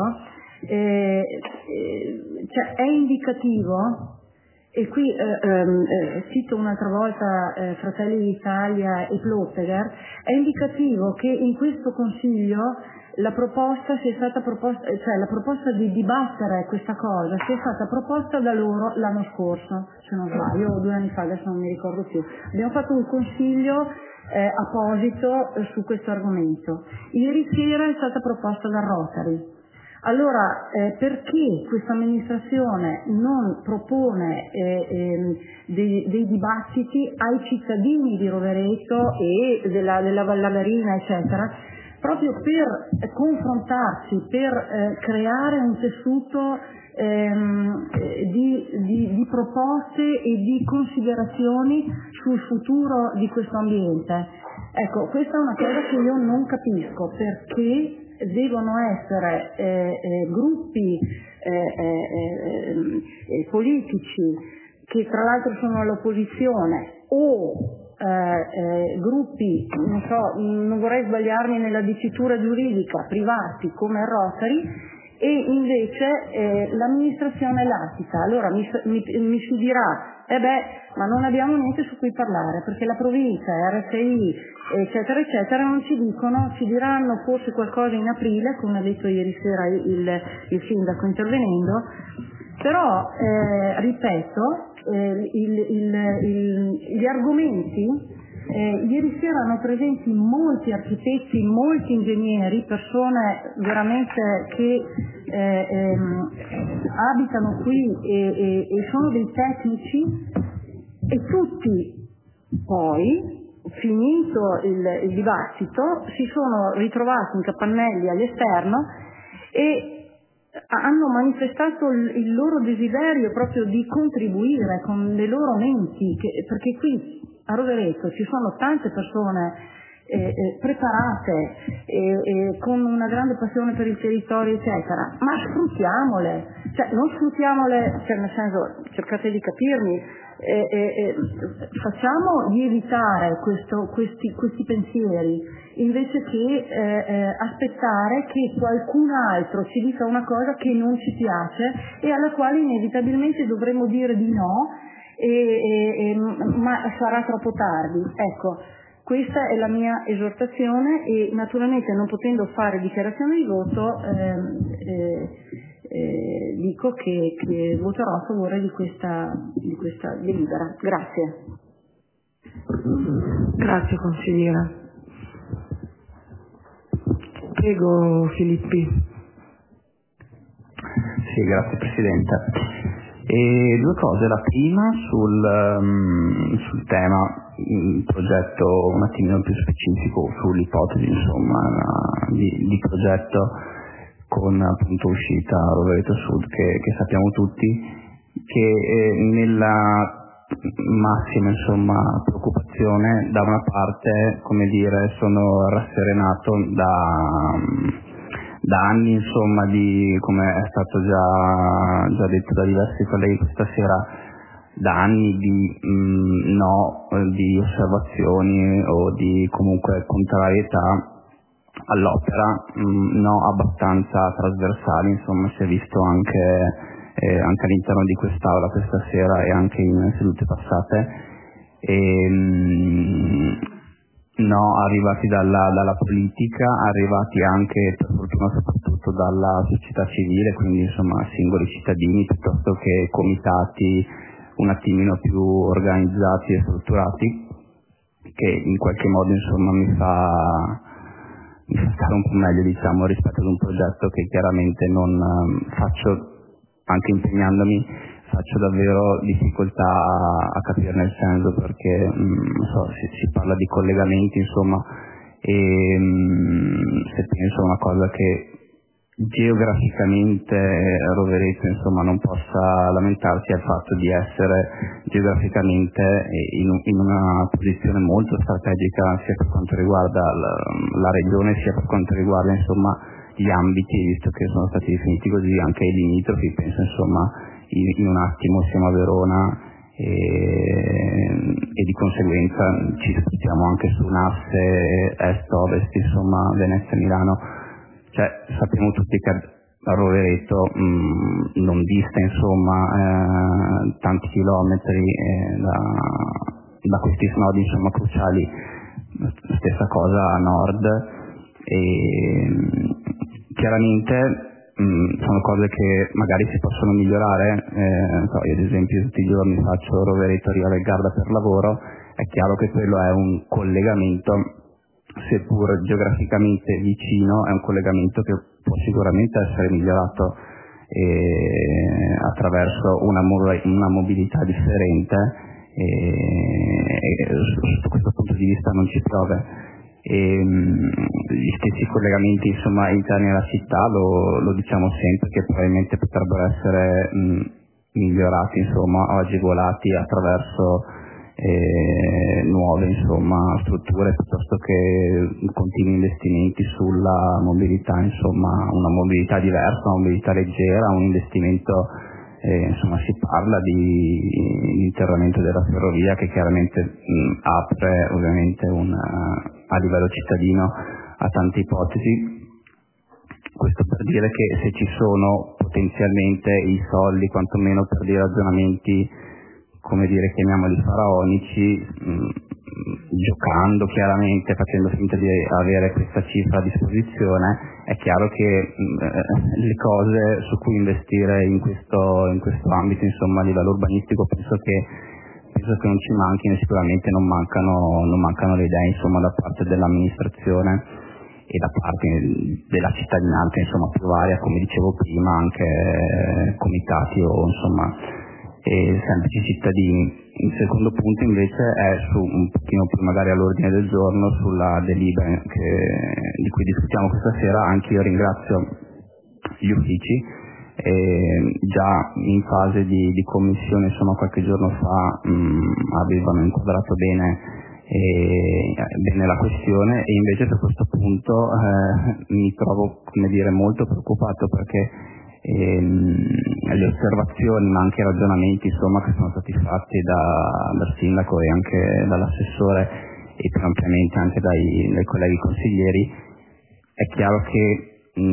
cioè è indicativo, e qui cito un'altra volta Fratelli d'Italia e Ploteger, è indicativo che in questo Consiglio la proposta la proposta di dibattere questa cosa sia stata proposta da loro l'anno scorso, se non sbaglio, o 2 anni fa, adesso non mi ricordo più. Abbiamo fatto un consiglio apposito su questo argomento. Ieri sera è stata proposta da Rotary. Allora, perché questa amministrazione non propone dei dibattiti ai cittadini di Rovereto e della Vallagarina, eccetera, proprio per confrontarsi, per creare un tessuto di proposte e di considerazioni sul futuro di questo ambiente. Ecco, questa è una cosa che io non capisco, perché devono essere gruppi politici che tra l'altro sono all'opposizione o gruppi, non so, non vorrei sbagliarmi nella dicitura giuridica, privati come il Rotary, e invece l'amministrazione latita. Allora mi si dirà, ma non abbiamo niente su cui parlare, perché la provincia, RFI, eccetera, eccetera, non ci dicono, ci diranno forse qualcosa in aprile, come ha detto ieri sera il sindaco intervenendo, però, ripeto, gli argomenti, ieri sera erano presenti molti architetti, molti ingegneri, persone veramente che abitano qui e sono dei tecnici, e tutti poi, finito il dibattito, si sono ritrovati in capannelli all'esterno e hanno manifestato il loro desiderio proprio di contribuire con le loro menti, perché qui a Rovereto ci sono tante persone preparate con una grande passione per il territorio, eccetera, ma sfruttiamole, cioè non sfruttiamole, cioè nel senso, cercate di capirmi, facciamo lievitare questi pensieri, invece che aspettare che qualcun altro ci dica una cosa che non ci piace e alla quale inevitabilmente dovremo dire di no, ma sarà troppo tardi. Ecco, questa è la mia esortazione, e naturalmente, non potendo fare dichiarazione di voto, dico che voterò a favore di questa delibera. Grazie. Grazie consigliera. Prego Filippi. Sì, grazie Presidente. Due cose, la prima sul tema, il progetto un attimino più specifico, sull'ipotesi insomma di progetto con appunto uscita a Rovereto Sud, che sappiamo tutti che nella massima insomma preoccupazione, da una parte, come dire, sono rasserenato da anni insomma di, come è stato già detto da diversi colleghi questa sera, da anni di di osservazioni o di comunque contrarietà all'opera, no abbastanza trasversali, insomma si è visto anche all'interno di quest'aula questa sera e anche in sedute passate, arrivati dalla politica, arrivati anche per fortuna soprattutto dalla società civile, quindi insomma singoli cittadini piuttosto che comitati un attimino più organizzati e strutturati, che in qualche modo insomma mi fa stare un po' meglio, diciamo, rispetto ad un progetto che chiaramente non faccio, anche impegnandomi, faccio davvero difficoltà a capirne il senso, perché si parla di collegamenti, insomma, e se penso a una cosa che geograficamente Rovereto insomma non possa lamentarsi, è il fatto di essere geograficamente in una posizione molto strategica, sia per quanto riguarda la regione, sia per quanto riguarda insomma gli ambiti, visto che sono stati definiti così anche i limitrofi. Penso insomma in un attimo siamo a Verona e di conseguenza ci spostiamo anche su un asse est-ovest, insomma Venezia-Milano. Cioè, sappiamo tutti che a Rovereto non dista insomma tanti chilometri da questi snodi insomma cruciali, stessa cosa a nord, e chiaramente sono cose che magari si possono migliorare. Io ad esempio tutti i giorni faccio Rovereto-Riva Garda per lavoro, è chiaro che quello è un collegamento, seppur geograficamente vicino, è un collegamento che può sicuramente essere migliorato attraverso una mobilità differente, e sotto questo punto di vista non ci piove. gli stessi collegamenti insomma interni alla città lo diciamo sempre che probabilmente potrebbero essere migliorati insomma o agevolati attraverso nuove insomma strutture piuttosto che continui investimenti sulla mobilità, insomma una mobilità diversa, una mobilità leggera, un investimento insomma si parla di interramento della ferrovia che chiaramente apre ovviamente a livello cittadino a tante ipotesi. Questo per dire che se ci sono potenzialmente i soldi, quantomeno per dei ragionamenti, come dire, chiamiamoli faraonici, giocando chiaramente, facendo finta di avere questa cifra a disposizione, è chiaro che le cose su cui investire in questo ambito, insomma, a livello urbanistico, penso che non ci manchino e sicuramente non mancano le idee, insomma, da parte dell'amministrazione e da parte della cittadinanza, insomma, più varia, come dicevo prima, anche comitati o insomma semplici cittadini. Il secondo punto invece è su un pochino più magari all'ordine del giorno sulla delibera di cui discutiamo questa sera. Anche io ringrazio gli uffici, già in fase di commissione, insomma, qualche giorno fa avevano inquadrato bene la questione, e invece per questo punto mi trovo, come dire, molto preoccupato perché le osservazioni ma anche i ragionamenti, insomma, che sono stati fatti dal sindaco e anche dall'assessore e più ampiamente anche dai colleghi consiglieri, è chiaro che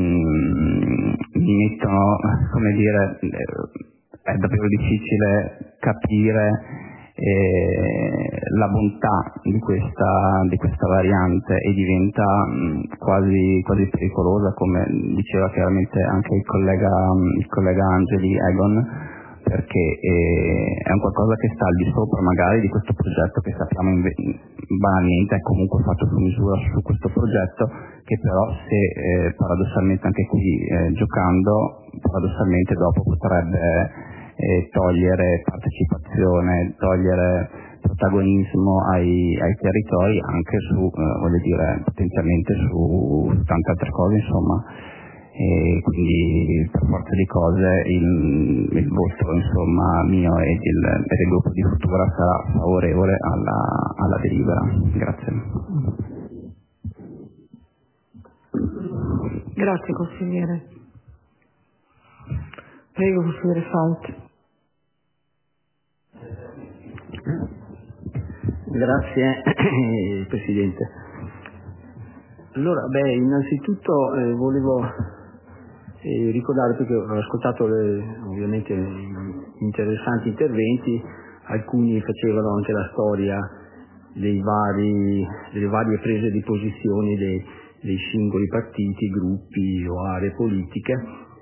mi mettono, come dire, è davvero difficile capire la bontà di questa variante, e diventa quasi pericolosa, come diceva chiaramente anche il collega Angeli Egon, perché è un qualcosa che sta al di sopra magari di questo progetto che sappiamo banalmente è comunque fatto su misura su questo progetto, che però se paradossalmente anche qui giocando paradossalmente dopo potrebbe togliere partecipazione, togliere protagonismo ai territori, anche su voglio dire potenzialmente su tante altre cose, insomma. E quindi per forza di cose il voto, insomma, mio e del gruppo di Futura sarà favorevole alla delibera. Grazie. Grazie consigliere. Prego consigliere Fauti. Grazie Presidente. Allora, innanzitutto volevo ricordare, perché ho ascoltato ovviamente interessanti interventi, alcuni facevano anche la storia delle varie prese di posizione dei singoli partiti, gruppi o aree politiche,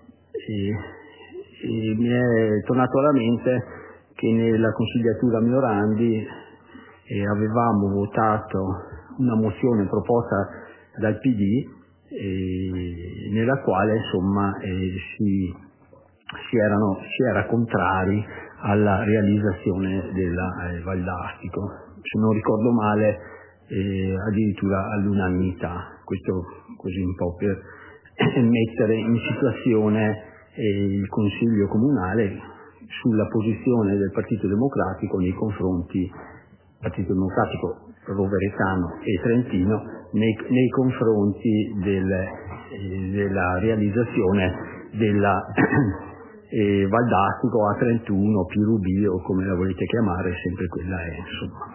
e mi è tornato alla mente che nella consigliatura Miorandi avevamo votato una mozione proposta dal PD nella quale insomma si era contrari alla realizzazione della Val d'Astico, se non ricordo male addirittura all'unanimità. Questo così un po' per mettere in situazione il Consiglio Comunale sulla posizione del Partito Democratico nei confronti Partito Democratico roveretano e trentino nei confronti della realizzazione della Val d'Astico A31 più Rubì, o come la volete chiamare, sempre quella è, insomma.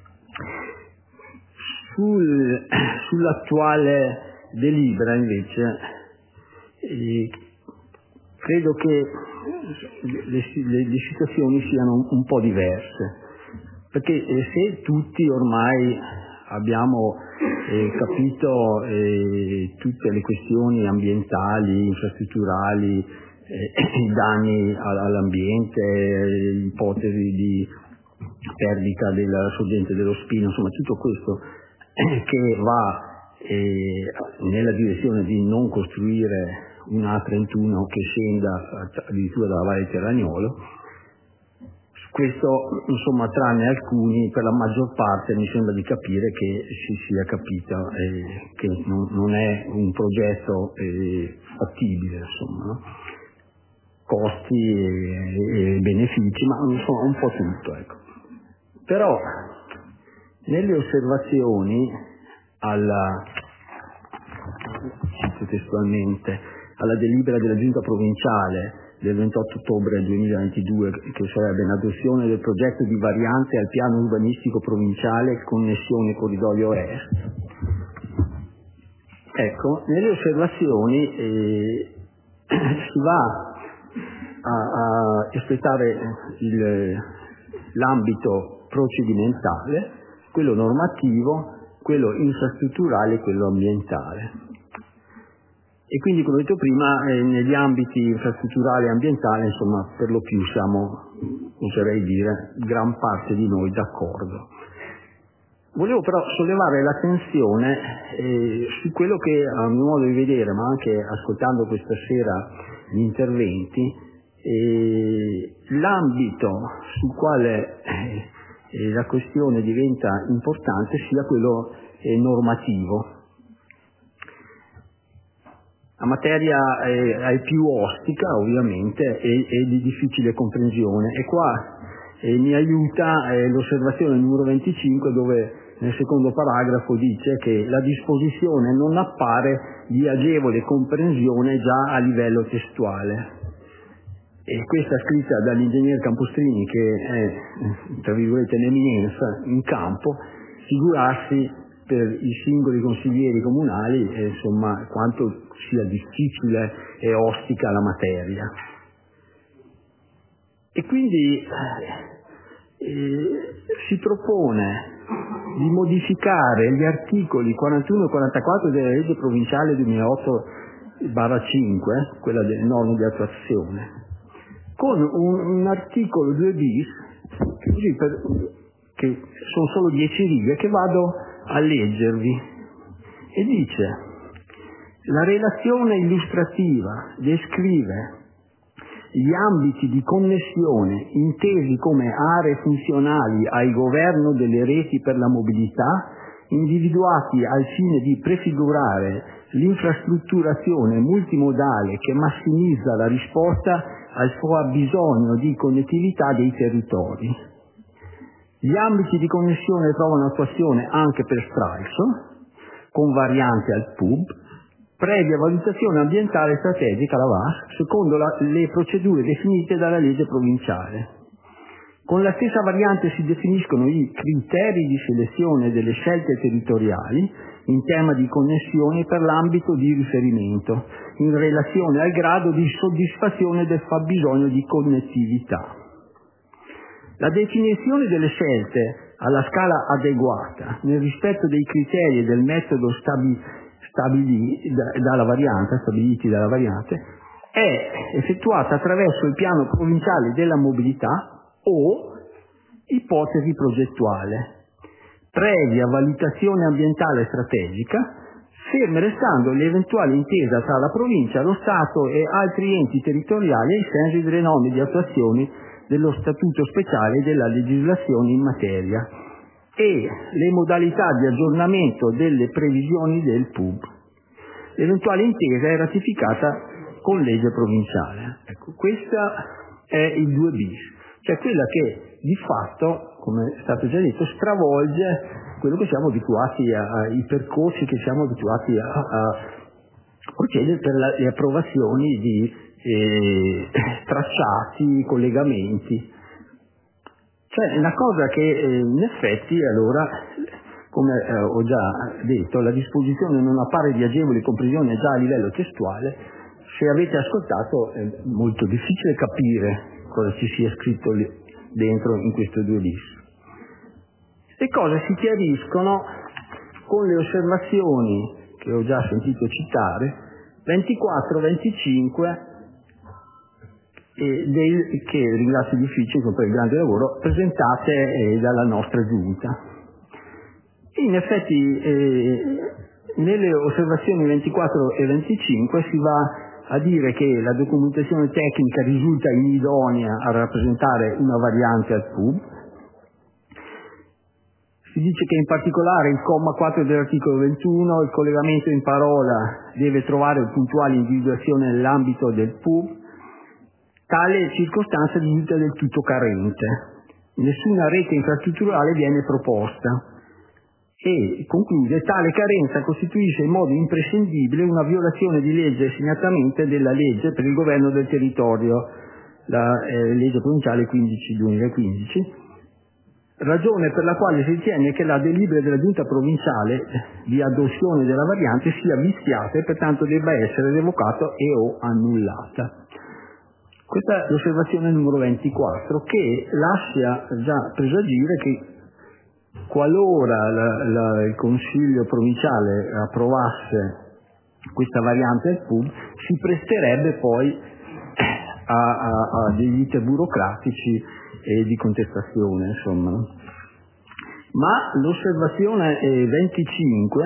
Sull'attuale delibera invece credo che le situazioni siano un po' diverse, perché se tutti ormai abbiamo capito tutte le questioni ambientali, infrastrutturali, i danni all'ambiente, l'ipotesi di perdita della sorgente dello Spino, insomma tutto questo che va nella direzione di non costruire un A31 che scenda addirittura dalla Valle Terragnolo, su Questo, insomma, tranne alcuni, per la maggior parte mi sembra di capire che si sia capito che non è un progetto fattibile, insomma, no? Costi e benefici, ma insomma un po' tutto, ecco. Però nelle osservazioni cito testualmente, alla delibera della Giunta Provinciale del 28 ottobre 2022, che sarebbe in adozione del progetto di variante al piano urbanistico provinciale connessione corridoio est. Ecco, nelle osservazioni si va a espletare l'ambito procedimentale, quello normativo, quello infrastrutturale e quello ambientale. E quindi, come ho detto prima, negli ambiti infrastrutturale e ambientale, insomma, per lo più siamo, oserei dire, gran parte di noi d'accordo. Volevo però sollevare l'attenzione su quello che, a mio modo di vedere, ma anche ascoltando questa sera gli interventi, l'ambito sul quale la questione diventa importante sia quello normativo. La materia è più ostica, ovviamente, e di difficile comprensione, e qua mi aiuta l'osservazione numero 25, dove nel secondo paragrafo dice che la disposizione non appare di agevole comprensione già a livello testuale. E questa scritta dall'ingegner Campostrini, che è, tra virgolette, l'eminenza in campo, figurarsi per i singoli consiglieri comunali, insomma, quanto sia difficile e ostica la materia. E quindi si propone di modificare gli articoli 41 e 44 della legge provinciale 2008/5, quella delle norme di attuazione, con un articolo 2 bis, che sono solo 10 righe, che vado a leggervi, e dice: la relazione illustrativa descrive gli ambiti di connessione intesi come aree funzionali al governo delle reti per la mobilità, individuati al fine di prefigurare l'infrastrutturazione multimodale che massimizza la risposta al fabbisogno di connettività dei territori. Gli ambiti di connessione trovano attuazione anche per stralcio, con variante al PUB, previa valutazione ambientale strategica, la VAS, secondo le procedure definite dalla legge provinciale. Con la stessa variante si definiscono i criteri di selezione delle scelte territoriali in tema di connessioni per l'ambito di riferimento, in relazione al grado di soddisfazione del fabbisogno di connettività. La definizione delle scelte alla scala adeguata, nel rispetto dei criteri e del metodo stabiliti dalla variante, è effettuata attraverso il piano provinciale della mobilità o ipotesi progettuale, previa valutazione ambientale strategica, ferme restando l'eventuale intesa tra la provincia, lo Stato e altri enti territoriali ai sensi delle norme di attuazione dello statuto speciale della legislazione in materia e le modalità di aggiornamento delle previsioni del PUB. L'eventuale intesa è ratificata con legge provinciale. Ecco, questa è il 2 bis, cioè quella che di fatto, come è stato già detto, stravolge quello che siamo abituati ai percorsi che siamo abituati a procedere per le approvazioni di tracciati, collegamenti. Cioè una cosa che in effetti, allora, come ho già detto, la disposizione non appare di agevole comprensione già a livello testuale. Se avete ascoltato è molto difficile capire cosa ci sia scritto lì dentro in questo 2 bis. Le cose si chiariscono con le osservazioni che ho già sentito citare, 24, 25, che ringrazio gli uffici per il grande lavoro, presentate dalla nostra giunta. In effetti nelle osservazioni 24 e 25 si va a dire che la documentazione tecnica risulta inidonea a rappresentare una variante al PUB. Si dice che in particolare il comma 4 dell'articolo 21, il collegamento in parola deve trovare puntuale individuazione nell'ambito del PUB. Tale circostanza risulta del tutto carente. Nessuna rete infrastrutturale viene proposta. E conclude: tale carenza costituisce in modo imprescindibile una violazione di legge, segnatamente della legge per il governo del territorio, la legge provinciale 15/2015, ragione per la quale si ritiene che la delibera della giunta provinciale di adozione della variante sia viziata e pertanto debba essere revocata e o annullata. Questa è l'osservazione numero 24, che lascia già presagire che qualora il Consiglio provinciale approvasse questa variante del PUB, si presterebbe poi a degli iter burocratici e di contestazione, insomma. Ma l'osservazione 25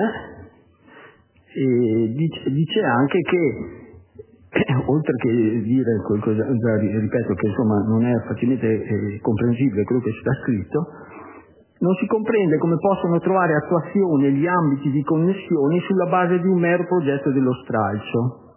dice anche che oltre che dire qualcosa, ripeto che insomma non è facilmente comprensibile quello che sta scritto, non si comprende come possono trovare attuazione gli ambiti di connessione sulla base di un mero progetto dello stralcio.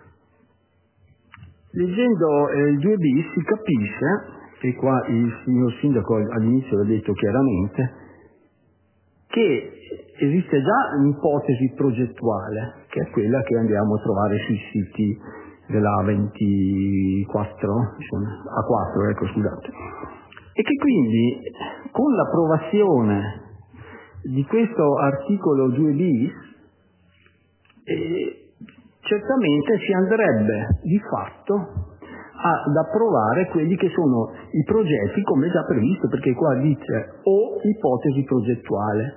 Leggendo il 2 bis si capisce, e qua il signor Sindaco all'inizio l'ha detto chiaramente, che esiste già un'ipotesi progettuale, che è quella che andiamo a trovare sui siti della A24, A4, ecco, scusate. E che quindi con l'approvazione di questo articolo 2 bis certamente si andrebbe di fatto ad approvare quelli che sono i progetti come già previsto, perché qua dice o ipotesi progettuale.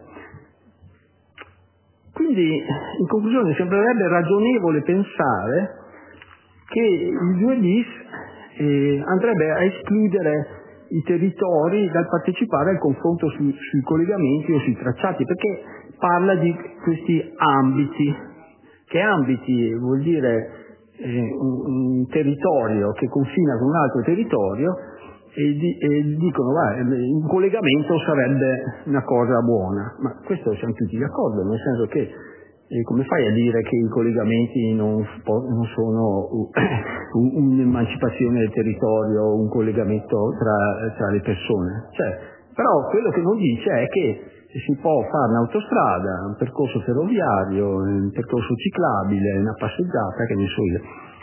Quindi in conclusione sembrerebbe ragionevole pensare che il 2 bis andrebbe a escludere i territori dal partecipare al confronto sui collegamenti o sui tracciati, perché parla di questi ambiti. Che ambiti vuol dire un territorio che confina con un altro territorio e dicono un collegamento sarebbe una cosa buona, ma questo siamo tutti d'accordo, nel senso che come fai a dire che i collegamenti non sono un'emancipazione del territorio, un collegamento tra le persone? Però quello che non dice è che si può fare un'autostrada, un percorso ferroviario, un percorso ciclabile, una passeggiata, che ne so io.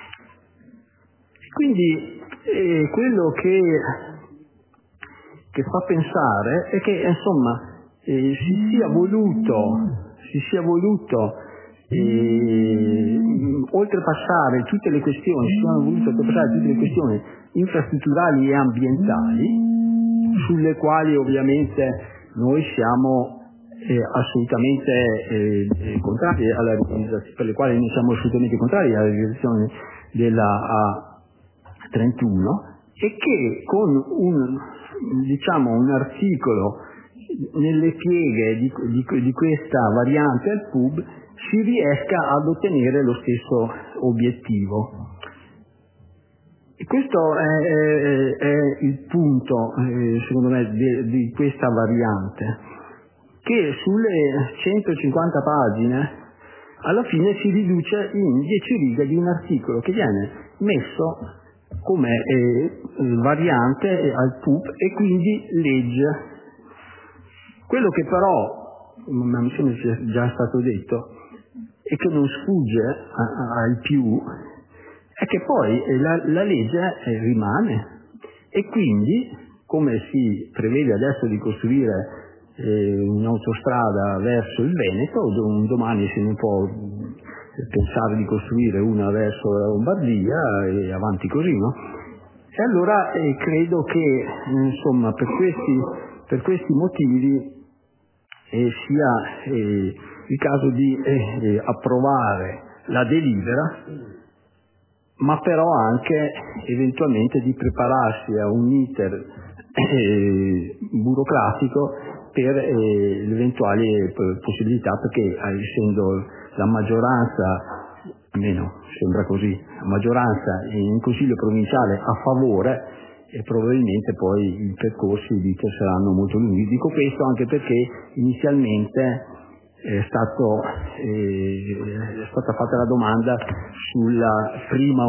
Quindi quello che fa pensare è che insomma si sia voluto oltrepassare tutte le questioni, si sono volute oltrepassare tutte le questioni infrastrutturali e ambientali, sulle quali ovviamente noi siamo assolutamente contrari alla realizzazione, per le quali noi siamo assolutamente contrari alla realizzazione della A31, e che con un articolo nelle pieghe di questa variante al PUB si riesca ad ottenere lo stesso obiettivo. E questo è il punto, secondo me, di questa variante, che sulle 150 pagine alla fine si riduce in 10 righe di un articolo che viene messo come variante al PUB e quindi legge. Quello che però, mi sembra sia già stato detto, e che non sfugge ai più, è che poi la legge rimane, e quindi, come si prevede adesso di costruire un'autostrada verso il Veneto, un domani se ne può pensare di costruire una verso la Lombardia e avanti così, no? E allora credo che insomma per questi motivi sia il caso di approvare la delibera, ma però anche eventualmente di prepararsi a un iter burocratico per l'eventuale possibilità, perché essendo la maggioranza almeno sembra così, a maggioranza in Consiglio provinciale a favore, e probabilmente poi i percorsi di iter saranno molto lunghi. Dico questo anche perché inizialmente è stata fatta la domanda sulla prima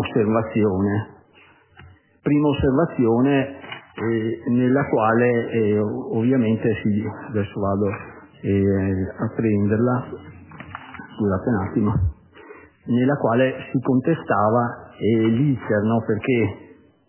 osservazione nella quale ovviamente adesso vado a prenderla, scusate un attimo, nella quale si contestava l'iter, no? Perché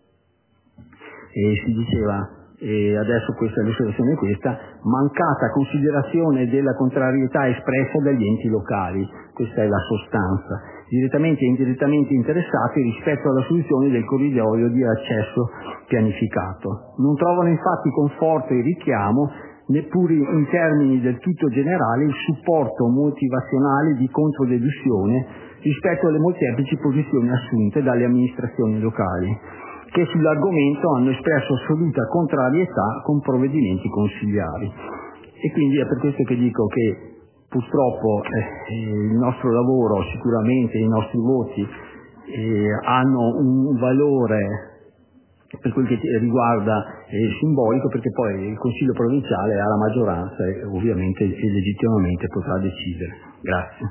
si diceva, adesso questa l'osservazione è questa, mancata considerazione della contrarietà espressa dagli enti locali, questa è la sostanza, direttamente e indirettamente interessati rispetto alla soluzione del corridoio di accesso pianificato. Non trovano infatti conforto e richiamo, neppure in termini del tutto generali, il supporto motivazionale di controdeduzione rispetto alle molteplici posizioni assunte dalle amministrazioni locali, che sull'argomento hanno espresso assoluta contrarietà con provvedimenti consigliari. E quindi è per questo che dico che purtroppo il nostro lavoro, sicuramente i nostri voti hanno un valore per quel che riguarda simbolico, perché poi il Consiglio provinciale ha la maggioranza e ovviamente e legittimamente potrà decidere. Grazie.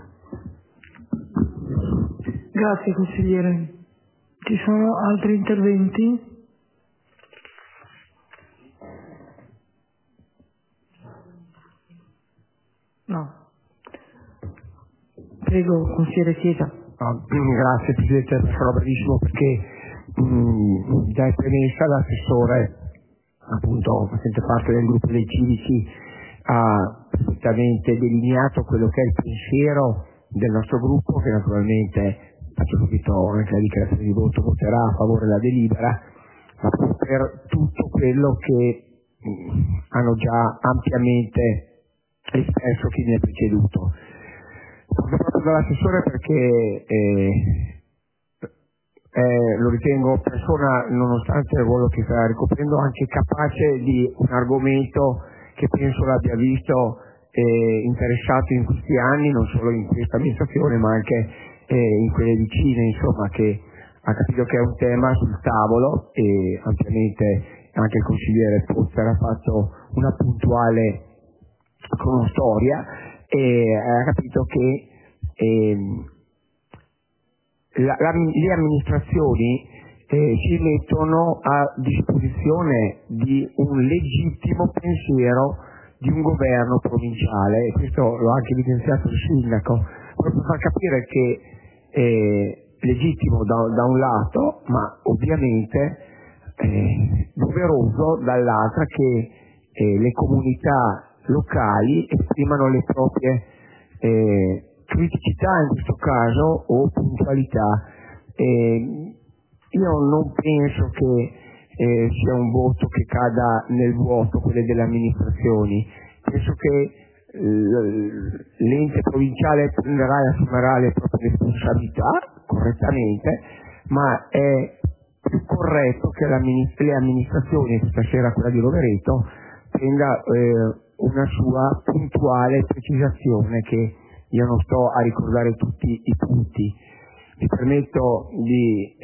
Grazie consigliere. Ci sono altri interventi? No. Prego, consigliere Chiesa. Grazie Presidente, sarò brevissimo perché già in premessa l'assessore, appunto facente parte del gruppo dei civici, ha perfettamente delineato quello che è il pensiero del nostro gruppo, che naturalmente, faccio subito anche la dichiarazione di voto, voterà a favore della delibera, ma per tutto quello che hanno già ampiamente espresso chi mi ha preceduto. Proprio dall'assessore perché lo ritengo persona, nonostante il ruolo che sta ricoprendo, anche capace di un argomento che penso l'abbia visto interessato in questi anni, non solo in questa amministrazione ma anche in quelle vicine, insomma, che ha capito che è un tema sul tavolo e ampiamente anche il consigliere Pozzer ha fatto una puntuale cronostoria e ha capito che le amministrazioni si mettono a disposizione di un legittimo pensiero di un governo provinciale, e questo l'ho anche evidenziato il sindaco, proprio per far capire che è legittimo da un lato, ma ovviamente doveroso dall'altra che le comunità locali esprimano le proprie criticità in questo caso o puntualità. Io non penso che sia un voto che cada nel vuoto, quelle delle amministrazioni. Penso che l'ente provinciale prenderà e assumerà le proprie responsabilità correttamente, ma è più corretto che le amministrazioni, questa sera quella di Rovereto, prenda una sua puntuale precisazione, che io non sto a ricordare tutti i punti. Mi permetto di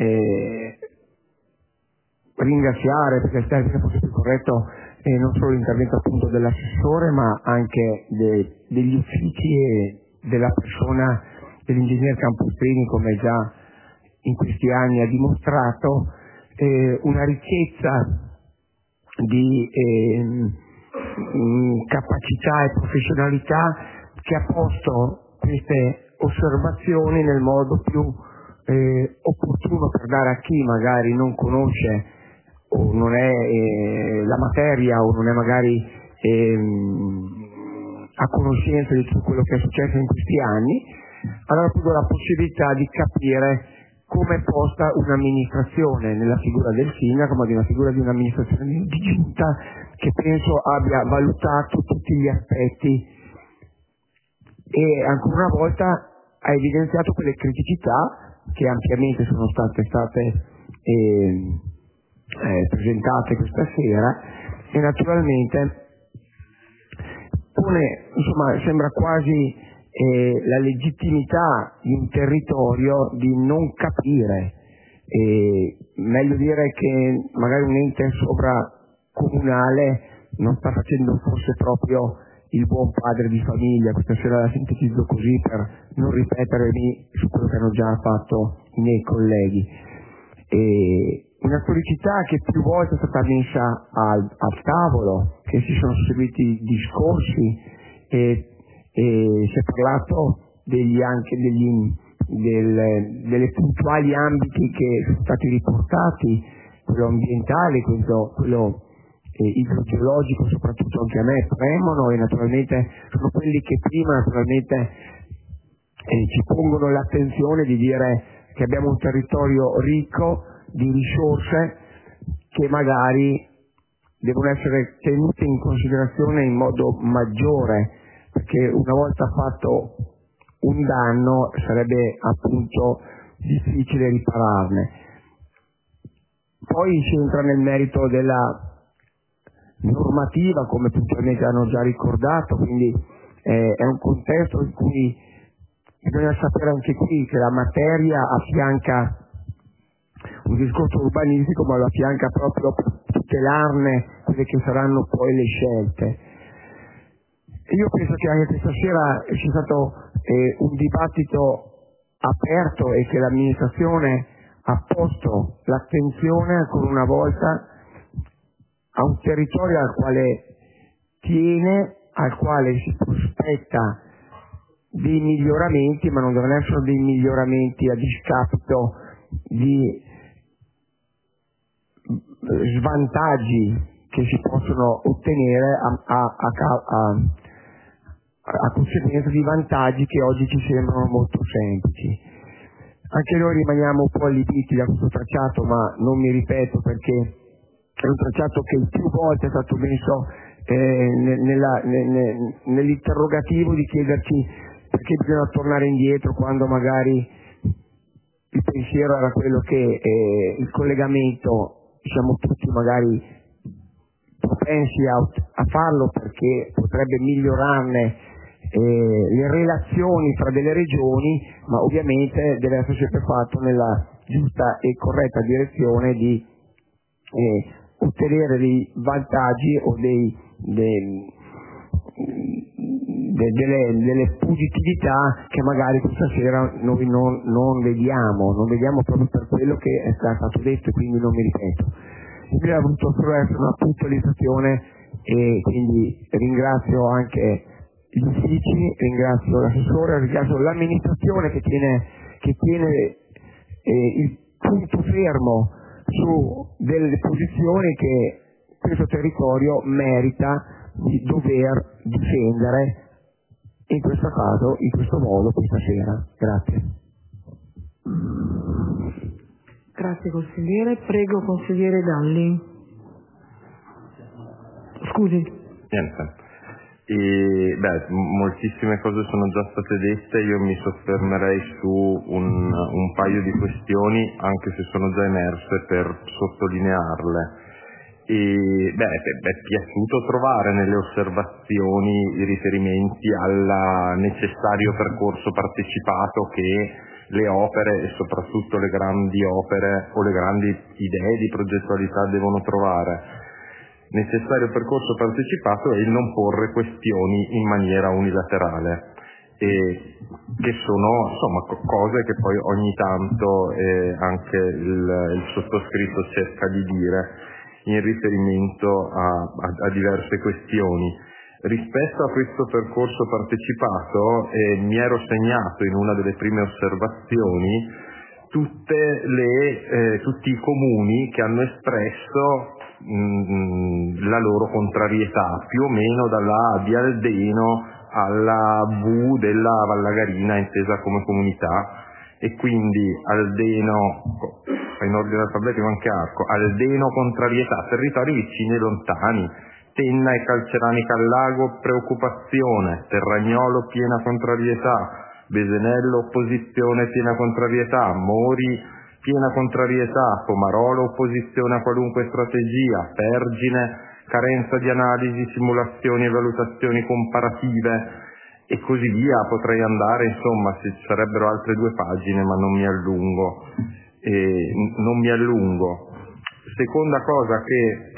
ringraziare, perché il termine fosse più corretto, non solo l'intervento appunto dell'assessore, ma anche degli uffici e della persona dell'ingegner Campostrini, come già in questi anni ha dimostrato, una ricchezza di capacità e professionalità che ha posto queste osservazioni nel modo più opportuno per dare a chi magari non conosce o non è la materia o non è magari a conoscenza di tutto quello che è successo in questi anni, allora appunto la possibilità di capire come è posta un'amministrazione nella figura del sindaco, ma di una figura di un'amministrazione di giunta che penso abbia valutato tutti gli aspetti e ancora una volta ha evidenziato quelle criticità che ampiamente sono state presentate questa sera e naturalmente pone, insomma, sembra quasi la legittimità di un territorio di non capire. Meglio dire che magari un ente sovracomunale non sta facendo forse proprio il buon padre di famiglia. Questa sera la sintetizzo così per non ripetermi su quello che hanno già fatto i miei colleghi. Una storicità che più volte è stata messa al tavolo, che si sono seguiti discorsi e si è parlato delle puntuali ambiti che sono stati riportati, quello ambientale, quello idrogeologico, soprattutto anche a me premono, e naturalmente sono quelli che prima naturalmente ci pongono l'attenzione di dire che abbiamo un territorio ricco di risorse che magari devono essere tenute in considerazione in modo maggiore, perché una volta fatto un danno sarebbe appunto difficile ripararne. Poi si entra nel merito della normativa, come puntualmente hanno già ricordato, quindi è un contesto in cui bisogna sapere anche qui che la materia affianca un discorso urbanistico, ma lo affianca proprio per tutelarne quelle che saranno poi le scelte. E io penso che anche questa sera sia stato un dibattito aperto e che l'amministrazione ha posto l'attenzione ancora una volta a un territorio al quale tiene, al quale si prospetta dei miglioramenti, ma non devono essere dei miglioramenti a discapito di svantaggi che si possono ottenere a conseguenza di vantaggi che oggi ci sembrano molto semplici. Anche noi rimaniamo un po' allibiti da questo tracciato, ma non mi ripeto perché è un tracciato che più volte è stato messo nell'interrogativo di chiederci perché bisogna tornare indietro quando magari il pensiero era quello che il collegamento, siamo tutti magari propensi a farlo perché potrebbe migliorarne le relazioni fra delle regioni, ma ovviamente deve essere sempre fatto nella giusta e corretta direzione di ottenere dei vantaggi o delle positività che magari questa sera noi non vediamo proprio per quello che è stato detto, e quindi non mi ripeto. Quindi ha avuto solo essere una puntualizzazione, e quindi ringrazio anche gli uffici, ringrazio l'assessore, ringrazio l'amministrazione che tiene il punto fermo su delle posizioni che questo territorio merita di dover difendere, in questo caso, in questo modo, questa sera. Grazie. Grazie consigliere. Prego consigliere Dalli. Scusi. Niente. Moltissime cose sono già state dette, io mi soffermerei su un paio di questioni, anche se sono già emerse, per sottolinearle. È piaciuto trovare nelle osservazioni i riferimenti al necessario percorso partecipato che le opere, e soprattutto le grandi opere o le grandi idee di progettualità, devono trovare. Necessario percorso partecipato è il non porre questioni in maniera unilaterale, che sono insomma cose che poi ogni tanto anche il sottoscritto cerca di dire in riferimento a diverse questioni. Rispetto a questo percorso partecipato mi ero segnato in una delle prime osservazioni tutti i comuni che hanno espresso la loro contrarietà, più o meno dalla A di Aldeno alla V della Vallagarina intesa come comunità, e quindi Aldeno, in ordine alfabetico anche Arco, Aldeno contrarietà, territori vicini e lontani, Tenna e Calceranica al Lago preoccupazione, Terragnolo piena contrarietà, Besenello opposizione piena contrarietà, Mori piena contrarietà, Pomarolo opposizione a qualunque strategia, Pergine carenza di analisi, simulazioni e valutazioni comparative, e così via, potrei andare, insomma, ci sarebbero altre 2 pagine, ma non mi allungo. Seconda cosa che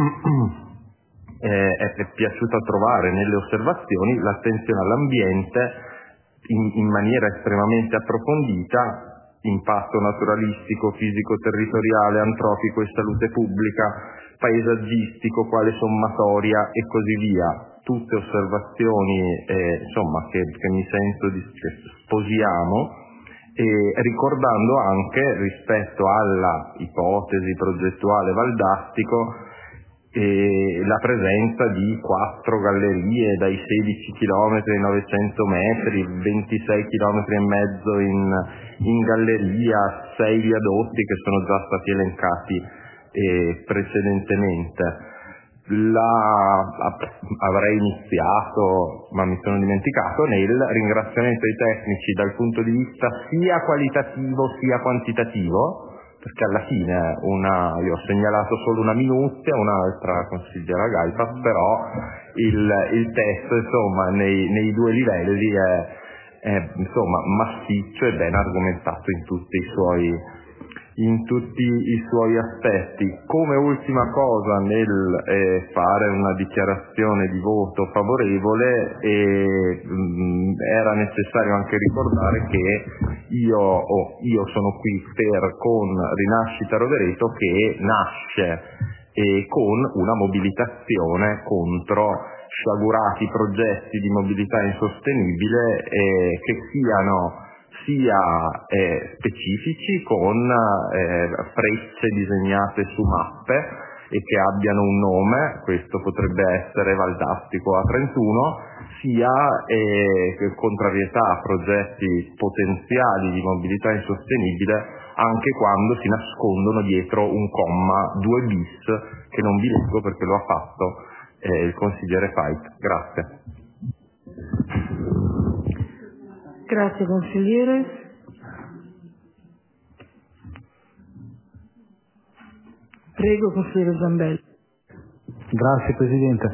è piaciuta trovare nelle osservazioni, l'attenzione all'ambiente in maniera estremamente approfondita, impatto naturalistico, fisico-territoriale, antropico e salute pubblica, paesaggistico, quale sommatoria e così via. Tutte osservazioni insomma, che mi sento che sposiamo, ricordando anche rispetto alla ipotesi progettuale Valdastico la presenza di 4 gallerie dai 16 km ai 900 metri, 26 km e mezzo in galleria, 6 viadotti che sono già stati elencati precedentemente. Avrei iniziato, ma mi sono dimenticato, nel ringraziamento ai tecnici dal punto di vista sia qualitativo sia quantitativo, perché alla fine io ho segnalato solo una minuzia, un'altra consigliera Gaipas, però il testo insomma nei 2 livelli è insomma massiccio e ben argomentato in tutti i suoi aspetti. Come ultima cosa, nel fare una dichiarazione di voto favorevole, era necessario anche ricordare che io sono qui con Rinascita Rovereto, che nasce con una mobilitazione contro sciagurati progetti di mobilità insostenibile che siano sia specifici con frecce disegnate su mappe e che abbiano un nome, questo potrebbe essere Valdastico A31, sia contrarietà a progetti potenziali di mobilità insostenibile anche quando si nascondono dietro un comma 2 bis che non vi leggo perché lo ha fatto il consigliere Fait. Grazie. Grazie consigliere. Prego consigliere Zambelli. Grazie Presidente.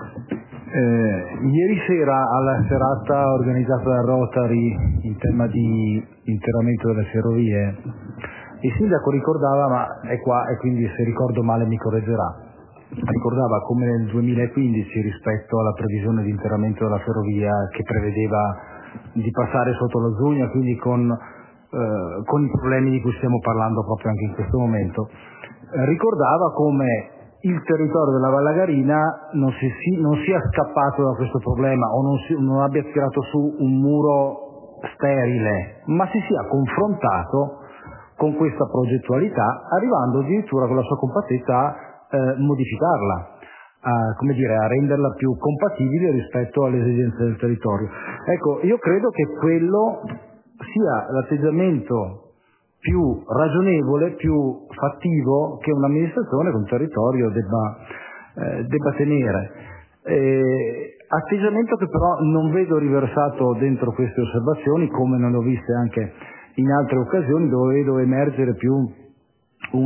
Ieri sera alla serata organizzata da Rotary in tema di interramento delle ferrovie, il sindaco ricordava, ma è qua e quindi se ricordo male mi correggerà, ricordava come nel 2015 rispetto alla previsione di interramento della ferrovia che prevedeva di passare sotto la Zugna, quindi con i problemi di cui stiamo parlando proprio anche in questo momento, ricordava come il territorio della Vallagarina non sia scappato da questo problema o non abbia tirato su un muro sterile, ma si sia confrontato con questa progettualità, arrivando addirittura con la sua compattezza a modificarla, a renderla più compatibile rispetto alle esigenze del territorio. Ecco, io credo che quello sia l'atteggiamento più ragionevole, più fattivo che un'amministrazione con un territorio debba tenere. Atteggiamento che però non vedo riversato dentro queste osservazioni, come non l'ho viste anche in altre occasioni, dove vedo emergere più un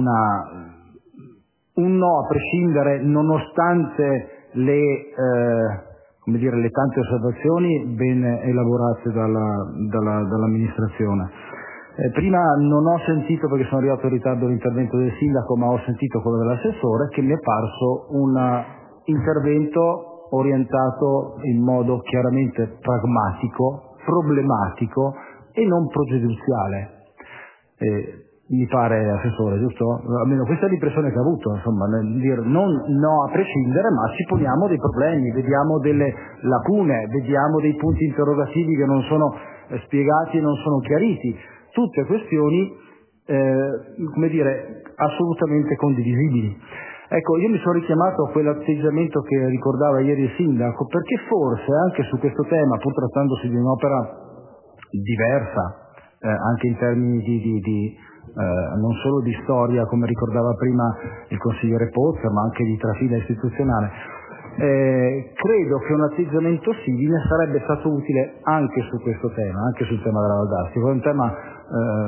no a prescindere, nonostante le tante osservazioni ben elaborate dall'amministrazione. Prima non ho sentito, perché sono arrivato in ritardo, l'intervento del sindaco, ma ho sentito quello dell'assessore, che mi è parso un intervento orientato in modo chiaramente pragmatico, problematico e non pregiudiziale. Mi pare, assessore, giusto? Almeno questa è l'impressione che ho avuto, insomma, nel dire non no a prescindere, ma ci poniamo dei problemi, vediamo delle lacune, vediamo dei punti interrogativi che non sono spiegati e non sono chiariti. Tutte questioni, assolutamente condivisibili. Ecco, io mi sono richiamato a quell'atteggiamento che ricordava ieri il sindaco, perché forse anche su questo tema, pur trattandosi di un'opera diversa, anche in termini non solo di storia, come ricordava prima il consigliere Pozza, ma anche di trafila istituzionale, credo che un atteggiamento simile sarebbe stato utile anche su questo tema, anche sul tema della Valdastico. È un tema,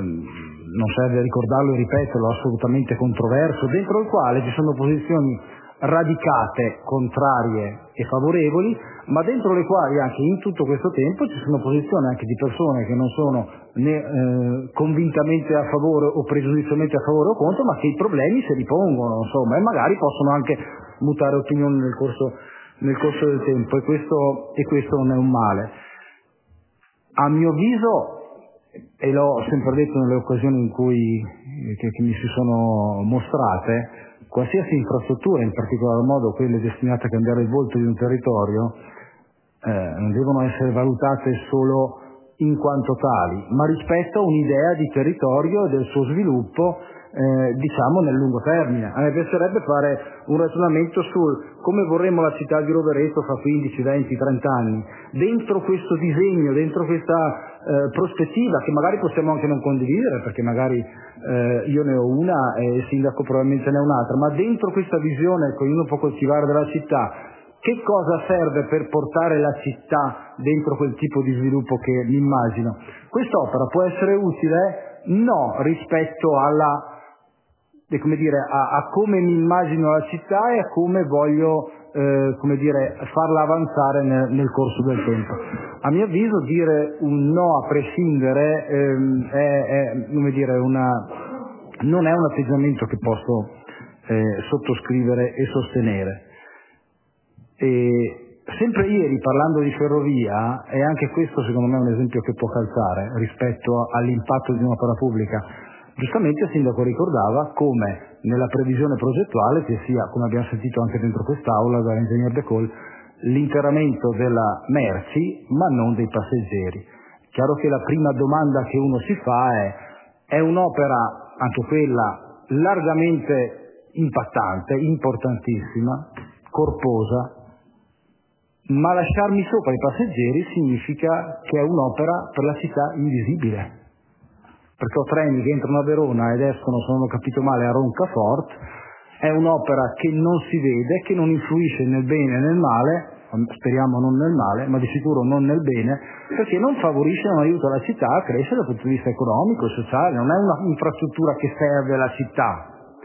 non serve ricordarlo e ripeterlo, assolutamente controverso, dentro il quale ci sono posizioni radicate, contrarie e favorevoli, ma dentro le quali anche in tutto questo tempo ci sono posizioni anche di persone che non sono né convintamente a favore o pregiudizialmente a favore o contro, ma che i problemi si ripongono, insomma, e magari possono anche mutare opinione nel corso del tempo, e questo non è un male. A mio avviso, e l'ho sempre detto nelle occasioni in cui che mi si sono mostrate, qualsiasi infrastruttura, in particolar modo quelle destinate a cambiare il volto di un territorio, non devono essere valutate solo in quanto tali, ma rispetto a un'idea di territorio e del suo sviluppo, diciamo nel lungo termine. A me piacerebbe fare un ragionamento sul come vorremmo la città di Rovereto fra 15, 20, 30 anni, dentro questo disegno, dentro questa prospettiva che magari possiamo anche non condividere, perché magari io ne ho una e il sindaco probabilmente ne ha un'altra, ma dentro questa visione che ognuno può coltivare della città, che cosa serve per portare la città dentro quel tipo di sviluppo che mi immagino? Quest'opera può essere utile? No, rispetto alla a come mi immagino la città e a come voglio farla avanzare nel corso del tempo. A mio avviso dire un no a prescindere non è un atteggiamento che posso sottoscrivere e sostenere. E sempre ieri, parlando di ferrovia, e anche questo secondo me è un esempio che può calzare rispetto all'impatto di un'opera pubblica, giustamente il sindaco ricordava come nella previsione progettuale ci sia, come abbiamo sentito anche dentro quest'aula dall'ingegner De Col, l'interramento della merci ma non dei passeggeri. Chiaro che la prima domanda che uno si fa è un'opera, anche quella, largamente impattante, importantissima, corposa, ma lasciarmi sopra i passeggeri significa che è un'opera per la città invisibile. Perché ho treni che entrano a Verona ed escono, se non ho capito male, a Roncafort. È un'opera che non si vede, che non influisce nel bene e nel male, speriamo non nel male, ma di sicuro non nel bene, perché non favorisce, non aiuta la città a crescere dal punto di vista economico e sociale, non è un'infrastruttura che serve alla città.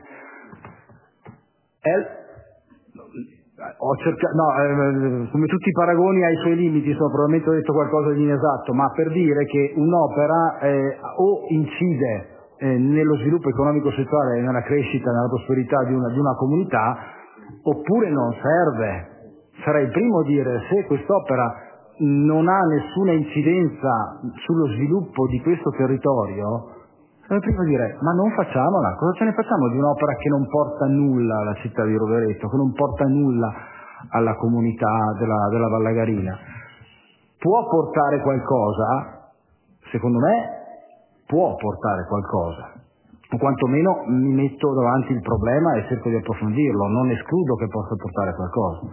Come tutti i paragoni ha i suoi limiti, probabilmente ho detto qualcosa di inesatto, ma per dire che un'opera o incide nello sviluppo economico-sociale, nella crescita, nella prosperità di una comunità, oppure non serve. Sarei il primo a dire, se quest'opera non ha nessuna incidenza sullo sviluppo di questo territorio, sarei il primo a dire, ma non facciamola, cosa ce ne facciamo di un'opera che non porta nulla alla città di Rovereto, che non porta nulla alla comunità della Vallagarina? Può portare qualcosa? Secondo me può portare qualcosa, o quantomeno mi metto davanti il problema e cerco di approfondirlo, non escludo che possa portare qualcosa.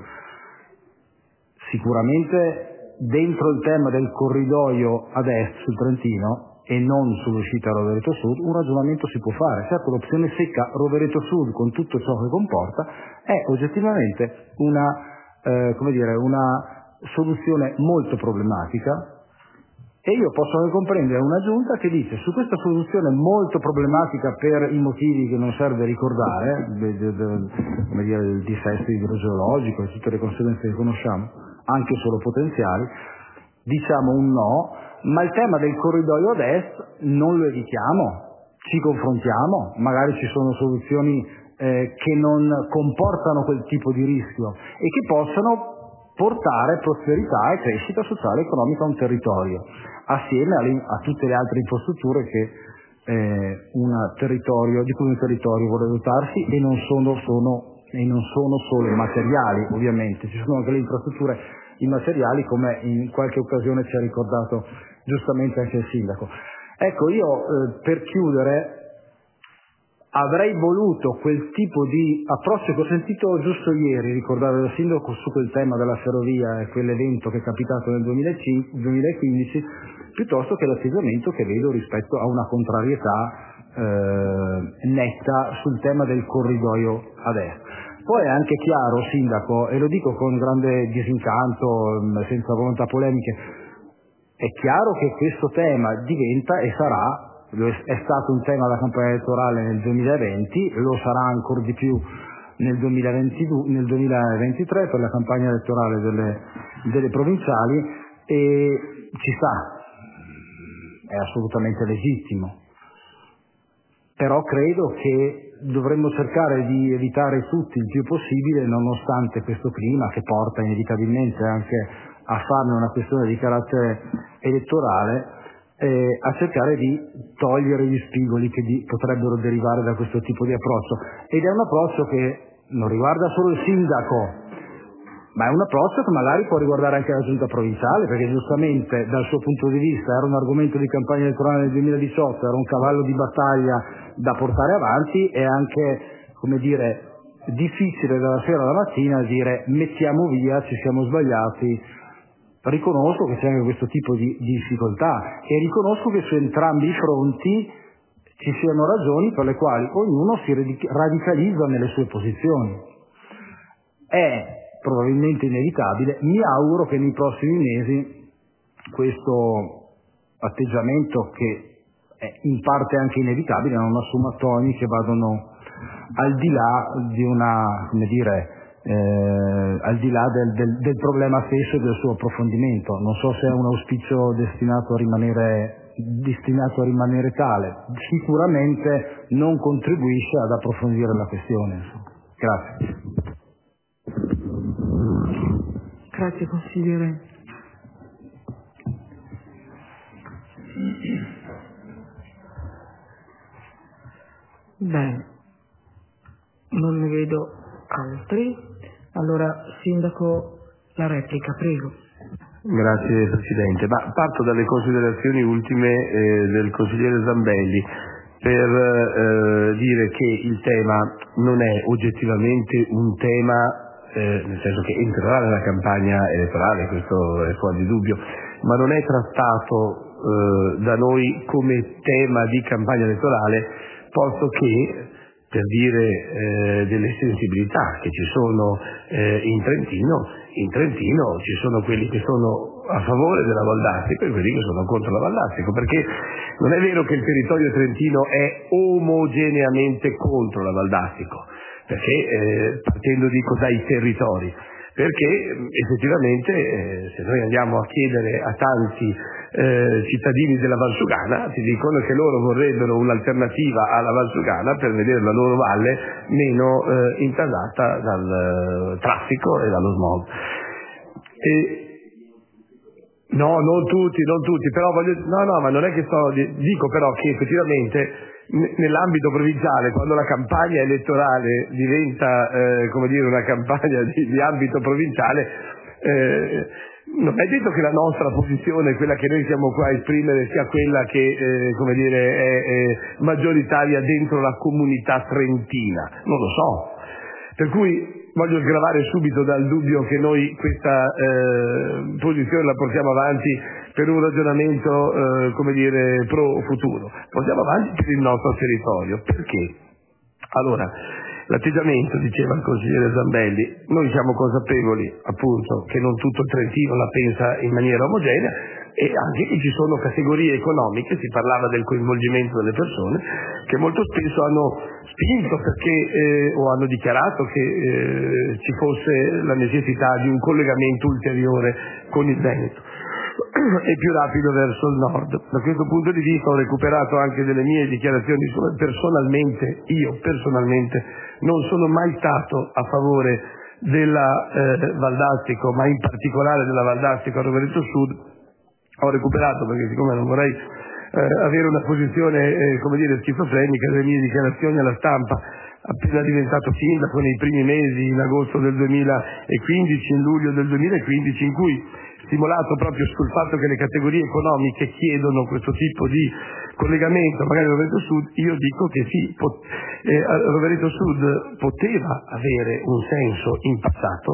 Sicuramente dentro il tema del corridoio ad est sul Trentino e non sull'uscita a Rovereto Sud un ragionamento si può fare. Certo, l'opzione secca Rovereto Sud con tutto ciò che comporta è oggettivamente una soluzione molto problematica, e io posso anche comprendere una giunta che dice su questa soluzione molto problematica per i motivi che non serve ricordare, il dissesto idrogeologico e tutte le conseguenze che conosciamo, anche solo potenziali, diciamo un no, ma il tema del corridoio ad est non lo evitiamo, ci confrontiamo, magari ci sono soluzioni che non comportano quel tipo di rischio e che possono portare prosperità e crescita sociale e economica a un territorio, assieme a tutte le altre infrastrutture che di cui un territorio vuole dotarsi, e non sono solo materiali, ovviamente, ci sono anche le infrastrutture immateriali, come in qualche occasione ci ha ricordato giustamente anche il sindaco. Ecco, io per chiudere avrei voluto quel tipo di approccio che ho sentito giusto ieri ricordare dal sindaco su quel tema della ferrovia e quell'evento che è capitato nel 2015, piuttosto che l'atteggiamento che vedo rispetto a una contrarietà netta sul tema del corridoio ad est. Poi è anche chiaro, sindaco, e lo dico con grande disincanto, senza volontà polemiche, è chiaro che questo tema diventa e sarà, è stato un tema della campagna elettorale nel 2020, lo sarà ancora di più nel 2023 per la campagna elettorale delle provinciali, e ci sta, è assolutamente legittimo. Però credo che dovremmo cercare di evitare tutti il più possibile, nonostante questo clima che porta inevitabilmente anche a farne una questione di carattere elettorale, a cercare di togliere gli spigoli che potrebbero derivare da questo tipo di approccio. Ed è un approccio che non riguarda solo il sindaco, ma è un approccio che magari può riguardare anche la giunta provinciale, perché giustamente dal suo punto di vista era un argomento di campagna elettorale nel 2018, era un cavallo di battaglia da portare avanti, e anche, come dire, difficile dalla sera alla mattina dire mettiamo via, ci siamo sbagliati. Riconosco che c'è anche questo tipo di difficoltà, e riconosco che su entrambi i fronti ci siano ragioni per le quali ognuno si radicalizza nelle sue posizioni. È probabilmente inevitabile. Mi auguro che nei prossimi mesi questo atteggiamento, che è in parte anche inevitabile, non assuma toni che vadano al di là di una, come dire, al di là del problema stesso e del suo approfondimento. Non so se è un auspicio destinato a rimanere tale. Sicuramente non contribuisce ad approfondire la questione. Grazie. Grazie consigliere. Bene, non ne vedo altri. Allora, Sindaco, la replica, prego. Grazie Presidente. Parto dalle considerazioni ultime del consigliere Zambelli per dire che il tema non è oggettivamente un tema, nel senso che entrerà nella campagna elettorale, questo è fuori di dubbio, ma non è trattato da noi come tema di campagna elettorale, posto che, per dire delle sensibilità che ci sono in Trentino ci sono quelli che sono a favore della Val d'Astico e quelli che sono contro la Val d'Astico, perché non è vero che il territorio trentino è omogeneamente contro la Val d'Astico, perché partendo dai territori, perché effettivamente se noi andiamo a chiedere a tanti cittadini della Valsugana, ti dicono che loro vorrebbero un'alternativa alla Valsugana per vedere la loro valle meno intasata dal traffico e dallo smog. No, non tutti, però ma non è che dico però che effettivamente nell'ambito provinciale, quando la campagna elettorale diventa come dire una campagna di ambito provinciale, non è detto che la nostra posizione, quella che noi siamo qua a esprimere, sia quella che come dire è maggioritaria dentro la comunità trentina, non lo so. Per cui voglio sgravare subito dal dubbio che noi questa posizione la portiamo avanti per un ragionamento come dire pro futuro, portiamo avanti per il nostro territorio. Perché? Allora, l'atteggiamento, diceva il consigliere Zambelli, noi siamo consapevoli appunto che non tutto il Trentino la pensa in maniera omogenea, e anche che ci sono categorie economiche, si parlava del coinvolgimento delle persone, che molto spesso hanno spinto perché o hanno dichiarato che ci fosse la necessità di un collegamento ulteriore con il Veneto e più rapido verso il nord. Da questo punto di vista ho recuperato anche delle mie dichiarazioni. Io personalmente non sono mai stato a favore della Val d'Astico, ma in particolare della Val d'Astico a Rovereto Sud. Ho recuperato, perché siccome non vorrei avere una posizione come dire schizofrenica, delle mie dichiarazioni alla stampa appena diventato sindaco nei primi mesi, in agosto del 2015, in luglio del 2015, in cui, stimolato proprio sul fatto che le categorie economiche chiedono questo tipo di collegamento, magari Rovereto Sud, io dico che sì, Rovereto Sud poteva avere un senso in passato,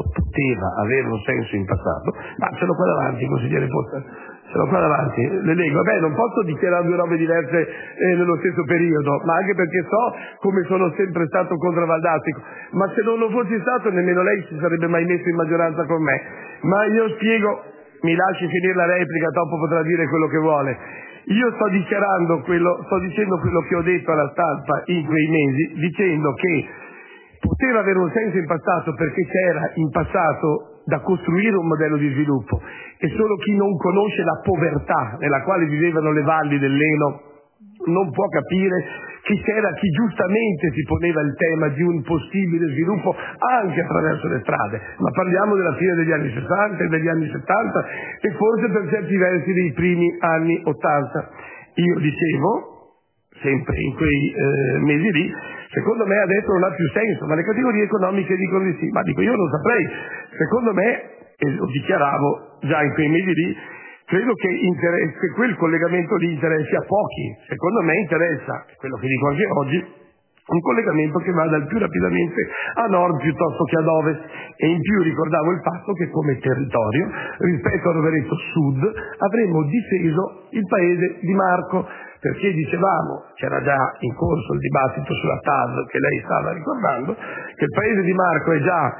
ma ce l'ho qua davanti, consigliere Posta, ce l'ho qua davanti, le leggo. Non posso dichiarare due robe diverse nello stesso periodo, ma anche perché so come sono sempre stato contro Val d'Astico, ma se non lo fossi stato nemmeno lei si sarebbe mai messo in maggioranza con me. Ma io spiego, mi lasci finire la replica, dopo potrà dire quello che vuole. Io sto dicendo quello che ho detto alla stampa in quei mesi, dicendo che poteva avere un senso in passato perché c'era in passato da costruire un modello di sviluppo, e solo chi non conosce la povertà nella quale vivevano le valli dell'Eno non può capire che c'era chi giustamente si poneva il tema di un possibile sviluppo anche attraverso le strade, ma parliamo della fine degli anni 60 e degli anni 70 e forse per certi versi dei primi anni 80. Io dicevo, sempre in quei mesi lì, secondo me adesso non ha più senso, ma le categorie economiche dicono di sì, ma dico io non saprei, secondo me, e lo dichiaravo già in quei mesi lì, credo che quel collegamento lì interessi a pochi. Secondo me interessa, quello che dico anche oggi, un collegamento che vada il più rapidamente a nord piuttosto che ad ovest, e in più ricordavo il fatto che come territorio, rispetto a Rovereto Sud, avremmo difeso il paese di Marco, perché dicevamo, c'era già in corso il dibattito sulla TAV che lei stava ricordando, che il paese di Marco è già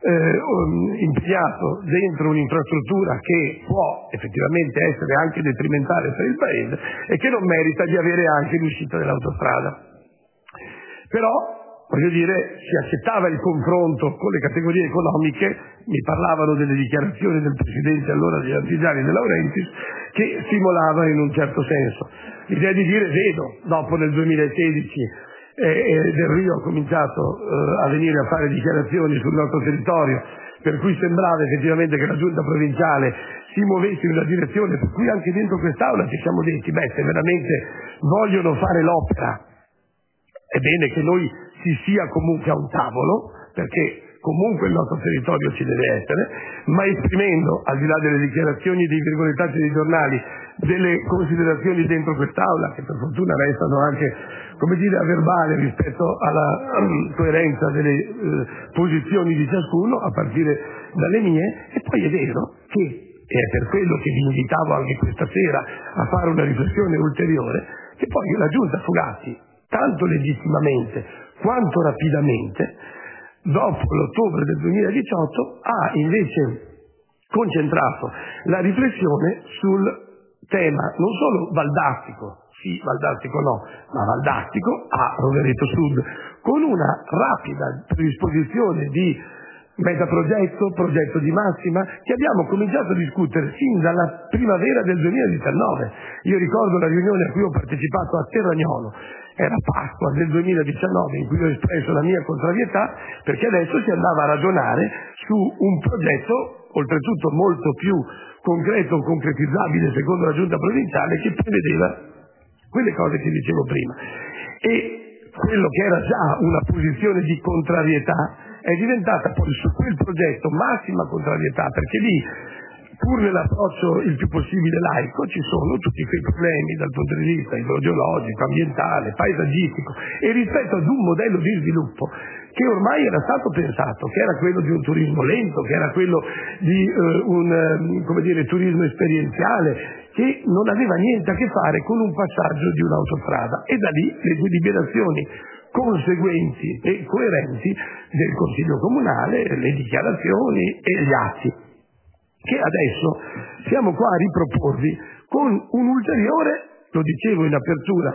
impegnato dentro un'infrastruttura che può effettivamente essere anche detrimentale per il paese e che non merita di avere anche l'uscita dell'autostrada. Però, voglio dire, si accettava il confronto con le categorie economiche, mi parlavano delle dichiarazioni del presidente allora degli artigiani De Laurentiis, che stimolavano in un certo senso. L'idea di dire, vedo, dopo nel 2016 Del Rio ha cominciato a venire a fare dichiarazioni sul nostro territorio, per cui sembrava effettivamente che la giunta provinciale si muovesse in una direzione per cui anche dentro quest'aula ci siamo detti, se veramente vogliono fare l'opera è bene che noi si sia comunque a un tavolo, perché comunque il nostro territorio ci deve essere, ma esprimendo, al di là delle dichiarazioni dei virgolettati dei giornali, delle considerazioni dentro quest'aula, che per fortuna restano anche, come dire, a verbale rispetto alla coerenza delle posizioni di ciascuno, a partire dalle mie. E poi è vero che, e è per quello che vi invitavo anche questa sera a fare una riflessione ulteriore, che poi la Giunta Fugatti, tanto legittimamente quanto rapidamente, dopo l'ottobre del 2018, ha invece concentrato la riflessione sul tema non solo valdastico, sì, valdastico no, ma valdastico a Rovereto Sud, con una rapida predisposizione di metaprogetto, progetto di massima, che abbiamo cominciato a discutere sin dalla primavera del 2019. Io ricordo la riunione a cui ho partecipato a Terragnolo, era Pasqua del 2019, in cui ho espresso la mia contrarietà, perché adesso si andava a ragionare su un progetto, oltretutto molto più concreto, concretizzabile secondo la giunta provinciale, che prevedeva quelle cose che dicevo prima. E quello che era già una posizione di contrarietà è diventata poi su quel progetto massima contrarietà, perché lì, pur nell'approccio il più possibile laico, ci sono tutti quei problemi dal punto di vista idrogeologico, ambientale, paesaggistico, e rispetto ad un modello di sviluppo che ormai era stato pensato, che era quello di un turismo lento, che era quello di un turismo esperienziale, che non aveva niente a che fare con un passaggio di un'autostrada. E da lì le deliberazioni conseguenti e coerenti del Consiglio Comunale, le dichiarazioni e gli atti, che adesso siamo qua a riproporvi con un'ulteriore, lo dicevo in apertura,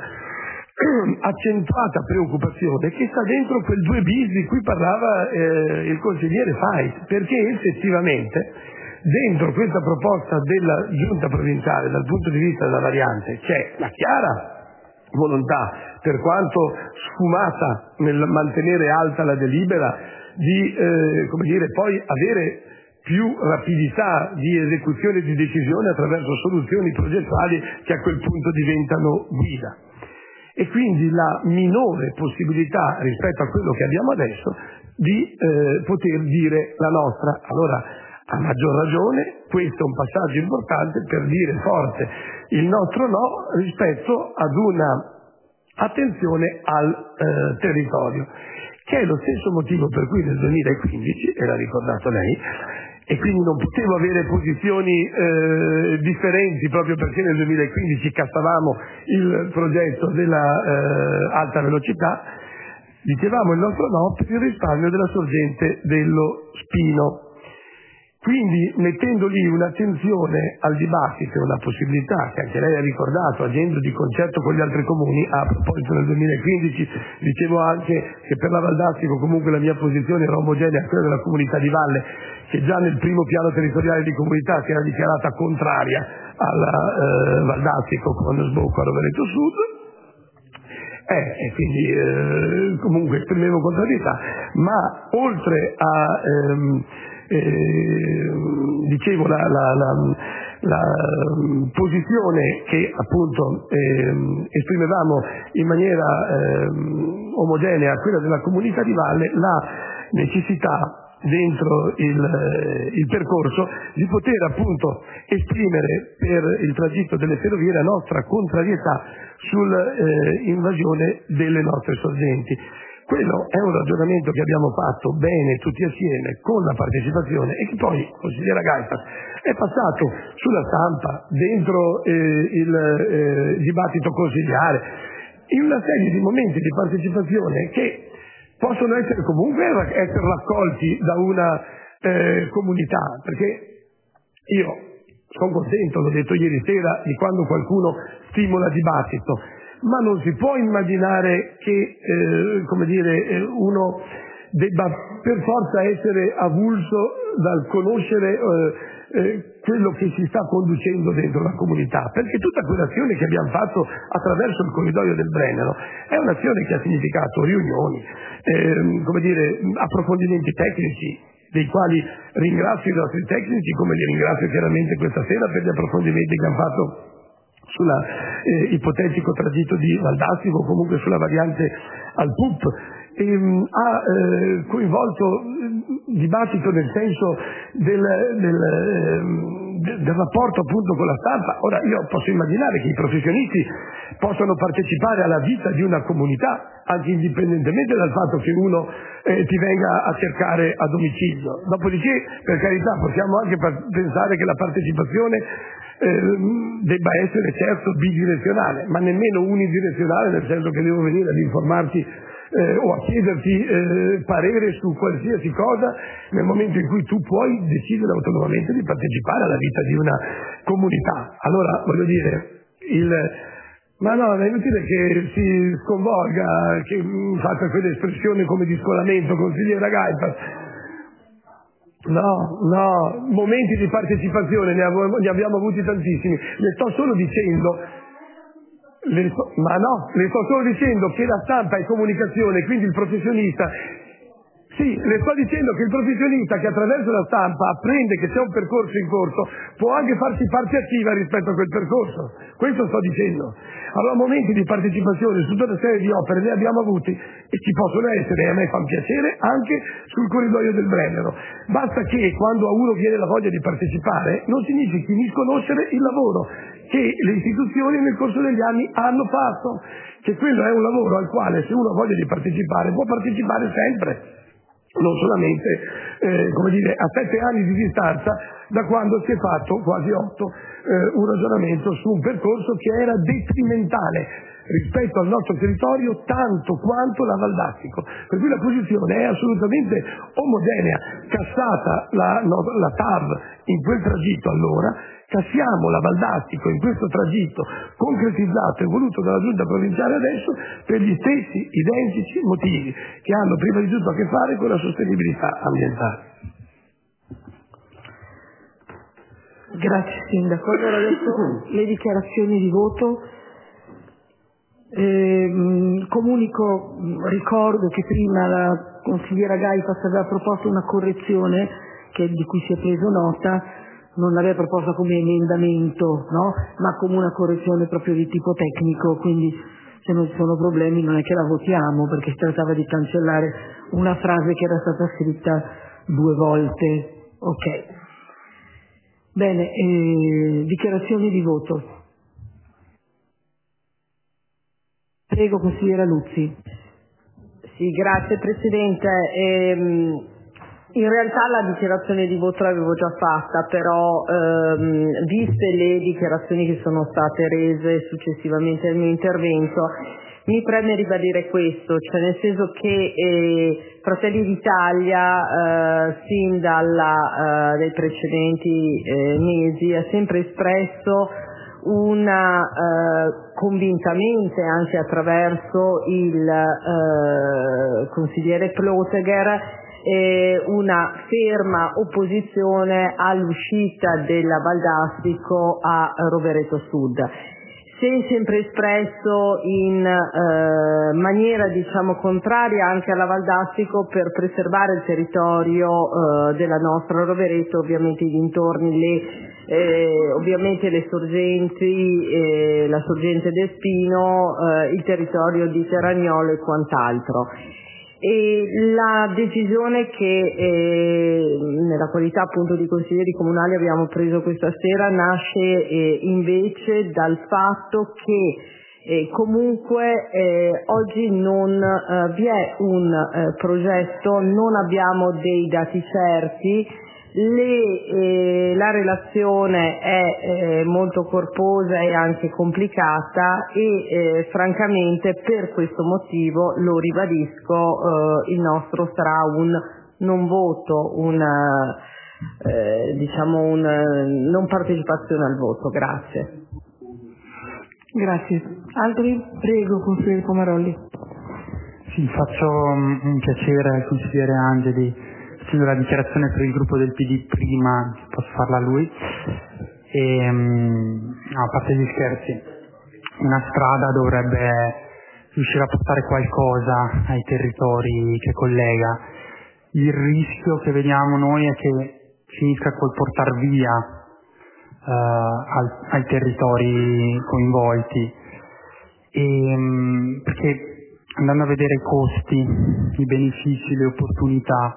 accentuata preoccupazione che sta dentro quel 2 bis di cui parlava il consigliere Fait, perché effettivamente dentro questa proposta della giunta provinciale dal punto di vista della variante c'è la chiara volontà, per quanto sfumata nel mantenere alta la delibera, di poi avere più rapidità di esecuzione e di decisione attraverso soluzioni progettuali che a quel punto diventano guida. E quindi la minore possibilità rispetto a quello che abbiamo adesso di poter dire la nostra. Allora, a maggior ragione, questo è un passaggio importante per dire forte il nostro no rispetto ad una attenzione al territorio, che è lo stesso motivo per cui nel 2015, e l'ha ricordato lei, e quindi non potevo avere posizioni differenti proprio perché nel 2015 cassavamo il progetto della alta velocità, dicevamo il nostro no per il risparmio della sorgente dello Spino. Quindi mettendo lì un'attenzione al dibattito e una possibilità che anche lei ha ricordato, agendo di concerto con gli altri comuni. A proposito, nel 2015 dicevo anche che per la Val d'Astico comunque la mia posizione era omogenea a quella della comunità di Valle, che già nel primo piano territoriale di comunità si era dichiarata contraria alla Val d'Astico con sbocco a Rovereto Sud. E quindi comunque esprimevo contrarietà, ma oltre a dicevo la posizione che appunto esprimevamo in maniera omogenea a quella della comunità di Valle, la necessità dentro il percorso di poter appunto esprimere per il tragitto delle ferrovie la nostra contrarietà sull'invasione delle nostre sorgenti. Quello è un ragionamento che abbiamo fatto bene tutti assieme con la partecipazione e che poi, consigliera Gaitas, è passato sulla stampa, dentro il dibattito consigliare, in una serie di momenti di partecipazione che possono essere comunque essere raccolti da una comunità, perché io sono contento, l'ho detto ieri sera, di quando qualcuno stimola dibattito, ma non si può immaginare che uno debba per forza essere avulso dal conoscere quello che si sta conducendo dentro la comunità, perché tutta quell'azione che abbiamo fatto attraverso il corridoio del Brennero è un'azione che ha significato riunioni, approfondimenti tecnici, dei quali ringrazio i nostri tecnici, come li ringrazio chiaramente questa sera per gli approfondimenti che hanno fatto sulla ipotetico tragitto di Val d'Astico o comunque sulla variante al PUP. Ha coinvolto dibattito nel senso del rapporto appunto con la stampa. Ora io posso immaginare che i professionisti possano partecipare alla vita di una comunità anche indipendentemente dal fatto che uno ti venga a cercare a domicilio. Dopodiché, per carità, possiamo anche pensare che la partecipazione debba essere certo bidirezionale, ma nemmeno unidirezionale, nel senso che devo venire ad informarti o a chiederti parere su qualsiasi cosa nel momento in cui tu puoi decidere autonomamente di partecipare alla vita di una comunità. Allora, voglio dire, ma no, è inutile che si sconvolga, che faccia quell'espressione come di scolamento, consigliera Gaitas. No, momenti di partecipazione ne abbiamo avuti tantissimi. Le sto solo dicendo che la stampa è comunicazione, quindi il professionista. Sì, le sto dicendo che il professionista che attraverso la stampa apprende che c'è un percorso in corso può anche farsi parte attiva rispetto a quel percorso. Questo sto dicendo. Allora, momenti di partecipazione su tutta una serie di opere ne abbiamo avuti e ci possono essere, e a me fa piacere, anche sul corridoio del Brennero. Basta che quando a uno viene la voglia di partecipare non significhi misconoscere il lavoro che le istituzioni nel corso degli anni hanno fatto, che quello è un lavoro al quale se uno ha voglia di partecipare può partecipare sempre. Non solamente a 7 anni di distanza da quando si è fatto, quasi 8, un ragionamento su un percorso che era detrimentale rispetto al nostro territorio tanto quanto la Val d'Astico, per cui la posizione è assolutamente omogenea. Cassata la TAV in quel tragitto, allora cassiamo la Val d'Astico in questo tragitto concretizzato e voluto dalla Giunta provinciale adesso per gli stessi identici motivi che hanno prima di tutto a che fare con la sostenibilità ambientale. Grazie Sindaco. Allora adesso le dichiarazioni di voto. Ricordo che prima la consigliera Gaitas aveva proposto una correzione di cui si è preso nota, non l'aveva proposta come emendamento, no? Ma come una correzione proprio di tipo tecnico, quindi se non ci sono problemi non è che la votiamo, perché si trattava di cancellare una frase che era stata scritta 2 volte. Ok. Bene, dichiarazioni di voto. Prego, consigliera Luzzi. Sì, grazie Presidente. In realtà la dichiarazione di voto l'avevo già fatta, però viste le dichiarazioni che sono state rese successivamente al mio intervento, mi preme ribadire questo, cioè nel senso che Fratelli d'Italia sin dai precedenti mesi ha sempre espresso convintamente, anche attraverso il consigliere Ploteger, una ferma opposizione all'uscita della Val d'Astico a Rovereto Sud. Si è sempre espresso in maniera contraria anche alla Val d'Astico per preservare il territorio della nostra Rovereto, ovviamente i dintorni, ovviamente le sorgenti, la sorgente d'Espino, il territorio di Terragnolo e quant'altro. E la decisione che nella qualità appunto di consiglieri comunali abbiamo preso questa sera nasce invece dal fatto che comunque oggi non vi è un progetto, non abbiamo dei dati certi. La relazione è molto corposa e anche complicata e francamente per questo motivo, lo ribadisco, il nostro sarà un non voto, non partecipazione al voto. Grazie. Grazie. Altri? Prego, consigliere Pomarolli. Sì, faccio un piacere al consigliere Angeli. La dichiarazione per il gruppo del PD prima, posso farla a lui, a parte gli scherzi, una strada dovrebbe riuscire a portare qualcosa ai territori che collega. Il rischio che vediamo noi è che finisca col portar via ai territori coinvolti, perché andando a vedere i costi, i benefici, le opportunità,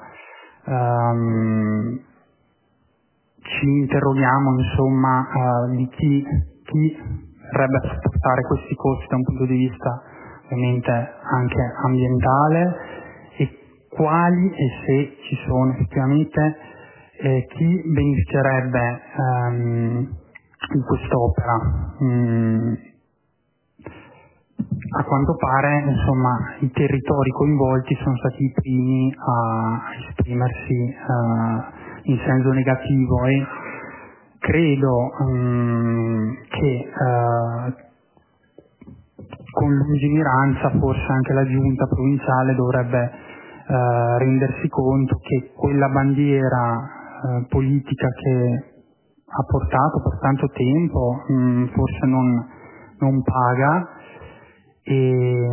ci interroghiamo insomma di chi verrebbe a sopportare questi costi da un punto di vista ovviamente anche ambientale e quali e se ci sono effettivamente chi beneficerebbe di quest'opera. A quanto pare, insomma, i territori coinvolti sono stati i primi a esprimersi in senso negativo e credo che con lungimiranza forse anche la giunta provinciale dovrebbe rendersi conto che quella bandiera politica che ha portato per tanto tempo forse non paga e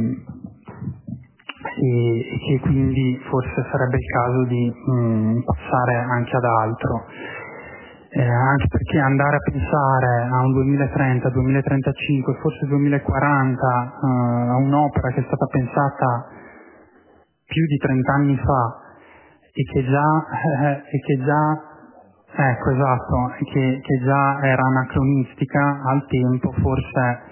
che quindi forse sarebbe il caso di passare anche ad altro, anche perché andare a pensare a un 2030, 2035, forse 2040, a un'opera che è stata pensata più di 30 anni fa e che già era anacronistica al tempo, forse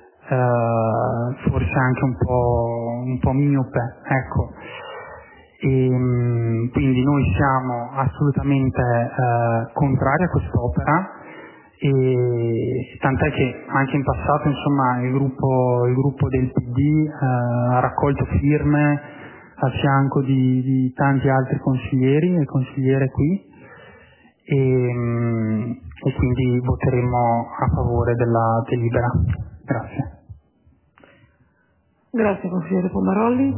anche un po' miope, ecco. E quindi noi siamo assolutamente contrari a quest'opera, e tant'è che anche in passato insomma il gruppo del PD ha raccolto firme al fianco di tanti altri consiglieri e consigliere qui, e quindi voteremo a favore della delibera. Grazie. Grazie consigliere Pomarolli.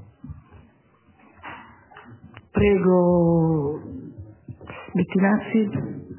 Prego Bettinazzi.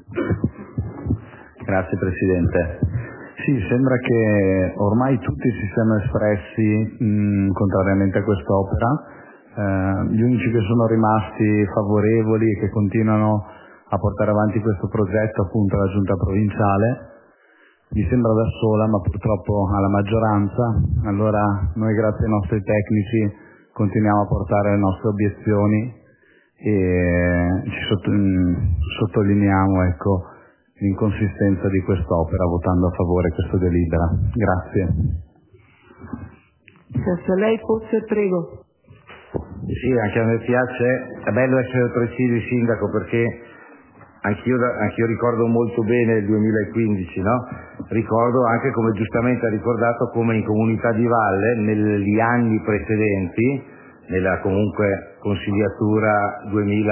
Grazie Presidente. Sì, sembra che ormai tutti si siano espressi contrariamente a quest'opera. Gli unici che sono rimasti favorevoli e che continuano a portare avanti questo progetto appunto la Giunta provinciale. Mi sembra da sola, ma purtroppo alla maggioranza. Allora noi, grazie ai nostri tecnici, continuiamo a portare le nostre obiezioni e sottolineiamo l'inconsistenza di quest'opera votando a favore questa delibera. Grazie. Se lei fosse, prego. Sì, anche a me piace, è bello essere precisi, Sindaco, perché anch'io ricordo molto bene il 2015, no? Ricordo anche, come giustamente ha ricordato, come in Comunità di Valle, negli anni precedenti, nella comunque consigliatura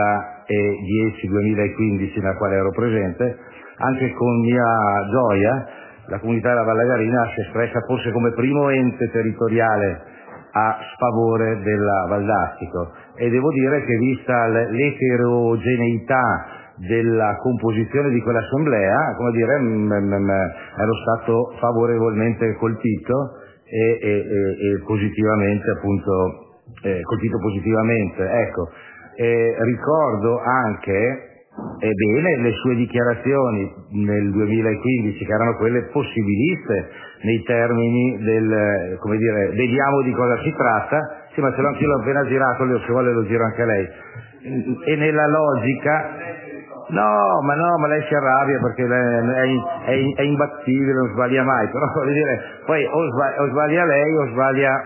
2010-2015 nella quale ero presente, anche con mia gioia, la comunità della Valle Garina si è espressa forse come primo ente territoriale a sfavore della Val d'Astico, e devo dire che, vista l'eterogeneità della composizione di quell'assemblea, come dire, ero stato favorevolmente colpito e positivamente, appunto, colpito positivamente. Ecco, ricordo anche bene le sue dichiarazioni nel 2015, che erano quelle possibiliste nei termini del, come dire, vediamo di cosa si tratta. Sì, ma ce l'ho anch'io, l'ho appena girato, se vuole lo giro anche a lei. E nella logica, no, ma lei si arrabbia perché è imbattibile, non sbaglia mai, però voglio dire, poi o sbaglia lei o sbaglia,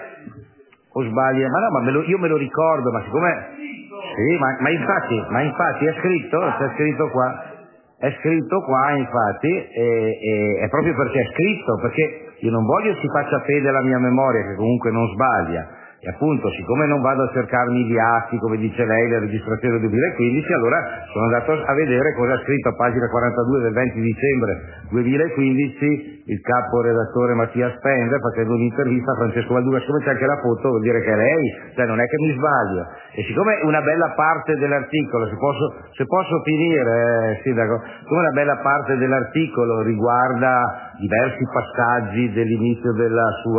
io me lo ricordo, ma siccome sì, ma infatti è scritto qua, infatti, e è proprio perché è scritto, perché io non voglio si faccia fede alla mia memoria, che comunque non sbaglia, e appunto, siccome non vado a cercarmi gli atti, come dice lei, le registrazioni del 2015, allora sono andato a vedere cosa ha scritto a pagina 42 del 20 dicembre 2015 il capo redattore Mattia Spender, facendo un'intervista a Francesco Valduga. Siccome c'è anche la foto, vuol dire che è lei, cioè non è che mi sbaglio. E siccome una bella parte dell'articolo, se posso finire, Sindaco, siccome una bella parte dell'articolo riguarda diversi passaggi dell'inizio del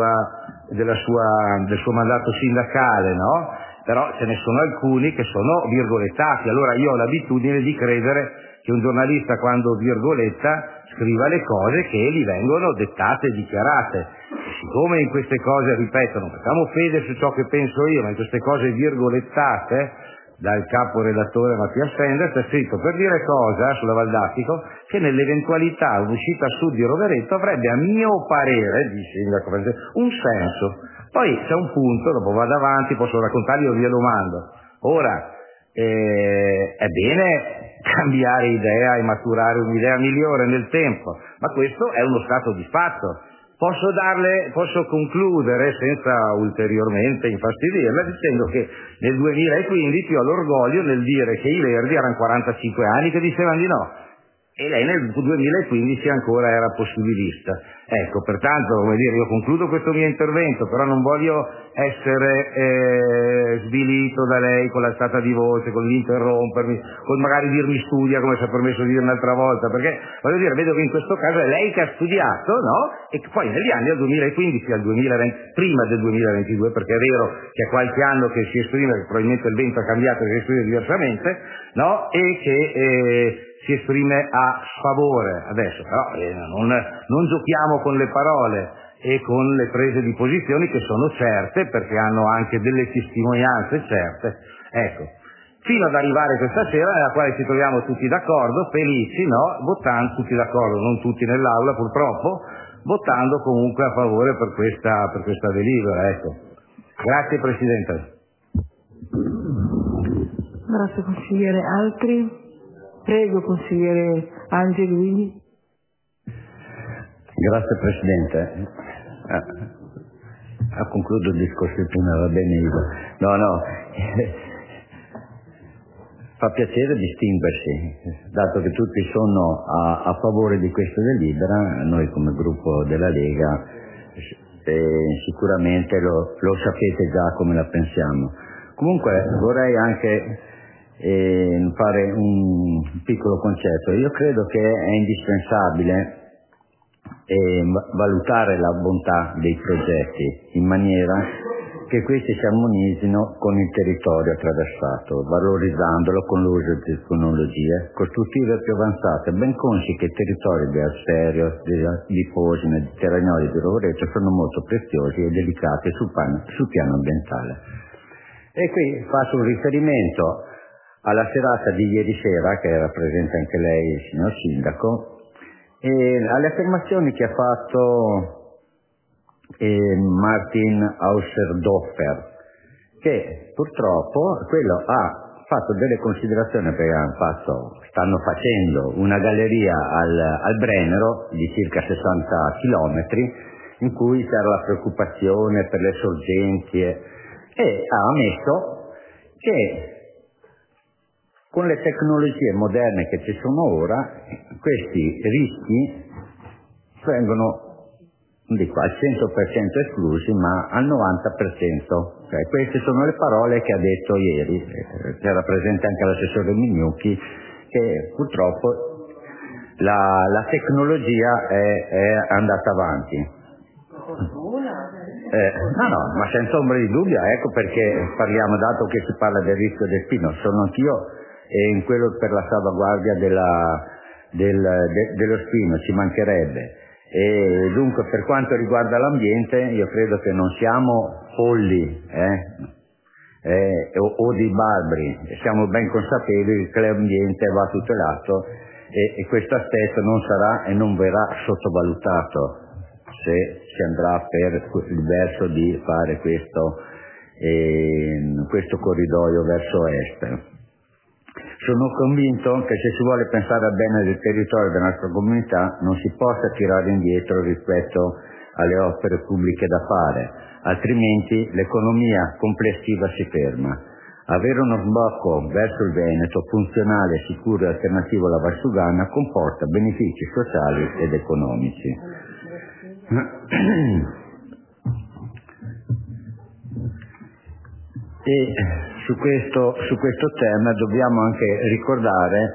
suo mandato sindacale, no? Però ce ne sono alcuni che sono virgolettati. Allora io ho l'abitudine di credere che un giornalista, quando virgoletta, scriva le cose che gli vengono dettate e dichiarate. Siccome in queste cose, ripeto, non facciamo fede su ciò che penso io, ma in queste cose virgolettate dal capo redattore Mattia Spender, c'è scritto, per dire cosa sulla Val d'Astico, che nell'eventualità un'uscita a sud di Rovereto avrebbe, a mio parere, dice un senso. Poi c'è un punto, dopo vado avanti, posso raccontargli o vi domando. Ora, è bene cambiare idea e maturare un'idea migliore nel tempo, ma questo è uno stato di fatto. Posso concludere senza ulteriormente infastidirla dicendo che nel 2015 ho l'orgoglio nel dire che i Verdi erano 45 anni che dicevano di no, e lei nel 2015 ancora era possibilista. Ecco, pertanto, come dire, io concludo questo mio intervento, però non voglio essere svilito da lei con l'alzata di voce, con l'interrompermi, con magari dirmi studia, come ci ha permesso di dire un'altra volta, perché voglio dire, vedo che in questo caso è lei che ha studiato, no? E che poi negli anni, dal 2015 al 2020, prima del 2022, perché è vero che è qualche anno che si esprime, che probabilmente il vento ha cambiato e si esprime diversamente, no? E che si esprime a sfavore adesso, però non giochiamo con le parole e con le prese di posizioni che sono certe, perché hanno anche delle testimonianze certe, ecco, fino ad arrivare questa sera nella quale ci troviamo tutti d'accordo, felici, no? Votando, tutti d'accordo, non tutti nell'aula purtroppo, votando comunque a favore per questa delibera, ecco. Grazie Presidente. Grazie consigliere. Altri? Prego, consigliere Angelini. Grazie Presidente. Concludo il discorso prima, va bene Ivo. No, fa piacere distinguersi, dato che tutti sono a favore di questa delibera. Noi come gruppo della Lega sicuramente lo sapete già come la pensiamo. Comunque vorrei anche fare un piccolo concetto. Io credo che è indispensabile valutare la bontà dei progetti in maniera che questi si armonizzino con il territorio attraversato, valorizzandolo con l'uso di tecnologie costruttive più avanzate, ben consci che i territori di Arserio, di Fosine, di Terragnoli e di Rovereto sono molto preziosi e delicati sul piano ambientale. E qui faccio un riferimento alla serata di ieri sera, che era presente anche lei, signor Sindaco, e alle affermazioni che ha fatto Martin Hauserdorfer, che purtroppo quello ha fatto delle considerazioni, perché stanno facendo una galleria al Brennero di circa 60 chilometri, in cui c'era la preoccupazione per le sorgenti e ha ammesso che con le tecnologie moderne che ci sono ora questi rischi vengono, non dico al 100% esclusi, ma al 90%. Cioè, queste sono le parole che ha detto ieri, c'era presente anche l'assessore Mignucchi, che purtroppo la tecnologia è andata avanti. No, ma senza ombra di dubbio, ecco perché parliamo, dato che si parla del rischio del pino, sono anch'io in quello per la salvaguardia dello spino, ci mancherebbe. E dunque per quanto riguarda l'ambiente io credo che non siamo folli o dei barbari, siamo ben consapevoli che l'ambiente va tutelato e questo aspetto non sarà e non verrà sottovalutato se si andrà per il verso di fare questo corridoio verso est. Sono convinto che se si vuole pensare al bene del territorio della nostra comunità non si possa tirare indietro rispetto alle opere pubbliche da fare, altrimenti l'economia complessiva si ferma. Avere uno sbocco verso il Veneto funzionale, sicuro e alternativo alla Valsugana comporta benefici sociali ed economici. E su questo tema dobbiamo anche ricordare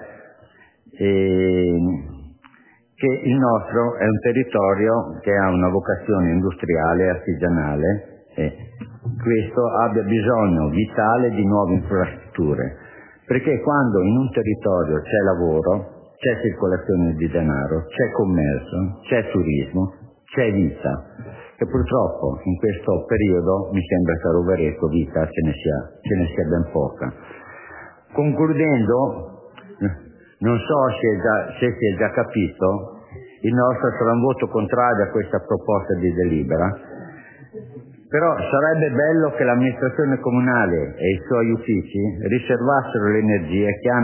che il nostro è un territorio che ha una vocazione industriale e artigianale e questo abbia bisogno vitale di nuove infrastrutture, perché quando in un territorio c'è lavoro, c'è circolazione di denaro, c'è commercio, c'è turismo, c'è vita. E purtroppo in questo periodo mi sembra che a Rovereto vita ce ne sia ben poca. Concludendo, non so se si è già capito, il nostro sarà un voto contrario a questa proposta di delibera, però sarebbe bello che l'amministrazione comunale e i suoi uffici riservassero le energie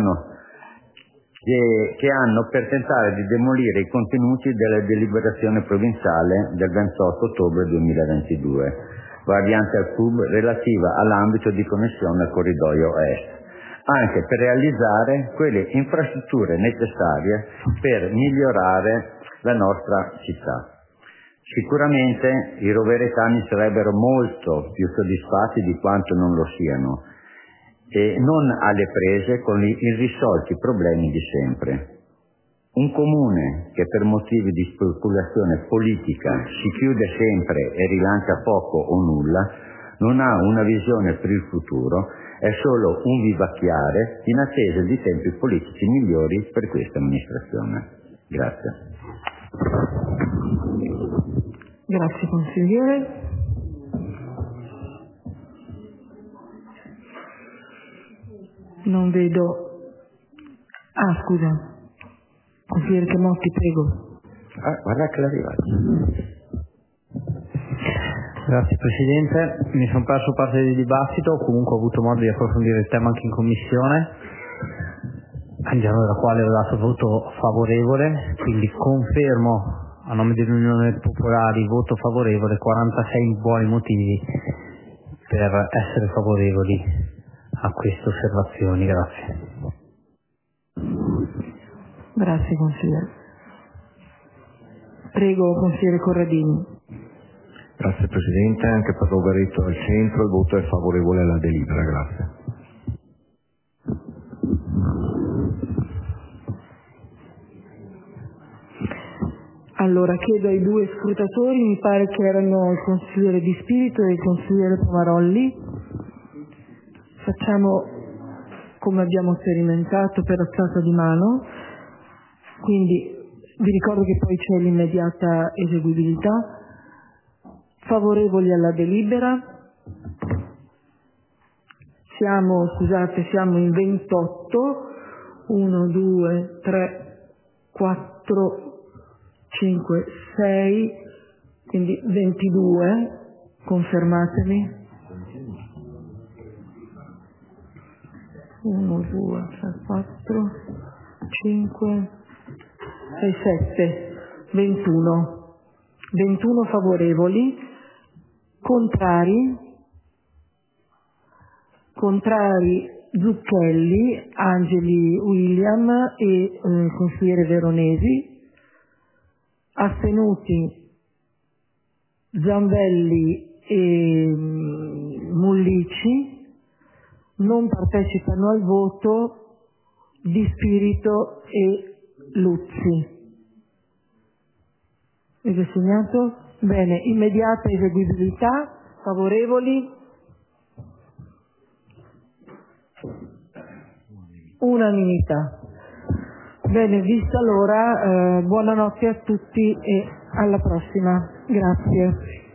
che hanno per tentare di demolire i contenuti della deliberazione provinciale del 28 ottobre 2022, variante al CUB relativa all'ambito di connessione al corridoio est, anche per realizzare quelle infrastrutture necessarie per migliorare la nostra città. Sicuramente i roveretani sarebbero molto più soddisfatti di quanto non lo siano e non alle prese con gli irrisolti problemi di sempre. Un comune che per motivi di speculazione politica si chiude sempre e rilancia poco o nulla, non ha una visione per il futuro, è solo un vivacchiare in attesa di tempi politici migliori per questa amministrazione. Grazie. Grazie consigliere. Non vedo. Scusa. Consigliere Chemotti, prego. Guarda che l'arriva. Grazie Presidente, mi sono perso parte del dibattito, comunque ho avuto modo di approfondire il tema anche in Commissione, all'interno della quale ho dato voto favorevole, quindi confermo a nome dell'Unione Popolari voto favorevole, 46 buoni motivi per essere favorevoli a queste osservazioni. Grazie. Grazie consigliere. Prego consigliere Corradini. Grazie Presidente, anche per Rovereto al centro il voto è favorevole alla delibera, grazie. Allora chiedo ai due scrutatori, mi pare che erano il consigliere Di Spirito e il consigliere Pomarolli. Facciamo come abbiamo sperimentato per alzata di mano, quindi vi ricordo che poi c'è l'immediata eseguibilità. Favorevoli alla delibera? Siamo in 28, 1, 2, 3, 4, 5, 6, quindi 22, confermatemi. 1, 2, 3, 4, 5, 6, 7, 21. 21 favorevoli, contrari Zucchelli, Angeli William e consigliere Veronesi, astenuti Zambelli e Mullici, non partecipano al voto Di Spirito e Luzzi. Avete segnato? Bene, immediata eseguibilità, favorevoli? Unanimità. Bene, vista l'ora, buonanotte a tutti e alla prossima. Grazie.